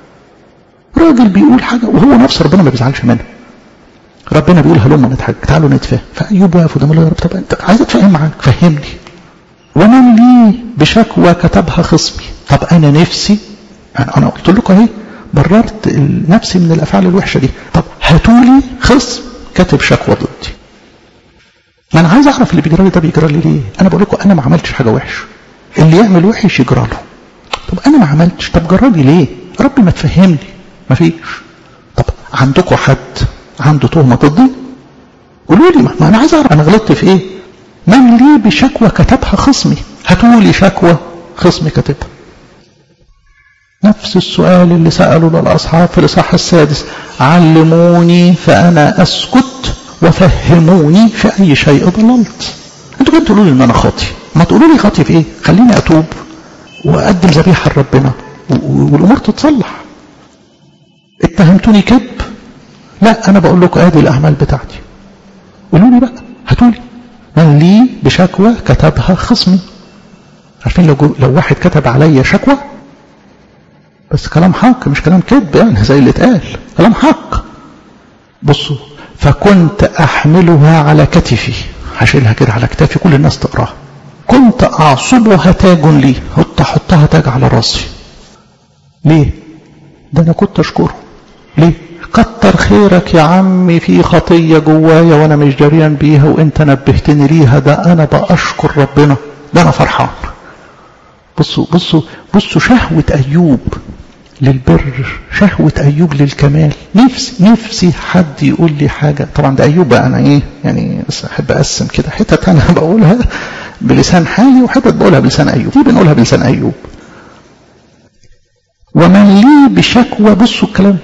راجل بيقول حاجه وهو نفس ربنا ما بيزعلش منه. ربنا بيقول هلم نتحاجج تعالوا نتفاهم. فايوب واقف قدام الله يا رب طب انت عايز اتفاهم معاك فهمني. ومن لي بشكوى كتبها خصمي. طب انا نفسي انا قلت لكم اهي بررت نفسي من الافعال الوحشه دي. طب هاتولي خصم كاتب شكوى ضدي. ما انا عايز اعرف اللي بيجرى لي ده بيجرى لي ليه. انا بقول لكم انا ما عملتش حاجه وحشه. اللي يعمل وحش يجرى له. طب انا ما عملتش، طب جرى لي ليه؟ ربي ما تفهمني. ما فيش. طب عندكم حد عنده تهمه ضدي؟ قولوا لي. ما انا عايز اعرف انا غلطت في ايه. من لي بشكوى كتبها خصمي. هاتولي شكوى خصمي كاتبها. نفس السؤال اللي سألوا للأصحاب في الإصحاح 6. علموني فأنا أسكت وفهموني في أي شيء ضللت. أنتوا كنتوا تقولوا لي إن أنا خاطي، ما تقولوا لي خاطي في إيه؟ خليني أتوب وأقدم ذبيحة لربنا والأمور تتصلح. اتهمتوني كذب؟ لا أنا بقول لكم آدي الأعمال بتاعتي. قولوا لي بقى هاتولي. من لي بشكوى كتبها خصمي. عارفين لو واحد كتب عليا شكوى بس كلام حق مش كلام كذب يعني زي اللي اتقال، كلام حق. بصوا فكنت احملها على كتفي، هشيلها كده على كتافي كل الناس تقراها. كنت اعصبها تاج لي، كنت احطها تاج على راسي. ليه؟ ده انا كنت اشكره. ليه؟ كتر خيرك يا عمي في خطيه جوايا وانا مش جريان بيها وانت نبهتني ليها. ده انا باشكر ربنا، ده انا فرحان. بصوا بصوا بصوا شهوة أيوب للبر، شهوة أيوب للكمال. نفسي حد يقول لي حاجة. طبعا ده أيوب بقى أنا إيه يعني بس أحب أقسم كده حتة أنا بقولها بلسان حالي وحتة بقولها بلسان أيوب. دي بنقولها بلسان أيوب. ومن لي بشكوى. بصوا الكلام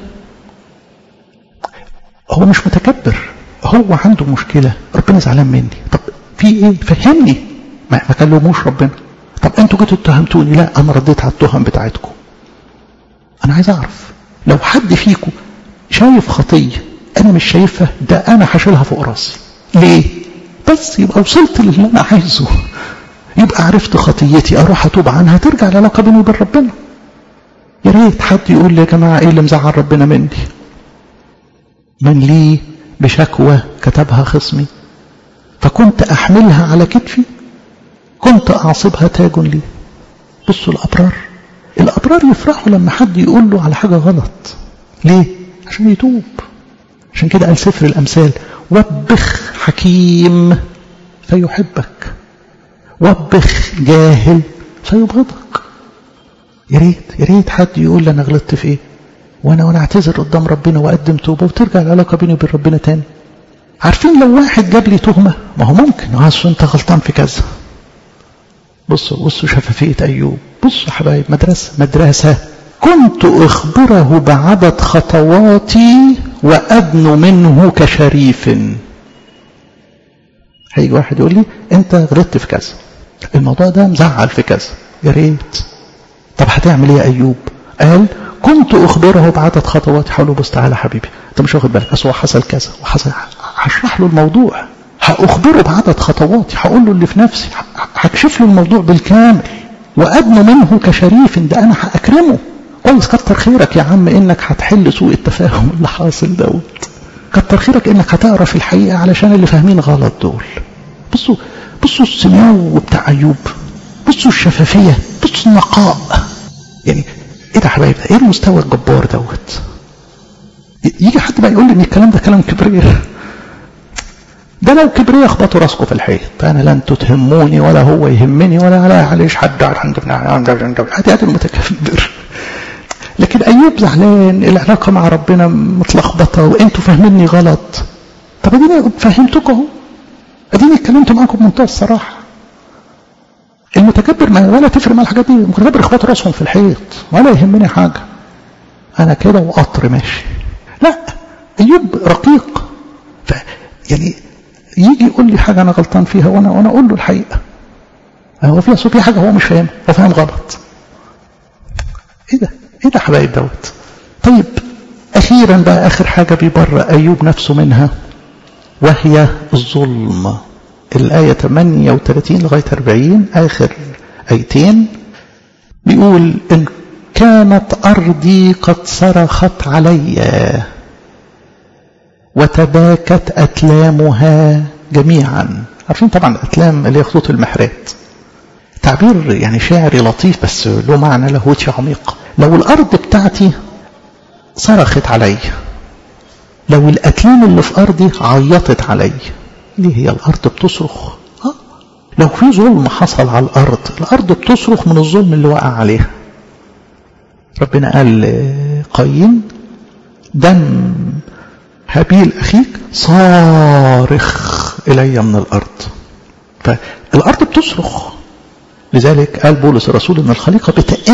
هو مش متكبر، هو عنده مشكلة ربنا زعلان مني. طب في إيه؟ فهمني. ما كلموش ربنا. طب انتوا جيتوا اتهمتوني. لا انا رديت على التهم بتاعتكم. انا عايز اعرف لو حد فيكم شايف خطيه انا مش شايفها، ده انا هشيلها فوق راسي. ليه؟ بس يبقى وصلت للي انا عايزه، يبقى عرفت خطيتي اروح اتوب عنها ترجع العلاقه بيني وبين ربنا. يا ريت حد يقول لي يا جماعه ايه اللي مزعل ربنا مني. من لي بشكوى كتبها خصمي فكنت احملها على كتفي كنت أعصبها تاج لي. بصوا الأبرار الأبرار يفرحوا لما حد يقول له على حاجة غلط. ليه؟ عشان يتوب. عشان كده قال سفر الأمثال: وبخ حكيم فيحبك، وبخ جاهل فيبغضك. يا ريت حد يقول لي أنا غلطت في إيه، وأنا أعتذر قدام ربنا وأقدم توبة وترجع العلاقة بيني وبين ربنا تاني. عارفين لو واحد جاب لي تهمة، ما هو ممكن أصل أنت غلطان في كذا. بصوا شفافية أيوب. بصوا حبايب، مدرسة. كنت أخبره بعدد خطواتي وأدن منه كشريف. هيجي واحد يقول لي أنت غلطت في كذا، الموضوع ده مزعل في كذا، يا ريت. طب هتعمل ايه يا أيوب؟ قال كنت أخبره بعدد خطواتي. حاول بص تعالى حبيبي، أنت مش واخد بالك، أصل حصل كذا وحصل. هشرح له الموضوع، هأخبره بعدد خطواتي، هقول له اللي في نفسي، هكشف له الموضوع بالكامل. وأدن منه كشريف، ده أنا هأكرمه. كويس، كتر خيرك يا عم إنك هتحل سوء التفاهم اللي حاصل دوت. كتر خيرك إنك هتعرف الحقيقة علشان اللي فاهمين غلط دول. بصوا السمو بتاع أيوب، بصوا الشفافية، بصوا النقاء. يعني إيه ده حبايب؟ إيه المستوى الجبار دوت؟ يجي حد بقى يقول لي إن الكلام ده كلام كبرياء. ده لو كبرياء اخبطوا راسكم في الحيط. أنا لن تتهموني ولا هو يهمني ولا لا عليش حد هذا المتكبر. لكن أيوب زعلان، العلاقة مع ربنا متلخبطة وأنتوا فاهميني غلط. طب أديني فهمتكم اهو، أديني اتكلمت معاكم بمنتهى الصراحة. المتكبر ما ولا تفرق مع الحاجات دي، المتكبر اخبطوا راسهم في الحيط ولا يهمني حاجة، أنا كده وقطر ماشي. لا، أيوب رقيق. يعني يجي يقول لي حاجة أنا غلطان فيها وأنا أقول له الحقيقة. هو في حاجة هو مش فاهمها، هو فاهم غلط. إيه ده حبايب دوت؟ طيب أخيرا بقى، آخر حاجة بيبرأ أيوب نفسه منها وهي الظلم. الآية 38 لغاية 40 آخر آيتين بيقول: إن كانت أرضي قد صرخت علي وتباكت أتلامها جميعا. عارفين طبعا أتلام اللي هي خطوط المحرات، تعبير يعني شاعري لطيف بس له معنى لاهوتي عميق. لو الأرض بتاعتي صرخت علي، لو الأتلام اللي في أرضي عيطت علي، ليه هي الأرض بتصرخ؟ لو في ظلم حصل على الأرض بتصرخ من الظلم اللي وقع عليها. ربنا قال قايين: دم هابيل أخيك صارخ إلي من الأرض. فالأرض بتصرخ. لذلك قال بولس الرسول إن الخليقة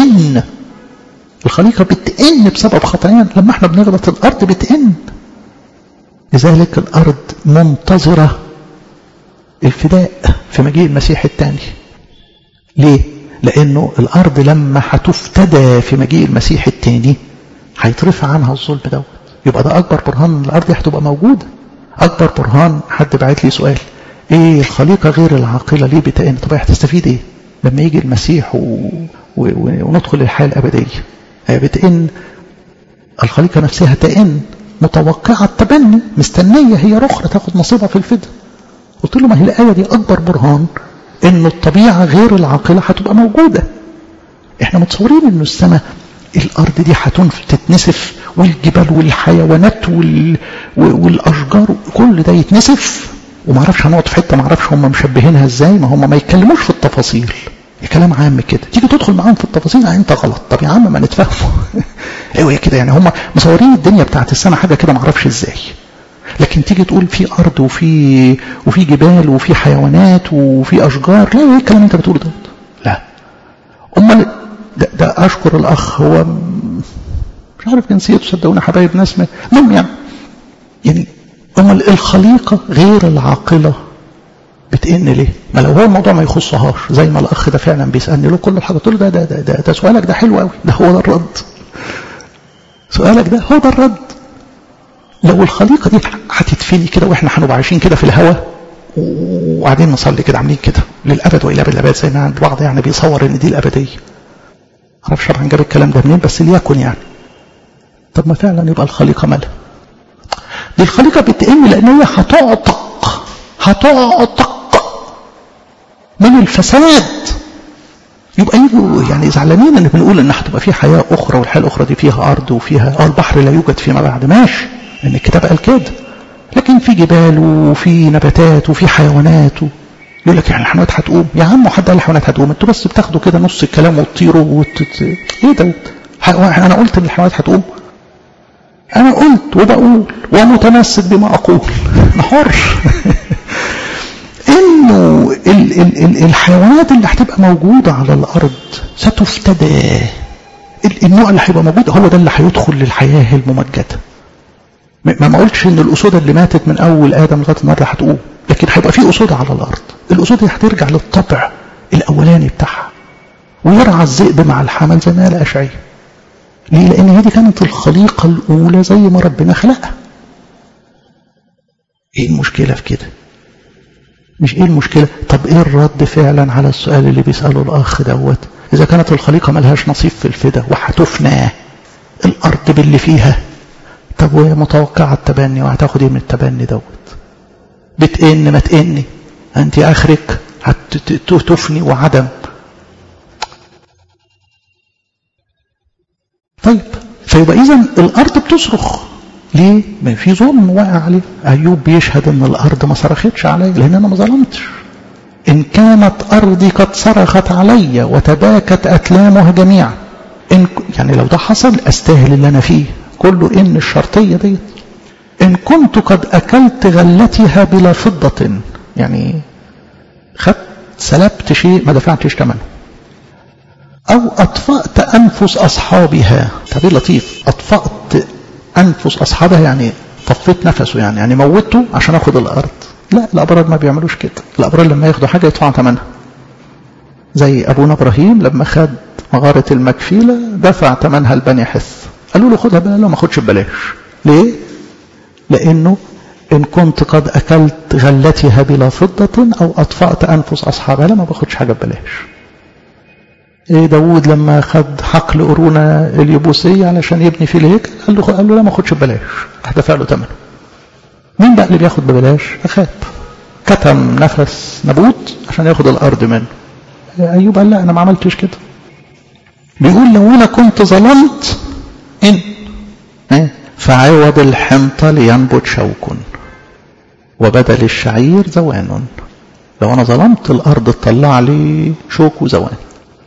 بتئن بسبب خطايانا. لما احنا بنغلط الأرض بتئن. لذلك الأرض منتظرة الفداء في مجيء المسيح الثاني. ليه؟ لأنه الأرض لما هتفتدى في مجيء المسيح الثاني هيترفع عنها الظلم دوت. يبقى ده أكبر برهان ان الأرض هتبقى موجودة. أكبر برهان. حد بعت لي سؤال: إيه الخليقة غير العاقلة ليه بتئن؟ طب هتستفيد إيه لما يجي المسيح وندخل الحياة الأبدية؟ هي بتئن، الخليقة نفسها تئن، متوقعة التبني، مستنية هي أخرى تاخد نصيبها في الفداء. قلت له: ما هي الآية دي أكبر برهان إن الطبيعة غير العاقلة هتبقى موجودة. إحنا متصورين إنه السماء الأرض دي هتتنسف، والجبال والحيوانات والأشجار كل ده يتنسف، ومعرفش هنقعد في حتة معرفش هم مشبهينها ازاي. ما هم ما يتكلموش في التفاصيل، كلام عام كده. تيجي تدخل معاهم في التفاصيل انت غلط. طب يا عم ما نتفهموا. ايوه كده يعني هم مصورين الدنيا بتاعت السماء حاجة كده معرفش ازاي. لكن تيجي تقول في أرض وفي جبال وفي حيوانات وفي أشجار، لا ايه الكلام انت بتقوله ده؟ لا. امال ده أشكر الأخ، هو مش عارف جنسيته، صدقوني حبايب ناس المهم يعني امال الخليقة غير العاقلة بتئن ليه؟ ما لو هو الموضوع ما يخصهاش، زي ما الأخ ده فعلا بيسألني له كل الحاجة، قلت له ده سؤالك ده حلو قوي، ده هو ده الرد. سؤالك ده هو ده الرد. لو الخليقة دي هتدفني كده واحنا هنبقى عايشين كده في الهواء وقاعدين نصلي كده عاملين كده للأبد وإلى الأبد، زي ما عند بعض يعني بيصور إن دي الأبدية. معرفش طبعا جاب الكلام ده منين، بس ليكن يعني. طب ما فعلا يبقى الخليقة مالها؟ دي الخليقة بتئن لأن هي هتعتق من الفساد. يبقى يجوا يعني زعلانين ان بنقول ان هتبقى في حياه اخرى، والحياه الاخرى دي فيها ارض وفيها البحر لا يوجد فيما بعد. ماشي ان الكتاب قال كده، لكن في جبال وفي نباتات وفي حيوانات يقول لك يعني الحيوانات هتقوم. يا عم حد قال الحيوانات هتقوم؟ انتوا بس بتاخدوا كده نص الكلام وتطيروا ايه ده؟ انا قلت ان الحيوانات هتقوم؟ انا قلت وبقول ومتمسك بما اقول. انا حر. انه الحيوانات اللي هتبقى موجوده على الارض ستفتدى. النوع اللي هيبقى موجود هو ده اللي هيدخل للحياه الممجده. ما قلتش ان الاسود اللي ماتت من اول ادم لغايه النهارده هتقوم، لكن هيبقى في اسود على الارض. الاسود دي هترجع للطبع الاولاني بتاعها، ويرعى الذئب مع الحمل زي ما قال اشعياء. ليه؟ لان هذه كانت الخليقه الاولى زي ما ربنا خلقها. ايه المشكله في كده؟ مش ايه المشكله. طب ايه الرد فعلا على السؤال اللي بيساله الاخ دوت؟ اذا كانت الخليقه ملهاش نصيب في الفدا وهتفنى الارض باللي فيها، طب وهي متوقعه التبني وهتاخد ايه من التبني دوت؟ بتئن ما تئني، انت اخرك هتفني وعدم. طيب فيبقى اذا الارض بتصرخ ليه؟ ما في ظلم واقع عليه. ايوب بيشهد ان الارض ما صرختش علي لان انا ما ظلمتش. ان كانت ارضي قد صرخت علي وتباكت اتلامها جميعا. يعني لو ده حصل استاهل اللي انا فيه كله. ان الشرطيه ديت ان كنت قد اكلت غلتها بلا فضه، يعني خدت سلبت شيء ما دفعتش ثمنه، او اطفأت انفس اصحابها. تعبير لطيف، اطفأت انفس اصحابها يعني طفيت نفسه، يعني موته عشان اخد الارض. لا، الابرار ما بيعملوش كده. الابرار لما ياخدوا حاجه يدفعوا ثمنها. زي ابونا ابراهيم لما خد مغاره المكفيله دفع ثمنها لبني حث، قالوا له خدها بقى، لا ما خدش ببلاش. ليه؟ لانه ان كنت قد اكلت غلتها بلا فضه او اطفأت انفس اصحابها، لا ما باخدش حاجه ببلاش. ايه داود لما خد حقل قرونه اليبوسيه علشان يبني فيه الهيكل، قال له لا ما اخدش ببلاش، هدفع له ثمنه. مين بقى اللي بياخد ببلاش؟ اخاب كتم نفس نبوت عشان ياخد الارض منه. ايوب قال لا انا ما عملتش كده. بيقول لو انا كنت ظلمت ان فعوض الحنطه لينبت شوك وبدل الشعير زوان. لو انا ظلمت الارض تطلع لي شوك وزوان.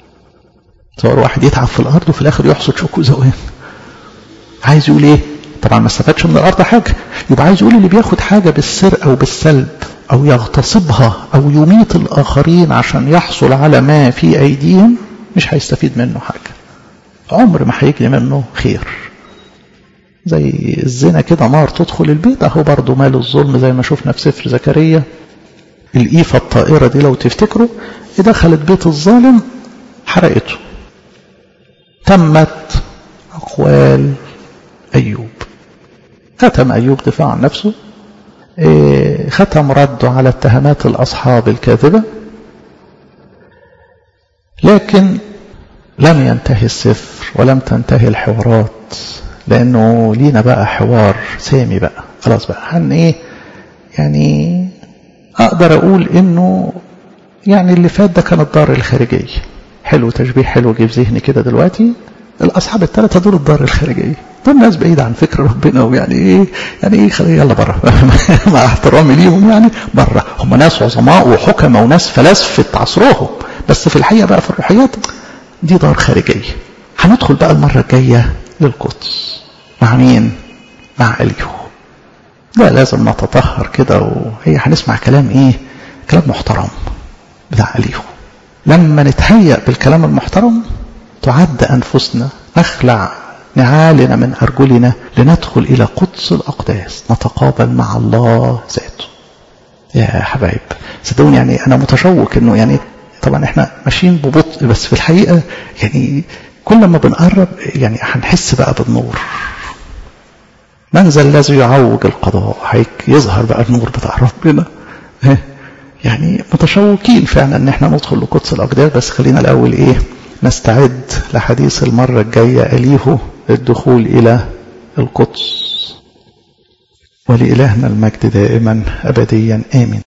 صار واحد يتعب في الارض وفي الاخر يحصد شوك وزوان. عايز يقول ايه؟ طبعا ما استفادش من الارض حاجه. يبقى عايز يقول اللي بياخد حاجه بالسرقه وبالسلب او يغتصبها او يميت الاخرين عشان يحصل على ما في ايديهم مش هيستفيد منه حاجه، عمر ما هيجي منه خير. زي الزنا كده، نار تدخل البيت، اهو برضه مال الظلم زي ما شفنا في سفر زكريا. الإيفة الطائرة دي لو تفتكروا دخلت بيت الظالم حرقته. تمت أقوال أيوب. ختم أيوب دفاع عن نفسه، ختم رده على اتهامات الأصحاب الكاذبة، لكن لم ينتهي السفر ولم تنتهي الحوارات، لأنه لينا بقى حوار سامي بقى. خلاص بقى يعني أقدر أقول إنه يعني اللي فات ده كان الدار الخارجية. حلو، تشبيه حلو جه في ذهني كده دلوقتي. الأصحاب الثلاثة دول الدار الخارجية، دول ناس بعيدة عن فكر ربنا، ويعني إيه يلا بره. مع احترامي ليهم يعني بره، هم ناس عظماء وحكمة وناس فلاسفة عصرهم، بس في الحقيقة بقى في الروحيات دي دار خارجية. هندخل بقى المرة الجاية للقدس مع مين؟ مع أليهو. لا لازم نتطهر كده، وهي هنسمع كلام كلام محترم بتاع أليهو. لما نتهيأ بالكلام المحترم تعد أنفسنا، نخلع نعالنا من أرجلنا لندخل إلى قدس الأقداس، نتقابل مع الله ذاته. يا حبايب صدقوني، يعني أنا متشوق إنه يعني طبعا إحنا ماشيين ببطء، بس في الحقيقة يعني كل ما بنقرب يعني هنحس بقى بالنور. منزل الذي يعوج القضاء، هيك يظهر بقى النور بتاع ربنا. يعني متشوقين فعلا ان احنا ندخل لقدس الاقداس. بس خلينا الاول نستعد لحديث المرة الجاية أليهو الدخول الى القدس. ولإلهنا المجد دائما ابديا امين.